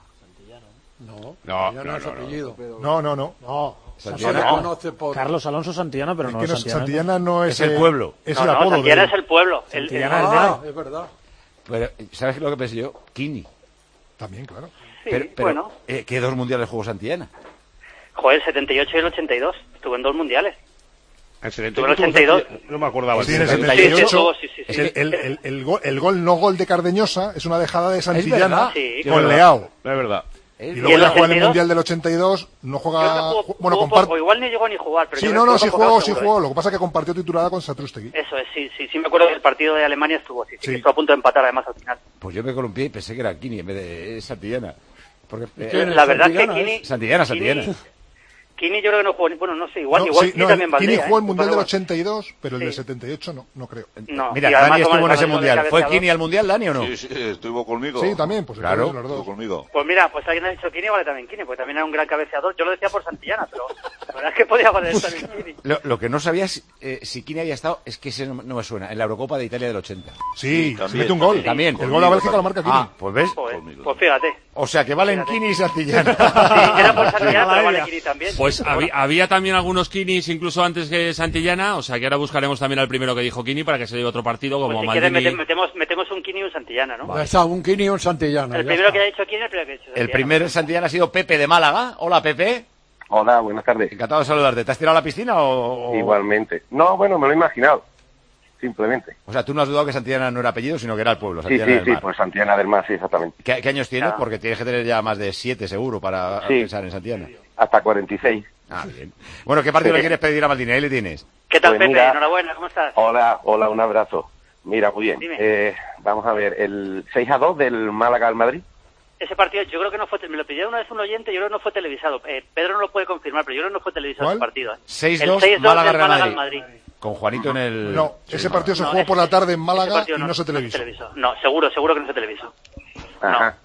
No, No, ya no, no es no, apellido. No, no, no. No, Santillana. no. conoce por- Carlos Alonso Santillana, pero Es no que no, Santillana. Santillana no es, Es el eh, pueblo. Es No, el no, apodo. Santillana del- es el pueblo. El- Santillana el- es de- Ah, es verdad. Pero, ¿sabes lo que pensé yo? Kini. También, claro. Sí, pero, pero, bueno. eh, ¿qué dos mundiales jugó Santillana? Joder, el setenta y ocho y el ochenta y dos. Estuvo en dos mundiales. El Tuvo el ochenta y dos. No me acordaba. Sí, en el setenta setenta y ocho, Sí, sí, sí, es sí. el, el, el, el gol, el gol no gol de Cardeñosa es una dejada de Santillana verdad. Sí. con Es verdad. Leao. Es verdad. Y Es luego ¿Y el ya juega en el ochenta y dos? Mundial del ochenta y dos, no Creo que juega... jugó- bueno, jugó comparte... poco, igual ni llegó ni jugar. Pero Sí, yo no, creo no, que sí jugó jugó, sí seguro, jugó. ¿eh? Lo que pasa es que compartió titulada con Satrústegui. Eso es, sí, sí, sí me acuerdo que el partido de Alemania estuvo, sí, sí, Sí. que estuvo a punto de empatar además al final. Pues yo me columpié y pensé que era Kini en vez de eh, Santillana. Porque, eh, ¿Quién es? La verdad es que Santillana, Kini... Santillana, Santillana. Kini, Kini yo creo que no jugó, ni- bueno, no sé, igual, No, igual sí, Kini no, también Kini valdría, jugó el ¿eh? Mundial del Pues, ochenta y dos, pero el Sí. del setenta y ocho no, no creo. No, Mira, y además Dani como estuvo en el ese cabeceador mundial. de ¿Fue cabeceador- Kini al mundial, Dani, o no? Sí, sí, estuvo conmigo. Sí, también, pues Claro. los Estuvo dos. conmigo. Pues mira, pues alguien ha dicho Kini, vale también Kini, porque también era un gran cabeceador. Yo lo decía por Santillana, pero la verdad es que podía valer también Kini. Lo, lo que no sabía es eh, si Kini había estado, es que ese no, no me suena, en la Eurocopa de Italia del ochenta. Sí, se también. mete un gol. También. El gol a Bélgica lo marca Kini. Ah, pues ves. Joder, Conmigo. pues fíjate. O sea que valen Kini y Santillana. Sí, era por Santillana, pero vale Kini también. Pues había, había también algunos Kinis incluso antes que Santillana, o sea que ahora buscaremos también al primero que dijo Kini para que se lleve otro partido como Pues si quieres Maldini. mete- metemos, metemos un Kini y un Santillana, ¿no? Ya está, un Kini y un Santillana. El ya primero está. que haya dicho Kini, el primero que ha dicho El Santillana. primer Santillana ha sido Pepe de Málaga. Hola, Pepe. Hola, buenas tardes. Encantado de saludarte. ¿Te has tirado a la piscina o...? o- Igualmente. No, bueno, me lo he imaginado. Simplemente. O sea, tú no has dudado que Santillana no era apellido, sino que era el pueblo, Sí, Santillana sí, del sí, Mar. pues Santillana del Mar, sí, exactamente. ¿Qué, qué años tienes? Ah. Porque tienes que tener ya más de siete seguro para Sí. pensar en Santillana. Hasta cuarenta y seis. Ah, bien. Bueno, ¿qué partido Sí. le quieres pedir a Maldini? Ahí le tienes. ¿Qué tal, Pues Pepe? mira- Enhorabuena, ¿cómo estás? Hola, hola, un abrazo. Mira, muy bien. Dime. Eh, vamos a ver, el seis a dos del Málaga al Madrid. Ese partido yo creo que no fue, me lo pidió una vez un oyente, yo creo que no fue televisado. Eh, Pedro no lo puede confirmar, pero yo creo que no fue televisado ¿Cuál? ese partido. ¿eh? seis El dos, seis dos Málaga del Real Málaga al Madrid. Madrid. Con Juanito en el... No, ese partido se No, jugó ese- por la tarde en ese Málaga partido y no- no se no se televisó. televisó. No, seguro, seguro que no se televisó. Ajá.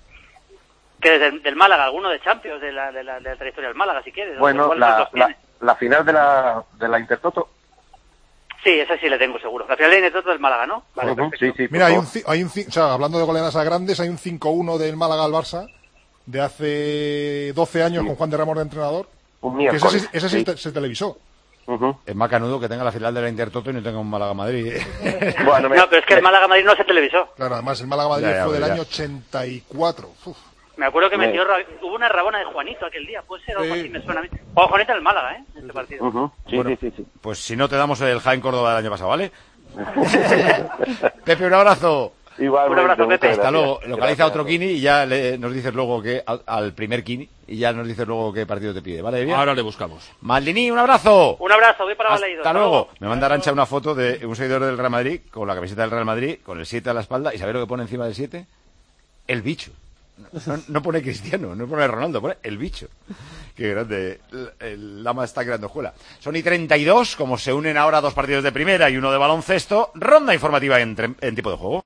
Que desde el- del Málaga, alguno de Champions, de la, de la, de la trayectoria del Málaga, si quieres. Bueno, Igual la, los la, tiene. la final de la, de la Intertoto. Sí, ese sí le tengo seguro. La final de Inetoto del Málaga, ¿no? Vale, Ujú, sí, sí, Mira, por hay un, favor. ci- hay un, ci- o sea, hablando de goleadas a grandes, hay un cinco uno del Málaga al Barça de hace doce años con Juan de Ramos de entrenador. Un Que ese, miércoles. sí- ese sí sí. te- se televisó. Es más canudo que tenga la final de la Intertoto y no tenga un Málaga-Madrid. Bueno, me- No, pero es que el Málaga-Madrid no se televisó. Claro, además el Málaga Madrid Ya, ya, fue del ya. año ochenta y cuatro. Uf. Me acuerdo que Me- metió, ra- hubo una rabona de Juanito aquel día, puede ser algo Sí. así, me suena a mí. Jugó Juanito en el Málaga, ¿eh? En este partido. Ujú, sí, Bueno, sí, sí, sí. Pues si no te damos el Jaén Córdoba del año pasado, ¿vale? Pepe, un abrazo. Igualmente, Un abrazo, muchas Pepe. Hasta gracias. luego. Localiza Gracias. otro Kini y ya le- nos dices luego que al, al primer Kini y ya nos dices luego qué partido te pide, ¿vale? Bien. Ahora le buscamos. Maldini, un abrazo. Un abrazo, voy para Baleido. Hasta luego. Me manda Arancha una foto de un seguidor del Real Madrid con la camiseta del Real Madrid, con el siete a la espalda. ¿Y sabes lo que pone encima del siete? El bicho. No, no pone Cristiano, no pone Ronaldo, pone el bicho. Qué grande. El, el Lama está creando escuela. Son y treinta y dos, como se unen ahora dos partidos de primera y uno de baloncesto. Ronda informativa en, tre- en tipo de juego.